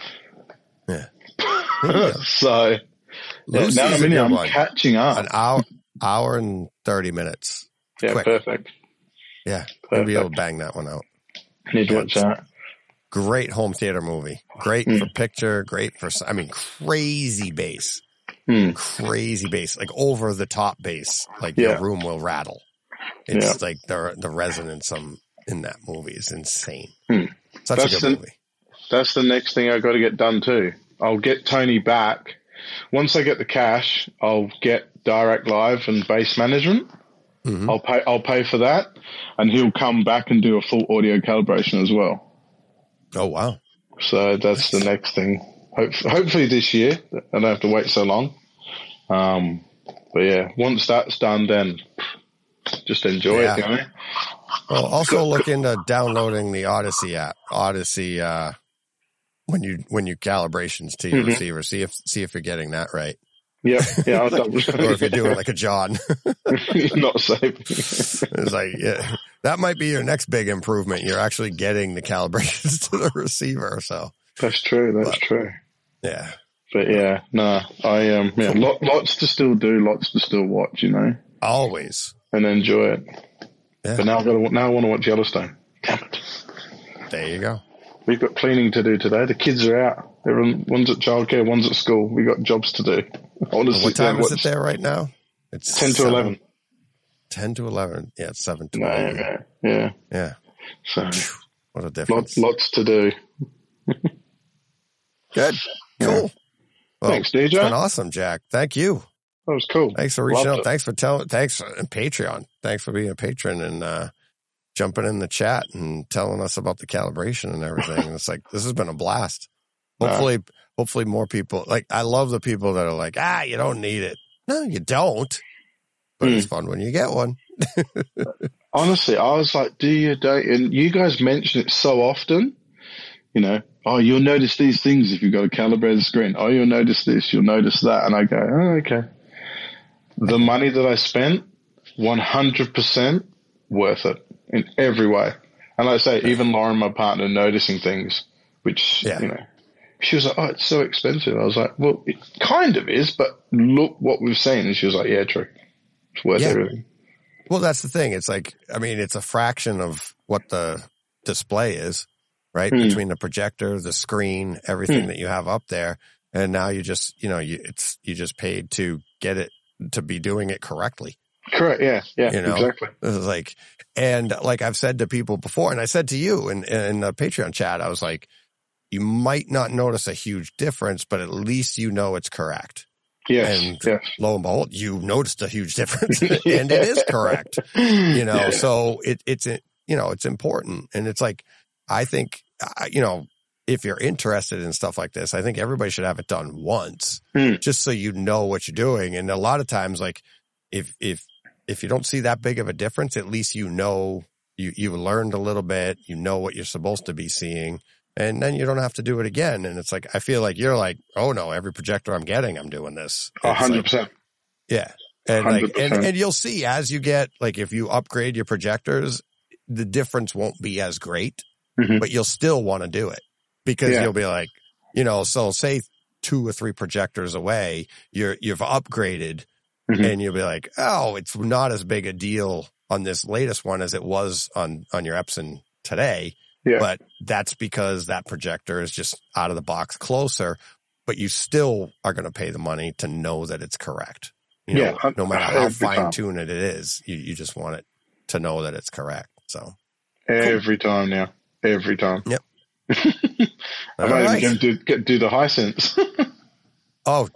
Yeah. So Lucy's now I'm one. catching up. An hour and 30 minutes. Yeah, quick. perfect. Yeah, we'll be able to bang that one out. Need to watch that. Great home theater movie. Great for picture. Great for, I mean, crazy bass. Crazy bass. Like over the top bass. Like your room will rattle. It's like the resonance in that movie is insane. Such a good movie. That's the next thing I got to get done too. I'll get Tony back. Once I get the cash, I'll get Direct Live and bass management. I'll pay for that, and he'll come back and do a full audio calibration as well. Oh wow! So that's the next thing. Hopefully this year. I don't have to wait so long. But yeah, once that's done, then just enjoy it. You know? Well, also look into downloading the Odyssey app. Odyssey, when you calibrations to your receiver, see if you're getting that right. Yeah, I'll double or if you're doing like a John. Not safe. It's like, that might be your next big improvement. You're actually getting the calibrations to the receiver. So that's true. That's true. Yeah. But yeah, no, I lots to still do, lots to still watch, you know. Always. And enjoy it. Yeah. But now I want to watch Yellowstone. Damn it. There you go. We've got cleaning to do today. The kids are out. One's at childcare, one's at school. We've got jobs to do. What time is it there right now? It's 10 to 11. 10 to 11. Yeah, it's 7 to 11. Yeah. So what a difference. Lots to do. Good. Cool. Well, thanks, DJ. It's been awesome, Jack. Thank you. That was cool. Thanks for reaching out. Thanks for thanks and Patreon. Thanks for being a patron and jumping in the chat and telling us about the calibration and everything. It's like, this has been a blast. Hopefully more people, like, I love the people that are like, you don't need it. No, you don't. But it's fun when you get one. Honestly, I was like, do you don't? And you guys mention it so often, you know, you'll notice these things if you've got a calibrated screen. You'll notice this, you'll notice that. And I go, okay. The money that I spent, 100% worth it in every way. And like I say, even Lauren, my partner, noticing things, which, you know, she was like, it's so expensive. I was like, well, it kind of is, but look what we've seen. And she was like, yeah, true. It's worth everything. Well, that's the thing. It's like, I mean, it's a fraction of what the display is, right? Between the projector, the screen, everything that you have up there. And now you just, you know, you just paid to get it, to be doing it correctly. Correct. Yeah. You know, exactly. This is like, and like I've said to people before, and I said to you in the Patreon chat, I was like, you might not notice a huge difference, but at least you know it's correct. Yes. And lo and behold, you noticed a huge difference and it is correct, you know, so it's, you know, it's important. And it's like, I think, you know, if you're interested in stuff like this, I think everybody should have it done once just so you know what you're doing. And a lot of times, like if you don't see that big of a difference, at least you know, you learned a little bit, you know what you're supposed to be seeing. And then you don't have to do it again. And it's like, I feel like you're like, oh no, every projector I'm getting, I'm doing this. 100%. Like, yeah. And 100%. Like, and you'll see as you get, like, if you upgrade your projectors, the difference won't be as great, but you'll still want to do it because you'll be like, you know, so say 2 or 3 projectors away, you've upgraded and you'll be like, oh, it's not as big a deal on this latest one as it was on your Epson today. Yeah. But that's because that projector is just out of the box closer, but you still are going to pay the money to know that it's correct. You know, no matter how fine tuned it is, you just want it to know that it's correct. So every time now, every time. Yep. I might even do the Hisense. Oh,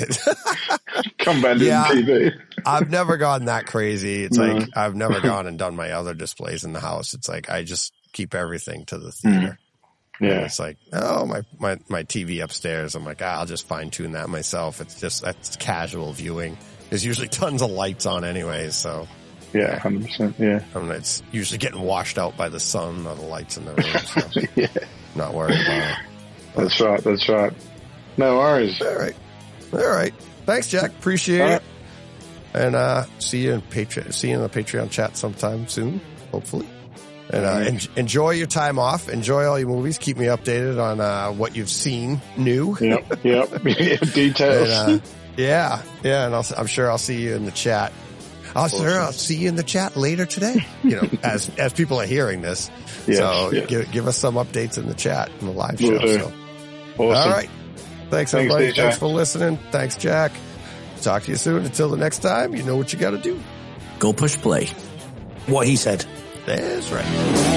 come back to TV. I've never gone that crazy. It's like, I've never gone and done my other displays in the house. It's like, I just keep everything to the theater. Yeah. And it's like, oh, my TV upstairs. I'm like, I'll just fine tune that myself. That's casual viewing. There's usually tons of lights on anyways, so. Yeah, 100%. Yeah. I mean, it's usually getting washed out by the sun or the lights in the room. So yeah. Not worried about it. That's right. No worries. All right. Thanks, Jack. Appreciate it. And see you in the Patreon chat sometime soon, hopefully. And enjoy your time off. Enjoy all your movies. Keep me updated on what you've seen new. Yep. Details. And, yeah. And I'm sure I'll see you in the chat. I'll see you in the chat later today. As people are hearing this. Yes, so give us some updates in the chat in the live show. So. Awesome. All right. Thanks everybody. DJ. Thanks for listening. Thanks, Jack. Talk to you soon. Until the next time, you know what you got to do. Go push play. What he said. That's right.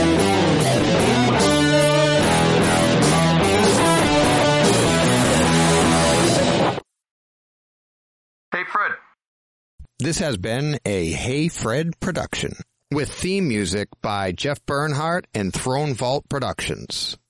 Hey, Fred. This has been a Hey Fred production with theme music by Jeff Bernhardt and Throne Vault Productions.